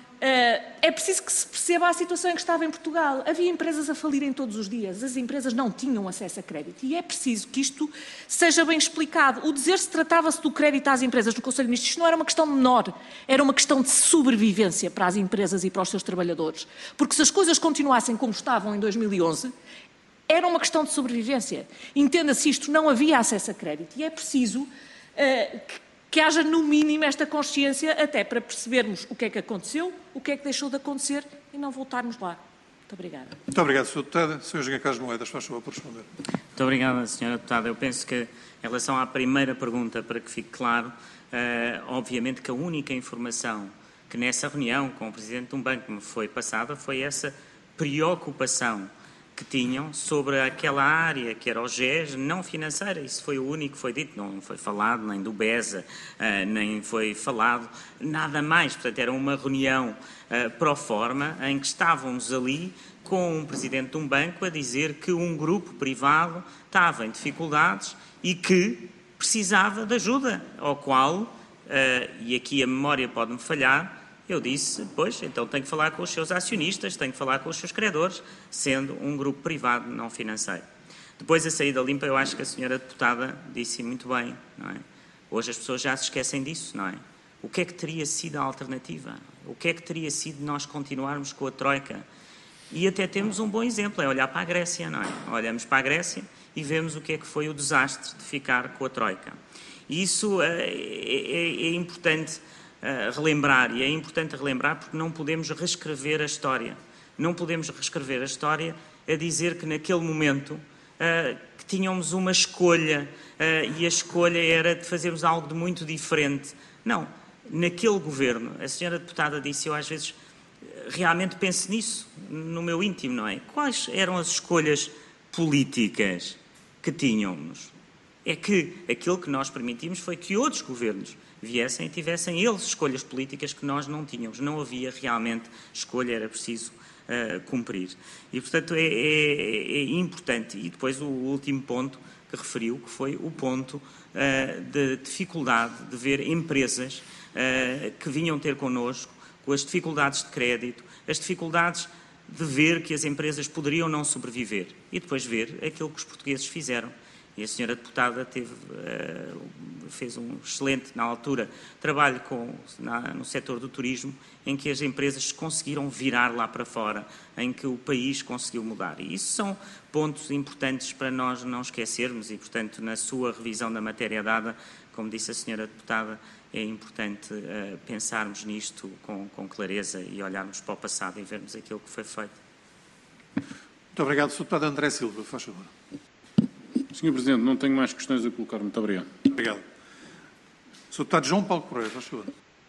Uh, é preciso que se perceba a situação em que estava em Portugal. Havia empresas a falirem todos os dias, as empresas não tinham acesso a crédito e é preciso que isto seja bem explicado. O dizer se tratava-se do crédito às empresas no Conselho de Ministros, isto não era uma questão menor, era uma questão de sobrevivência para as empresas e para os seus trabalhadores. Porque se as coisas continuassem como estavam em dois mil e onze, era uma questão de sobrevivência. Entenda-se isto, não havia acesso a crédito e é preciso uh, que que haja, no mínimo, esta consciência até para percebermos o que é que aconteceu, o que é que deixou de acontecer e não voltarmos lá. Muito obrigada. Muito obrigado, senhor Deputado. senhor Engenheiro Carlos Moedas, faz favor por responder. Muito obrigada, senhora Deputada. Eu penso que, em relação à primeira pergunta, para que fique claro, uh, obviamente que a única informação que nessa reunião com o Presidente de um banco me foi passada foi essa preocupação que tinham sobre aquela área que era o G E S não financeira. Isso foi o único que foi dito, não foi falado nem do B E S A, uh, nem foi falado nada mais. Portanto, era uma reunião uh, pro forma em que estávamos ali com um presidente de um banco a dizer que um grupo privado estava em dificuldades e que precisava de ajuda, ao qual, uh, e aqui a memória pode-me falhar, eu disse, pois, então tenho que falar com os seus acionistas, tenho que falar com os seus credores, sendo um grupo privado não financeiro. Depois a saída limpa, eu acho que a senhora deputada disse muito bem, não é? Hoje as pessoas já se esquecem disso, não é? O que é que teria sido a alternativa? O que é que teria sido nós continuarmos com a Troika? E até temos um bom exemplo, é olhar para a Grécia, não é? Olhamos para a Grécia e vemos o que é que foi o desastre de ficar com a Troika. E isso é, é, é importante Uh, relembrar, e é importante relembrar porque não podemos reescrever a história. Não podemos reescrever a história a dizer que naquele momento uh, que tínhamos uma escolha uh, e a escolha era de fazermos algo de muito diferente. Não, naquele governo, a senhora deputada disse, eu às vezes realmente penso nisso, no meu íntimo, não é? Quais eram as escolhas políticas que tínhamos? é que aquilo que nós permitimos foi que outros governos viessem e tivessem eles escolhas políticas que nós não tínhamos. Não havia realmente escolha, era preciso uh, cumprir. E, portanto, é, é, é importante. E depois o último ponto que referiu, que foi o ponto uh, de dificuldade de ver empresas uh, que vinham ter connosco, com as dificuldades de crédito, as dificuldades de ver que as empresas poderiam não sobreviver e depois ver aquilo que os portugueses fizeram. E a senhora deputada teve, uh, fez um excelente, na altura, trabalho com, na, no setor do turismo, em que as empresas conseguiram virar lá para fora, em que o país conseguiu mudar. E isso são pontos importantes para nós não esquecermos e, portanto, na sua revisão da matéria dada, como disse a senhora deputada, é importante uh, pensarmos nisto com, com clareza e olharmos para o passado e vermos aquilo que foi feito. Muito obrigado. senhor Deputado André Silva, faz favor. senhor Presidente, não tenho mais questões a colocar. Muito obrigado. Obrigado. senhor Deputado João Paulo Correia, faz favor.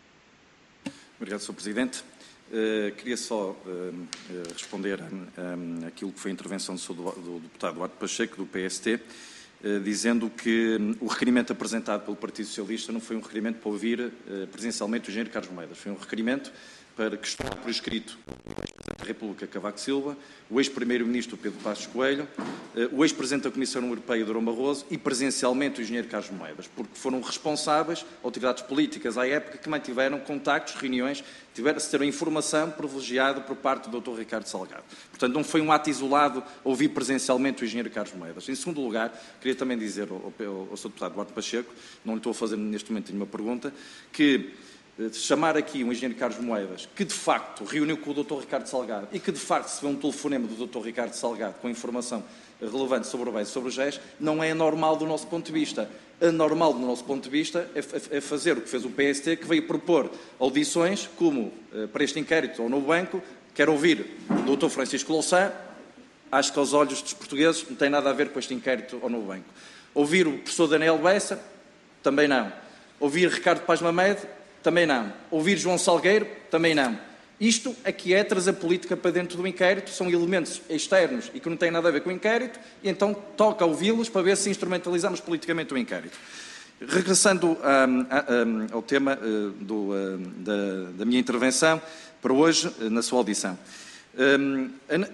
Obrigado, senhor Presidente. Uh, queria só uh, uh, responder um, aquilo que foi a intervenção do, do deputado Duarte Pacheco, do P S T, uh, dizendo que um, o requerimento apresentado pelo Partido Socialista não foi um requerimento para ouvir uh, presencialmente o engenheiro Carlos Moedas, foi um requerimento para que estou por escrito o ex-Presidente da República, Cavaco Silva, o ex-Primeiro-Ministro, Pedro Passos Coelho, o ex-Presidente da Comissão Europeia, Durão Barroso, e presencialmente o engenheiro Carlos Moedas, porque foram responsáveis, autoridades políticas à época, que mantiveram contactos, reuniões, tiveram-se ter a informação privilegiada por parte do doutor Ricardo Salgado. Portanto, não foi um ato isolado ouvir presencialmente o engenheiro Carlos Moedas. Em segundo lugar, queria também dizer ao, ao, ao senhor Deputado Duarte Pacheco, não lhe estou a fazer neste momento nenhuma pergunta, que chamar aqui o engenheiro Carlos Moedas, que de facto reuniu com o doutor Ricardo Salgado e que de facto se vê um telefonema do doutor Ricardo Salgado com informação relevante sobre o B E S e sobre o G E S, não é anormal do nosso ponto de vista. Anormal do nosso ponto de vista é fazer o que fez o P S T, que veio propor audições, como para este inquérito ao Novo Banco, quer ouvir o doutor Francisco Louçã, acho que aos olhos dos portugueses não tem nada a ver com este inquérito ao Novo Banco. Ouvir o professor Daniel Bessa, também não. Ouvir Ricardo Paz Mamed, também não. Ouvir João Salgueiro, também não. Isto aqui é trazer política para dentro do inquérito, são elementos externos e que não têm nada a ver com o inquérito, e então toca ouvi-los para ver se instrumentalizamos politicamente o inquérito. Regressando um, um, ao tema uh, do, uh, da, da minha intervenção para hoje, uh, na sua audição. Um,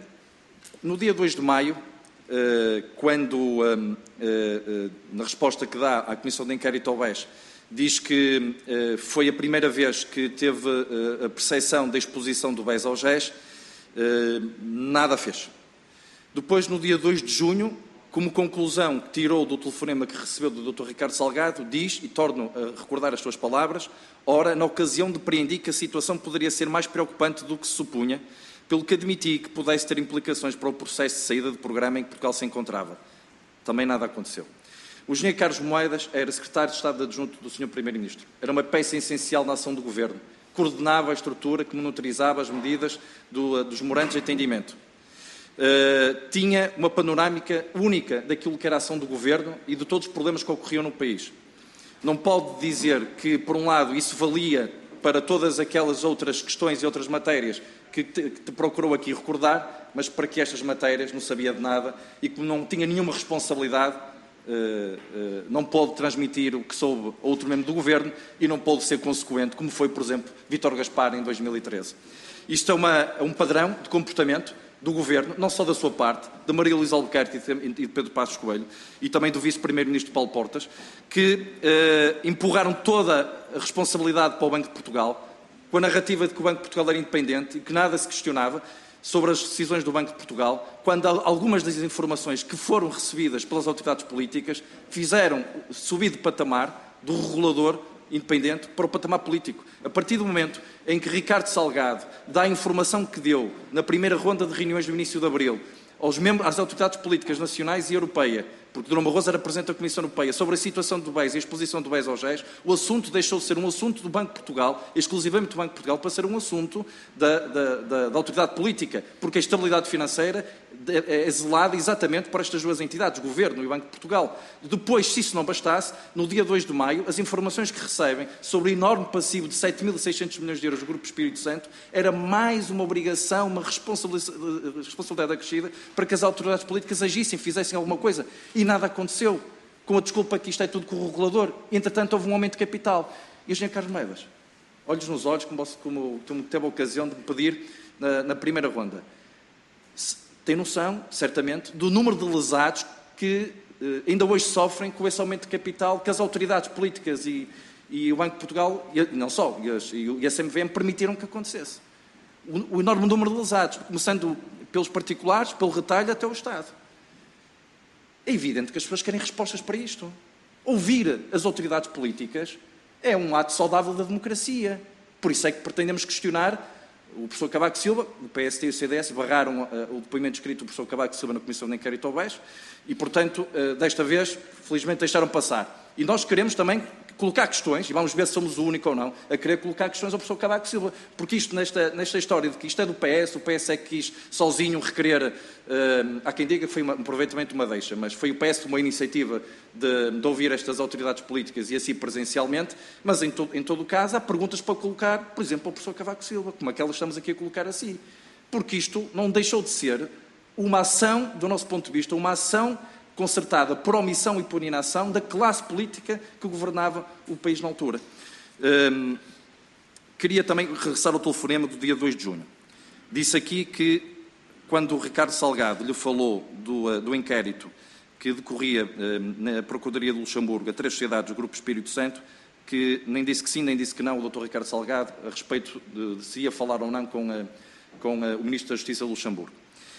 no dia dois de maio, uh, quando, um, uh, uh, na resposta que dá à Comissão de Inquérito ao B E S, diz que uh, foi a primeira vez que teve uh, a percepção da exposição do B E S ao G E S, uh, nada fez. Depois, no dia dois de junho, como conclusão que tirou do telefonema que recebeu do doutor Ricardo Salgado, diz, e torno a recordar as suas palavras, ora, na ocasião depreendi que a situação poderia ser mais preocupante do que se supunha, pelo que admiti que pudesse ter implicações para o processo de saída do programa em que Portugal se encontrava. Também nada aconteceu. O engenheiro Carlos Moedas era secretário de Estado adjunto do senhor Primeiro-Ministro. Era uma peça essencial na ação do Governo. Coordenava a estrutura que monitorizava as medidas do, dos morantes de entendimento. Uh, tinha uma panorâmica única daquilo que era a ação do Governo e de todos os problemas que ocorriam no país. Não pode dizer que, por um lado, isso valia para todas aquelas outras questões e outras matérias que te, que te procurou aqui recordar, mas para que estas matérias não sabia de nada e que não tinha nenhuma responsabilidade. Uh, uh, não pode transmitir o que soube outro membro do Governo e não pode ser consequente, como foi, por exemplo, Vítor Gaspar em dois mil e treze. Isto é, uma, é um padrão de comportamento do Governo, não só da sua parte, de Maria Luísa Albuquerque e de Pedro Passos Coelho, e também do Vice-Primeiro-Ministro Paulo Portas, que uh, empurraram toda a responsabilidade para o Banco de Portugal, com a narrativa de que o Banco de Portugal era independente e que nada se questionava sobre as decisões do Banco de Portugal, quando algumas das informações que foram recebidas pelas autoridades políticas fizeram subir de patamar do regulador independente para o patamar político. A partir do momento em que Ricardo Salgado dá a informação que deu na primeira ronda de reuniões do início de abril aos membros, às autoridades políticas nacionais e europeia, porque Durão Barroso era Presidente da Comissão Europeia, sobre a situação do B E S e a exposição do B E S ao G E S, o assunto deixou de ser um assunto do Banco de Portugal, exclusivamente do Banco de Portugal, para ser um assunto da, da, da, da autoridade política, porque a estabilidade financeira é zelada exatamente para estas duas entidades, o Governo e o Banco de Portugal. Depois, se isso não bastasse, no dia dois de maio, as informações que recebem sobre o enorme passivo de sete mil e seiscentos milhões de euros do Grupo Espírito Santo era mais uma obrigação, uma responsabilidade acrescida para que as autoridades políticas agissem, fizessem alguma coisa. E nada aconteceu. com a desculpa que isto é tudo com o regulador. Entretanto, houve um aumento de capital. E o engenheiro Carlos Moedas, olhos nos olhos, como, como, como teve a ocasião de me pedir na, na primeira ronda. Tem noção, certamente, do número de lesados que eh, ainda hoje sofrem com esse aumento de capital que as autoridades políticas e, e o Banco de Portugal, e não só, e, as, e a C M V M permitiram que acontecesse. O, o enorme número de lesados, começando pelos particulares, pelo retalho até o Estado. É evidente que as pessoas querem respostas para isto. Ouvir as autoridades políticas é um ato saudável da democracia. Por isso é que pretendemos questionar o professor Cavaco Silva, o P S D e o C D S barraram uh, o depoimento escrito do professor Cavaco Silva na Comissão de Inquérito ao B E S e, portanto, uh, desta vez, felizmente, deixaram passar. E nós queremos também colocar questões, e vamos ver se somos o único ou não, a querer colocar questões ao professor Cavaco Silva, porque isto, nesta, nesta história de que isto é do P S, o P S é que quis sozinho requerer, uh, há quem diga que foi uma, um aproveitamento uma deixa, mas foi o P S uma iniciativa de, de ouvir estas autoridades políticas e assim presencialmente, mas em, to, em todo o caso há perguntas para colocar, por exemplo, ao professor Cavaco Silva, como aquelas que estamos aqui a colocar assim, porque isto não deixou de ser uma ação, do nosso ponto de vista, uma ação concertada por omissão e por inação da classe política que governava o país na altura. Hum, queria também regressar ao telefonema do dia dois de junho. Disse aqui que, quando o Ricardo Salgado lhe falou do, do inquérito que decorria hum, na Procuradoria de Luxemburgo a três sociedades do Grupo Espírito Santo, que nem disse que sim, nem disse que não, o doutor Ricardo Salgado, a respeito de, de se ia falar ou não com, a, com a, o Ministro da Justiça de Luxemburgo.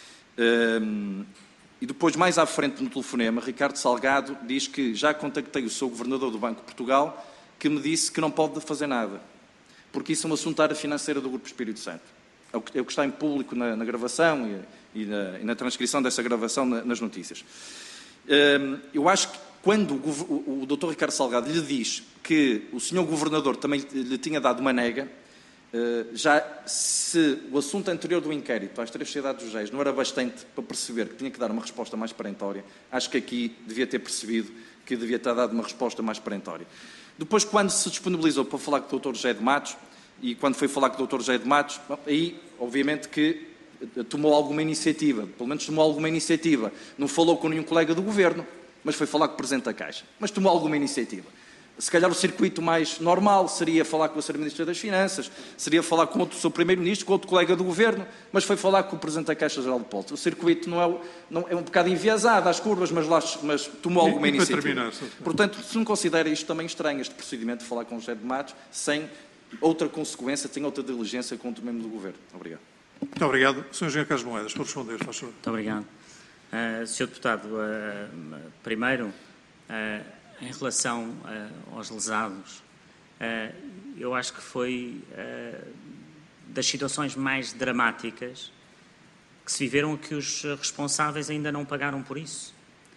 Hum, E depois, mais à frente no telefonema, Ricardo Salgado diz que já contactei o seu governador do Banco de Portugal, que me disse que não pode fazer nada, porque isso é uma assunto da área financeira do Grupo Espírito Santo. É o que, é o que está em público na, na gravação e, e, na, e na transcrição dessa gravação na, nas notícias. Hum, eu acho que quando o, o, o doutor Ricardo Salgado lhe diz que o senhor governador também lhe tinha dado uma nega, Uh, já se o assunto anterior do inquérito às três sociedades dos réis não era bastante para perceber que tinha que dar uma resposta mais perentória, acho que aqui devia ter percebido que devia ter dado uma resposta mais perentória. Depois, quando se disponibilizou para falar com o doutor José de Matos, e quando foi falar com o doutor José de Matos, aí, obviamente, que tomou alguma iniciativa, pelo menos tomou alguma iniciativa. Não falou com nenhum colega do governo, mas foi falar com o Presidente da Caixa. Mas tomou alguma iniciativa. Se calhar o circuito mais normal seria falar com a senhora Ministra das Finanças, seria falar com outro seu Primeiro-Ministro, com outro colega do Governo, mas foi falar com o Presidente da Caixa Geral de Depósitos. O circuito não é, não, é um bocado enviesado às curvas, mas, lá, mas tomou alguma e, iniciativa. E para terminar, portanto, se não considera isto também estranho, este procedimento de falar com o José de Matos, sem outra consequência, sem outra diligência contra o membro do Governo. Obrigado. Muito obrigado. senhor Engenheiro Carlos Moedas, por responder, faz favor. Muito obrigado. Uh, senhor Deputado, uh, primeiro, uh, em relação uh, aos lesados, uh, eu acho que foi uh, das situações mais dramáticas que se viveram que os responsáveis ainda não pagaram por isso.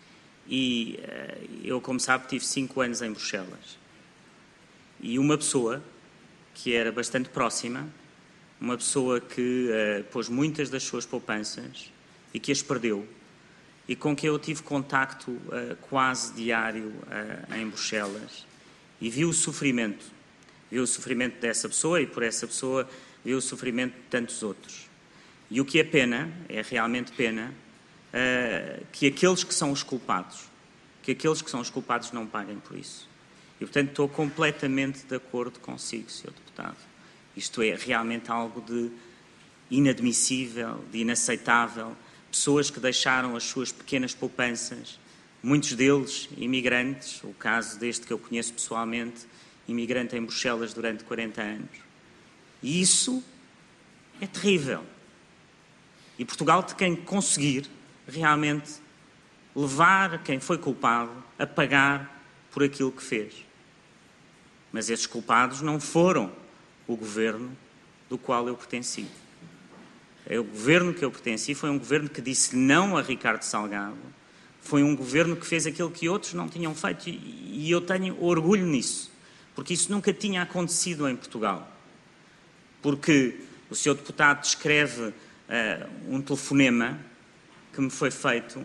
E uh, eu, como sabe, tive cinco anos em Bruxelas. E uma pessoa que era bastante próxima, uma pessoa que uh, pôs muitas das suas poupanças e que as perdeu, e com quem eu tive contacto uh, quase diário uh, em Bruxelas, e vi o sofrimento, vi o sofrimento dessa pessoa e por essa pessoa vi o sofrimento de tantos outros. E o que é pena, é realmente pena, uh, que aqueles que são os culpados, que aqueles que são os culpados não paguem por isso. E, portanto, estou completamente de acordo consigo, senhor Deputado. Isto é realmente algo de inadmissível, de inaceitável. Pessoas que deixaram as suas pequenas poupanças, muitos deles imigrantes, o caso deste que eu conheço pessoalmente, imigrante em Bruxelas durante quarenta anos. E isso é terrível. E Portugal tem que conseguir realmente levar quem foi culpado a pagar por aquilo que fez. Mas esses culpados não foram o governo do qual eu pertenci. O governo que eu pertenci foi um governo que disse não a Ricardo Salgado, foi um governo que fez aquilo que outros não tinham feito, e eu tenho orgulho nisso, porque isso nunca tinha acontecido em Portugal. Porque o senhor Deputado descreve uh, um telefonema que me foi feito,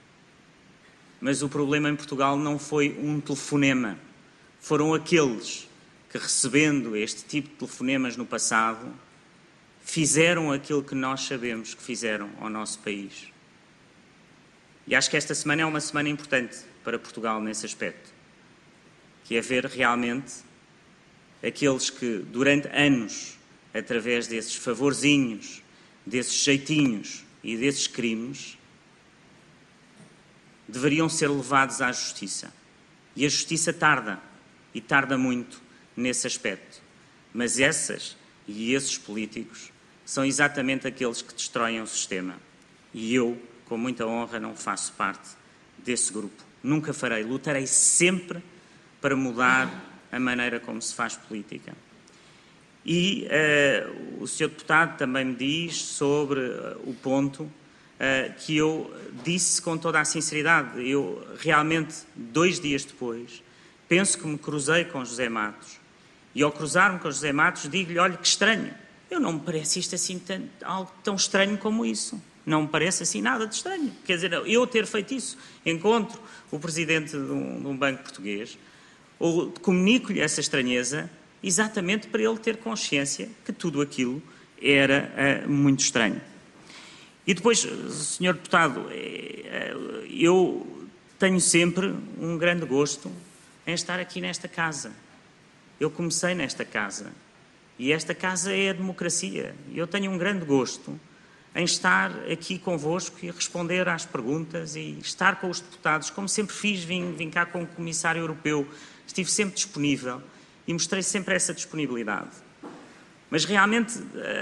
mas o problema em Portugal não foi um telefonema, foram aqueles que, recebendo este tipo de telefonemas no passado, fizeram aquilo que nós sabemos que fizeram ao nosso país. E acho que esta semana é uma semana importante, para Portugal nesse aspecto, que é ver realmente aqueles que durante anos, através desses favorzinhos, desses jeitinhos e desses crimes, deveriam ser levados à justiça. E a justiça tarda, e tarda muito nesse aspecto. Mas essas e esses políticos são exatamente aqueles que destroem o sistema. E eu, com muita honra, não faço parte desse grupo. Nunca farei. Lutarei sempre para mudar a maneira como se faz política. E uh, o senhor deputado também me diz sobre uh, o ponto uh, que eu disse com toda a sinceridade. Eu realmente, dois dias depois, penso que me cruzei com José Matos. E ao cruzar-me com José Matos, digo-lhe, olha que estranho. Eu não me parece isto assim tão, algo tão estranho como isso. Não me parece assim nada de estranho. Quer dizer, eu ter feito isso, encontro o presidente de um, de um banco português, ou comunico-lhe essa estranheza, exatamente para ele ter consciência que tudo aquilo era uh, muito estranho. E depois, senhor deputado, uh, eu tenho sempre um grande gosto em estar aqui nesta casa. Eu comecei nesta casa e esta casa é a democracia. Eu tenho um grande gosto em estar aqui convosco e responder às perguntas e estar com os deputados, como sempre fiz, vim, vim cá com o Comissário Europeu, estive sempre disponível e mostrei sempre essa disponibilidade. Mas realmente,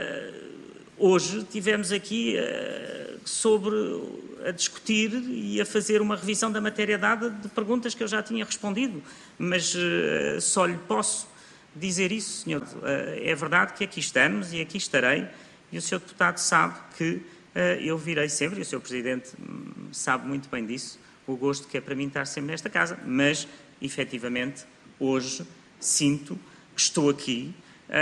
hoje tivemos aqui sobre a discutir e a fazer uma revisão da matéria dada de perguntas que eu já tinha respondido, mas só lhe posso dizer isso, senhor. É verdade que aqui estamos e aqui estarei, e o senhor deputado sabe que eu virei sempre, e o senhor Presidente sabe muito bem disso, o gosto que é para mim estar sempre nesta casa, mas, efetivamente, hoje sinto que estou aqui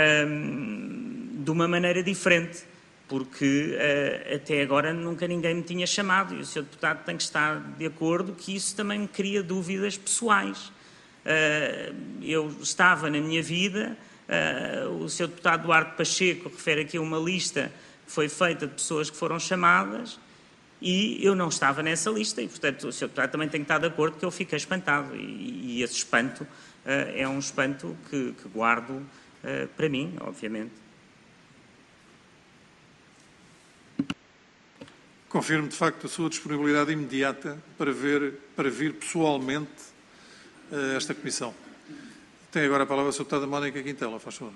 hum, de uma maneira diferente, porque uh, até agora nunca ninguém me tinha chamado e o senhor Deputado tem que estar de acordo que isso também me cria dúvidas pessoais. Uh, eu estava na minha vida, uh, o senhor Deputado Duarte Pacheco refere aqui uma lista que foi feita de pessoas que foram chamadas e eu não estava nessa lista e, portanto, o senhor Deputado também tem que estar de acordo que eu fiquei espantado e, e esse espanto uh, é um espanto que, que guardo uh, para mim, obviamente. Confirmo, de facto, a sua disponibilidade imediata para, ver, para vir pessoalmente a esta Comissão. Tem agora a palavra a senhora Deputada Mónica Quintela, faz favor.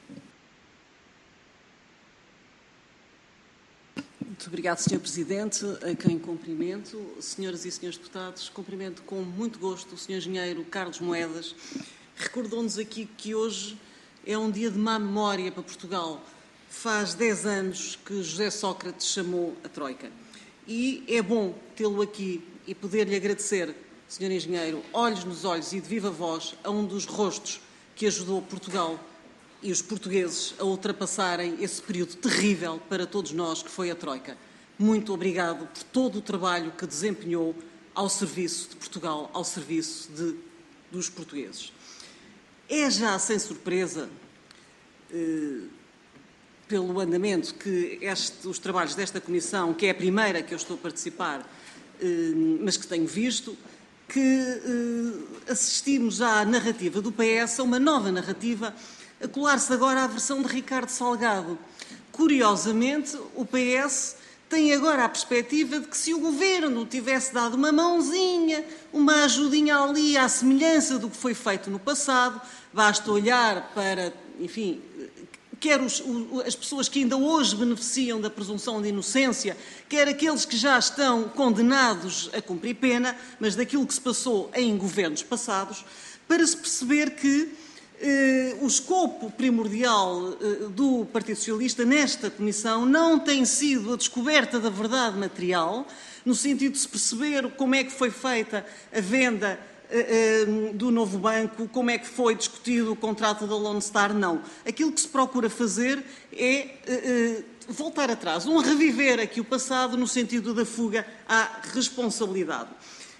Muito obrigado, senhor Presidente, a quem cumprimento. Senhoras e senhores deputados, cumprimento com muito gosto o senhor Engenheiro Carlos Moedas. Recordou-nos aqui que hoje é um dia de má memória para Portugal. Faz dez anos que José Sócrates chamou a Troika. E é bom tê-lo aqui e poder-lhe agradecer, senhor Engenheiro, olhos nos olhos e de viva voz, a um dos rostos que ajudou Portugal e os portugueses a ultrapassarem esse período terrível para todos nós que foi a Troika. Muito obrigado por todo o trabalho que desempenhou ao serviço de Portugal, ao serviço de, dos portugueses. É já sem surpresa... Eh, pelo andamento que este, os trabalhos desta Comissão, que é a primeira que eu estou a participar, eh, mas que tenho visto, que eh, assistimos à narrativa do P S, a uma nova narrativa, a colar-se agora à versão de Ricardo Salgado. Curiosamente, o P S tem agora a perspectiva de que se o Governo tivesse dado uma mãozinha, uma ajudinha ali à semelhança do que foi feito no passado, basta olhar para, enfim... quer os, as pessoas que ainda hoje beneficiam da presunção de inocência, quer aqueles que já estão condenados a cumprir pena, mas daquilo que se passou em governos passados, para se perceber que eh, o escopo primordial eh, do Partido Socialista nesta Comissão não tem sido a descoberta da verdade material, no sentido de se perceber como é que foi feita a venda do novo banco, como é que foi discutido o contrato da Lone Star, não. Aquilo que se procura fazer é uh, voltar atrás, um reviver aqui o passado no sentido da fuga à responsabilidade.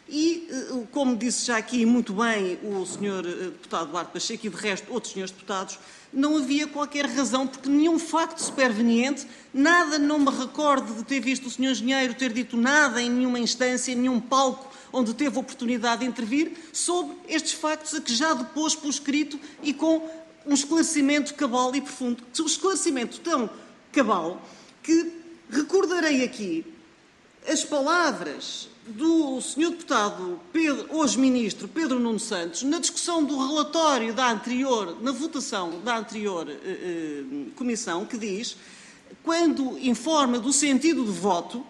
E, como disse já aqui muito bem o senhor deputado Duarte Pacheco e, de resto, outros senhores deputados, não havia qualquer razão, porque nenhum facto superveniente, nada, não me recordo de ter visto o senhor engenheiro ter dito nada em nenhuma instância, em nenhum palco onde teve oportunidade de intervir, sobre estes factos a que já depôs por escrito e com um esclarecimento cabal e profundo. Um esclarecimento tão cabal que recordarei aqui as palavras do senhor deputado, Pedro, hoje ministro, Pedro Nuno Santos, na discussão do relatório da anterior, na votação da anterior eh, eh, comissão, que diz, quando informa do sentido de voto,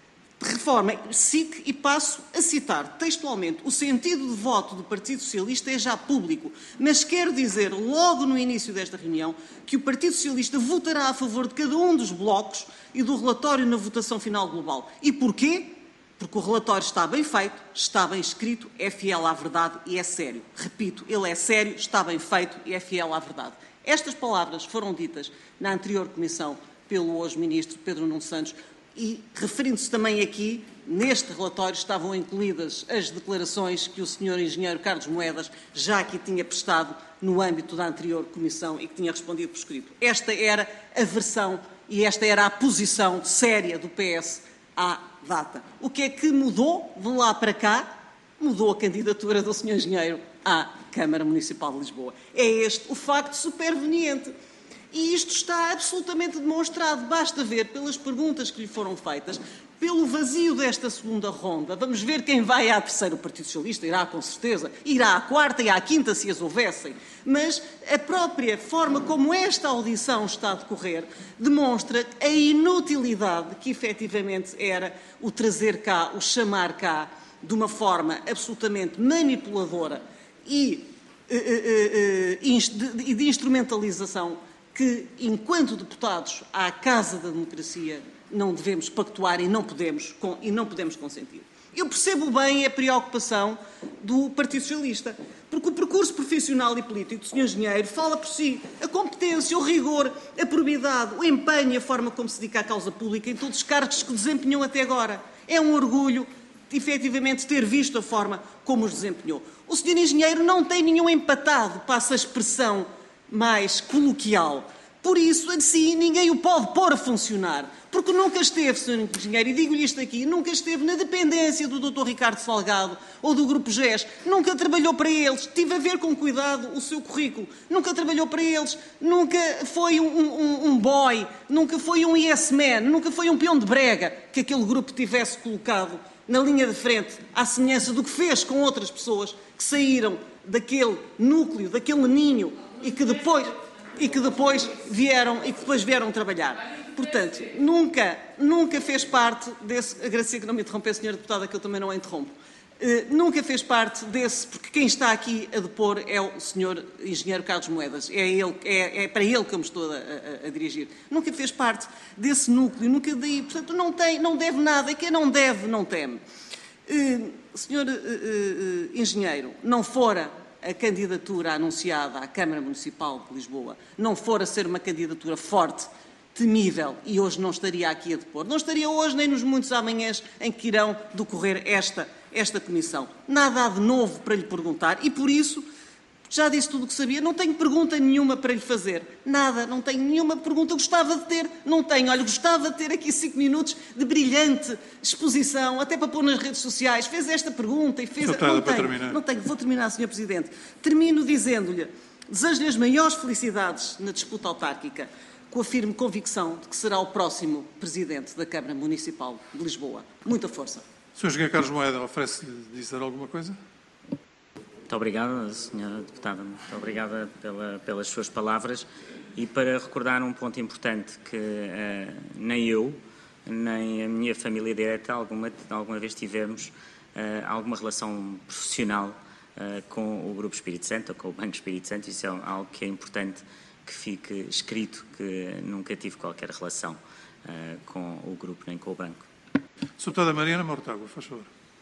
reforma S I C, e passo a citar textualmente, o sentido de voto do Partido Socialista é já público, mas quero dizer, logo no início desta reunião, que o Partido Socialista votará a favor de cada um dos blocos e do relatório na votação final global. E porquê? Porque o relatório está bem feito, está bem escrito, é fiel à verdade e é sério. Repito, ele é sério, está bem feito e é fiel à verdade. Estas palavras foram ditas na anterior comissão pelo hoje ministro Pedro Nuno Santos e, referindo-se também aqui, neste relatório estavam incluídas as declarações que o senhor engenheiro Carlos Moedas já aqui tinha prestado no âmbito da anterior comissão e que tinha respondido por escrito. Esta era a versão e esta era a posição séria do P S à data. O que é que mudou de lá para cá? Mudou a candidatura do senhor engenheiro à Câmara Municipal de Lisboa. É este o facto superveniente. E isto está absolutamente demonstrado. Basta ver pelas perguntas que lhe foram feitas, pelo vazio desta segunda ronda. Vamos ver quem vai à terceira. O Partido Socialista irá, com certeza. Irá à quarta e à quinta, se as houvessem. Mas a própria forma como esta audição está a decorrer demonstra a inutilidade que efetivamente era o trazer cá, o chamar cá, de uma forma absolutamente manipuladora e uh, uh, uh, de, de instrumentalização que, enquanto deputados à Casa da Democracia, não devemos pactuar e não podemos, e não podemos consentir. Eu percebo bem a preocupação do Partido Socialista, porque o percurso profissional e político do senhor engenheiro fala por si. A competência, o rigor, a probidade, o empenho e a forma como se dedica à causa pública em todos os cargos que desempenhou até agora. É um orgulho, efetivamente, ter visto a forma como os desempenhou. O senhor engenheiro não tem nenhum empatado, passa a expressão mais coloquial. Por isso, assim, ninguém o pode pôr a funcionar. Porque nunca esteve, senhor engenheiro, e digo-lhe isto aqui, nunca esteve na dependência do doutor Ricardo Salgado ou do Grupo G E S. Nunca trabalhou para eles. Tive a ver com cuidado o seu currículo. Nunca trabalhou para eles. Nunca foi um, um, um boy. Nunca foi um yes man. Nunca foi um peão de brega que aquele grupo tivesse colocado na linha de frente, à semelhança do que fez com outras pessoas que saíram daquele núcleo, daquele ninho e que depois... e que depois vieram e que depois vieram trabalhar. Portanto, nunca, nunca fez parte desse... Agradecer que não me interrompeu, senhora deputada, que eu também não a interrompo. Uh, nunca fez parte desse, porque quem está aqui a depor é o senhor engenheiro Carlos Moedas. É, ele, é, é para ele que eu me estou a, a, a dirigir. Nunca fez parte desse núcleo, nunca daí. Portanto, não, tem, não deve nada. E quem não deve, não teme. Uh, senhor uh, uh, engenheiro, não fora a candidatura anunciada à Câmara Municipal de Lisboa, não for a ser uma candidatura forte, temível, e hoje não estaria aqui a depor. Não estaria hoje nem nos muitos amanhãs em que irão decorrer esta, esta comissão. Nada há de novo para lhe perguntar e, por isso, já disse tudo o que sabia. Não tenho pergunta nenhuma para lhe fazer. Nada, não tenho nenhuma pergunta. Gostava de ter, não tenho. Olha, gostava de ter aqui cinco minutos de brilhante exposição, até para pôr nas redes sociais. Fez esta pergunta e fez... Não tenho, para terminar. Não tenho. Vou terminar, senhor Presidente. Termino dizendo-lhe, desejo-lhe as maiores felicidades na disputa autárquica, com a firme convicção de que será o próximo Presidente da Câmara Municipal de Lisboa. Muita força. senhor engenheiro Carlos Moedas, oferece-lhe dizer alguma coisa? Muito obrigada, senhora Deputada. Muito obrigada pela, pelas suas palavras e para recordar um ponto importante que uh, nem eu, nem a minha família direta alguma, alguma vez tivemos uh, alguma relação profissional uh, com o Grupo Espírito Santo ou com o Banco Espírito Santo. Isso é algo que é importante que fique escrito, que nunca tive qualquer relação uh, com o Grupo nem com o Banco. senhora Deputada Mariana Mortágua, faz favor.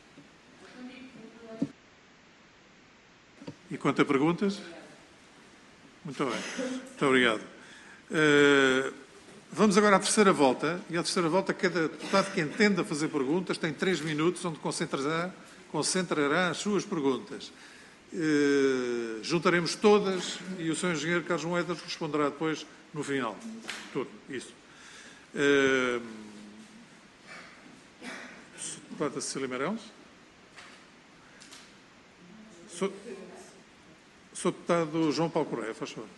E quanto a perguntas? Muito bem. Muito obrigado. Uh, vamos agora à terceira volta. E à terceira volta, cada deputado que entenda fazer perguntas tem três minutos, onde concentrará, concentrará as suas perguntas. Uh, juntaremos todas e o senhor Engenheiro Carlos Moedas responderá depois no final. Tudo isso. Uh, Deputada Cecília Meirelles. Sou, sou deputado João Paulo Correia, faz favor.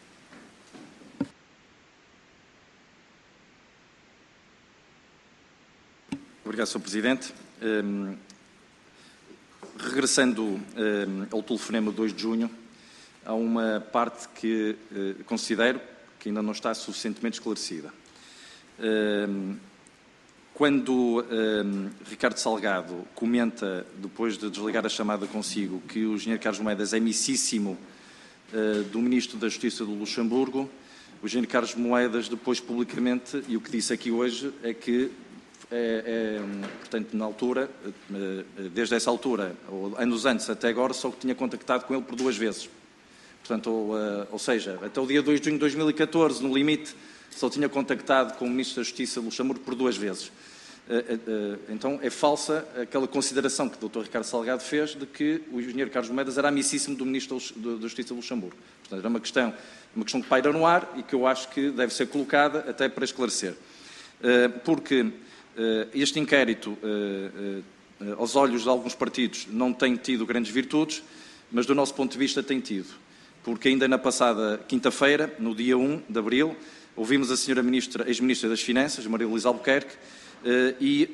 Obrigado, senhor Presidente. Um, regressando um, ao telefonema dois de junho, há uma parte que uh, considero que ainda não está suficientemente esclarecida. Um, quando um, Ricardo Salgado comenta, depois de desligar a chamada consigo, que o engenheiro Carlos Moedas é amicíssimo uh, do Ministro da Justiça do Luxemburgo, o engenheiro Carlos Moedas depois publicamente, e o que disse aqui hoje, é que É, é, portanto, na altura, desde essa altura, ou anos antes até agora, só tinha contactado com ele por duas vezes. Portanto, ou, ou seja, até o dia dois de junho de dois mil e catorze, no limite, só tinha contactado com o Ministro da Justiça, Luxemburgo, por duas vezes. Então, é falsa aquela consideração que o doutor Ricardo Salgado fez de que o engenheiro Carlos Moedas era amicíssimo do Ministro da Justiça, Luxemburgo. Portanto, era uma questão, uma questão que paira no ar e que eu acho que deve ser colocada até para esclarecer. Porque este inquérito, aos olhos de alguns partidos, não tem tido grandes virtudes, mas do nosso ponto de vista tem tido. Porque ainda na passada quinta-feira, no dia um de abril, ouvimos a senhora ministra, ex-ministra das Finanças, Maria Luísa Albuquerque, e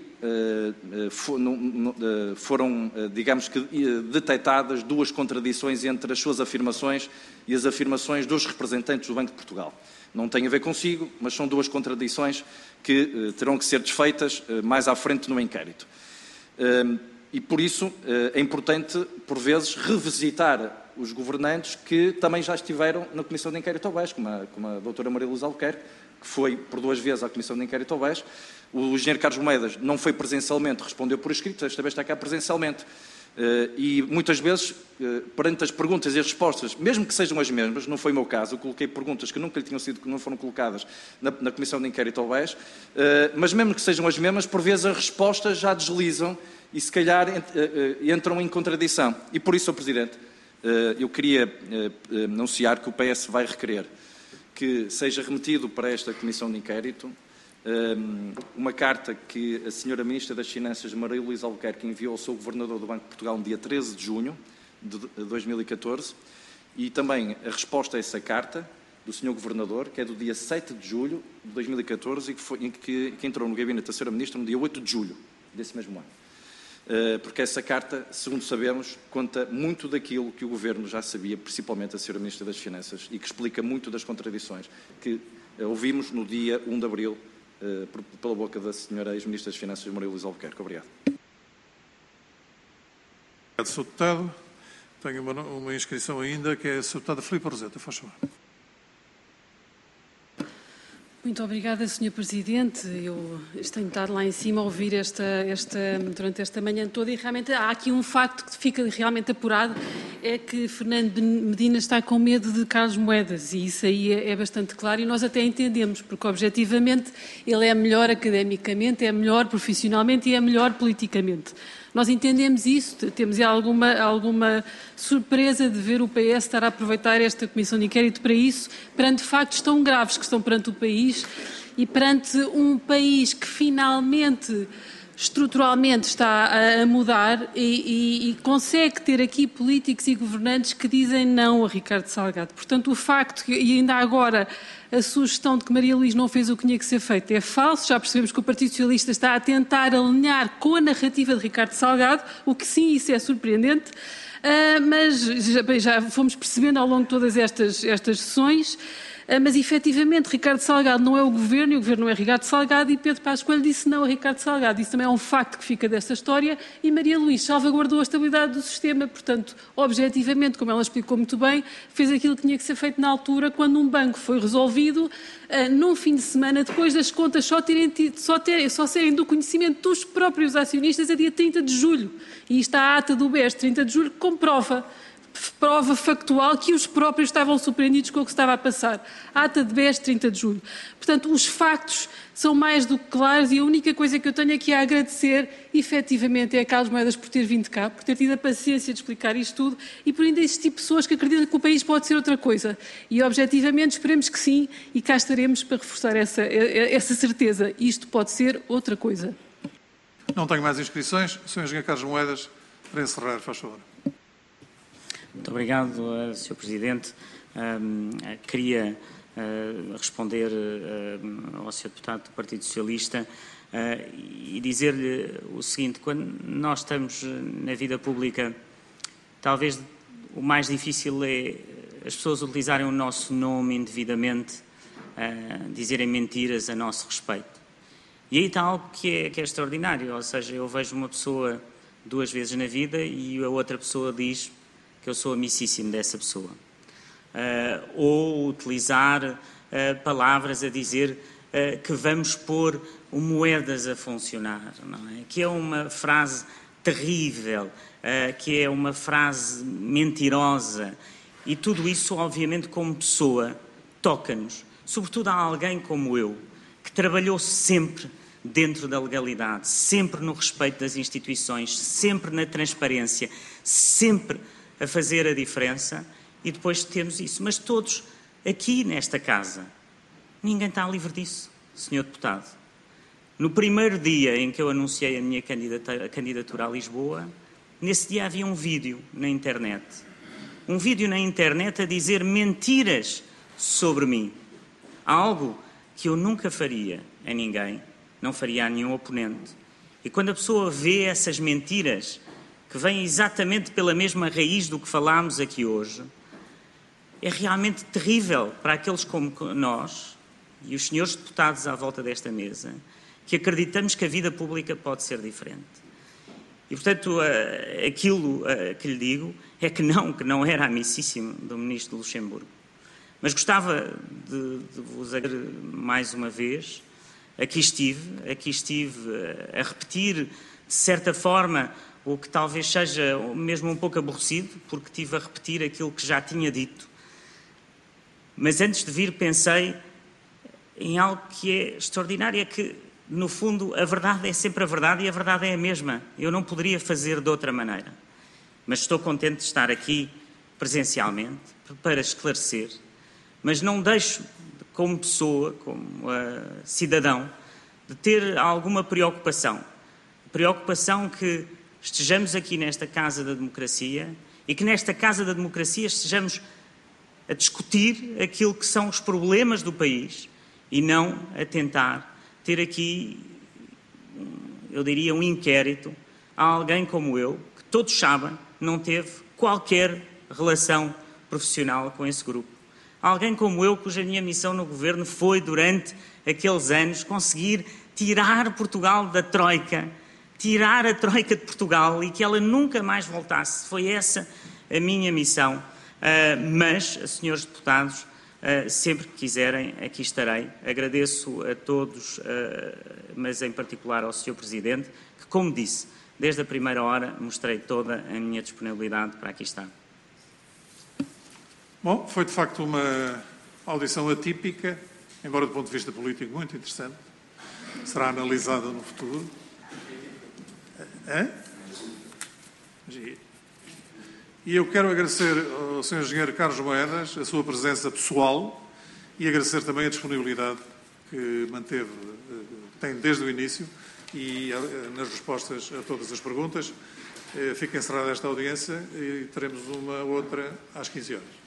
foram, digamos que, detectadas duas contradições entre as suas afirmações e as afirmações dos representantes do Banco de Portugal. Não tem a ver consigo, mas são duas contradições que uh, terão que ser desfeitas uh, mais à frente no inquérito. Uh, e, por isso, uh, é importante, por vezes, revisitar os governantes que também já estiveram na Comissão de Inquérito ao B E S, como a, como a doutora Maria Luísa Albuquerque, que foi por duas vezes à Comissão de Inquérito ao B E S. O engenheiro Carlos Moedas não foi presencialmente, respondeu por escrito, esta vez está cá presencialmente. Uh, e muitas vezes, uh, perante as perguntas e as respostas, mesmo que sejam as mesmas, não foi o meu caso, eu coloquei perguntas que nunca lhe tinham sido, que não foram colocadas na, na Comissão de Inquérito ao B E S, uh, mas mesmo que sejam as mesmas, por vezes as respostas já deslizam e se calhar uh, uh, entram em contradição. E por isso, senhor Presidente, uh, eu queria uh, anunciar que o P S vai requerer que seja remetido para esta Comissão de Inquérito uma carta que a senhora Ministra das Finanças, Maria Luísa Albuquerque, enviou ao seu Governador do Banco de Portugal no dia treze de junho de dois mil e catorze, e também a resposta a essa carta do senhor Governador, que é do dia sete de julho de dois mil e catorze e que, foi, que, que entrou no gabinete da senhora Ministra no dia oito de julho desse mesmo ano. Porque essa carta, segundo sabemos, conta muito daquilo que o Governo já sabia, principalmente a senhora Ministra das Finanças, e que explica muito das contradições que ouvimos no dia um de abril pela boca da senhora ex-ministra das Finanças, Maria Luísa Albuquerque. Obrigado. Obrigado, senhor Deputado. Tenho uma, uma inscrição ainda, que é a senhora Deputada Filipe Roseta. Faz favor. Muito obrigada, senhor Presidente. Eu tenho estado lá em cima a ouvir esta, esta, durante esta manhã toda e realmente há aqui um facto que fica realmente apurado, é que Fernando Medina está com medo de Carlos Moedas e isso aí é, é bastante claro e nós até entendemos, porque objetivamente ele é melhor academicamente, é melhor profissionalmente e é melhor politicamente. Nós entendemos isso, temos alguma, alguma surpresa de ver o P S estar a aproveitar esta Comissão de Inquérito para isso, perante factos tão graves que estão perante o país e perante um país que finalmente, estruturalmente, está a, a mudar e, e, e consegue ter aqui políticos e governantes que dizem não a Ricardo Salgado. Portanto, o facto, e ainda agora a sugestão de que Maria Luís não fez o que tinha que ser feito é falso. Já percebemos que o Partido Socialista está a tentar alinhar com a narrativa de Ricardo Salgado, o que sim, isso é surpreendente, uh, mas já, já fomos percebendo ao longo de todas estas, estas sessões. Mas, efetivamente, Ricardo Salgado não é o Governo e o Governo não é Ricardo Salgado e Pedro Passos Coelho disse não a Ricardo Salgado. Isso também é um facto que fica desta história e Maria Luís salvaguardou a estabilidade do sistema. Portanto, objetivamente, como ela explicou muito bem, fez aquilo que tinha que ser feito na altura quando um banco foi resolvido uh, num fim de semana, depois das contas só, terem tido, só, terem, só serem do conhecimento dos próprios acionistas a dia trinta de julho. E está a ata do B E S trinta de julho que comprova. prova factual que os próprios estavam surpreendidos com o que estava a passar. Ata de B E S, trinta de julho. Portanto, os factos são mais do que claros e a única coisa que eu tenho aqui a agradecer, efetivamente, é a Carlos Moedas por ter vindo cá, por ter tido a paciência de explicar isto tudo e por ainda existir pessoas que acreditam que o país pode ser outra coisa. E, objetivamente, esperemos que sim e cá estaremos para reforçar essa, essa certeza. Isto pode ser outra coisa. Não tenho mais inscrições. senhor Engenheiro Carlos Moedas, para encerrar, faz favor. Muito obrigado, senhor Presidente. Um, queria uh, responder uh, ao senhor Deputado do Partido Socialista uh, e dizer-lhe o seguinte: quando nós estamos na vida pública, talvez o mais difícil é as pessoas utilizarem o nosso nome indevidamente, uh, dizerem mentiras a nosso respeito. E aí está algo que é, que é extraordinário, ou seja, eu vejo uma pessoa duas vezes na vida e a outra pessoa diz que eu sou amicíssimo dessa pessoa. Uh, ou utilizar uh, palavras a dizer uh, que vamos pôr o Moedas a funcionar, não é? Que é uma frase terrível, uh, que é uma frase mentirosa. E tudo isso, obviamente, como pessoa, toca-nos. Sobretudo a alguém como eu, que trabalhou sempre dentro da legalidade, sempre no respeito das instituições, sempre na transparência, sempre a fazer a diferença, e depois termos isso. Mas todos aqui nesta casa, ninguém está livre disso, senhor Deputado. No primeiro dia em que eu anunciei a minha candidatura a Lisboa, nesse dia havia um vídeo na internet. Um vídeo na internet a dizer mentiras sobre mim. Algo que eu nunca faria a ninguém, não faria a nenhum oponente. E quando a pessoa vê essas mentiras, que vêm exatamente pela mesma raiz do que falámos aqui hoje, é realmente terrível para aqueles como nós e os senhores deputados à volta desta mesa, que acreditamos que a vida pública pode ser diferente. E, portanto, aquilo que lhe digo é que não, que não era amicíssimo do Ministro de Luxemburgo. Mas gostava de, de vos agradecer mais uma vez. Aqui estive, aqui estive a repetir, de certa forma, o que talvez seja mesmo um pouco aborrecido, porque estive a repetir aquilo que já tinha dito. Mas antes de vir pensei em algo que é extraordinário, é que, no fundo, a verdade é sempre a verdade e a verdade é a mesma. Eu não poderia fazer de outra maneira. Mas estou contente de estar aqui presencialmente para esclarecer, mas não deixo, como pessoa, como uh, cidadão, de ter alguma preocupação. Preocupação que estejamos aqui nesta Casa da Democracia e que nesta Casa da Democracia estejamos a discutir aquilo que são os problemas do país e não a tentar ter aqui, eu diria, um inquérito a alguém como eu, que todos sabem, não teve qualquer relação profissional com esse grupo. Alguém como eu, cuja minha missão no Governo foi, durante aqueles anos, conseguir tirar Portugal da Troika, tirar a Troika de Portugal e que ela nunca mais voltasse. Foi essa a minha missão. Uh, mas, senhores deputados, uh, sempre que quiserem, aqui estarei. Agradeço a todos, uh, mas em particular ao senhor Presidente, que, como disse, desde a primeira hora mostrei toda a minha disponibilidade para aqui estar. Bom, foi de facto uma audição atípica, embora do ponto de vista político muito interessante. Será analisada no futuro. Hã? E eu quero agradecer ao senhor Engenheiro Carlos Moedas a sua presença pessoal e agradecer também a disponibilidade que manteve, tem desde o início e nas respostas a todas as perguntas. Fica encerrada esta audiência e teremos uma outra às quinze horas.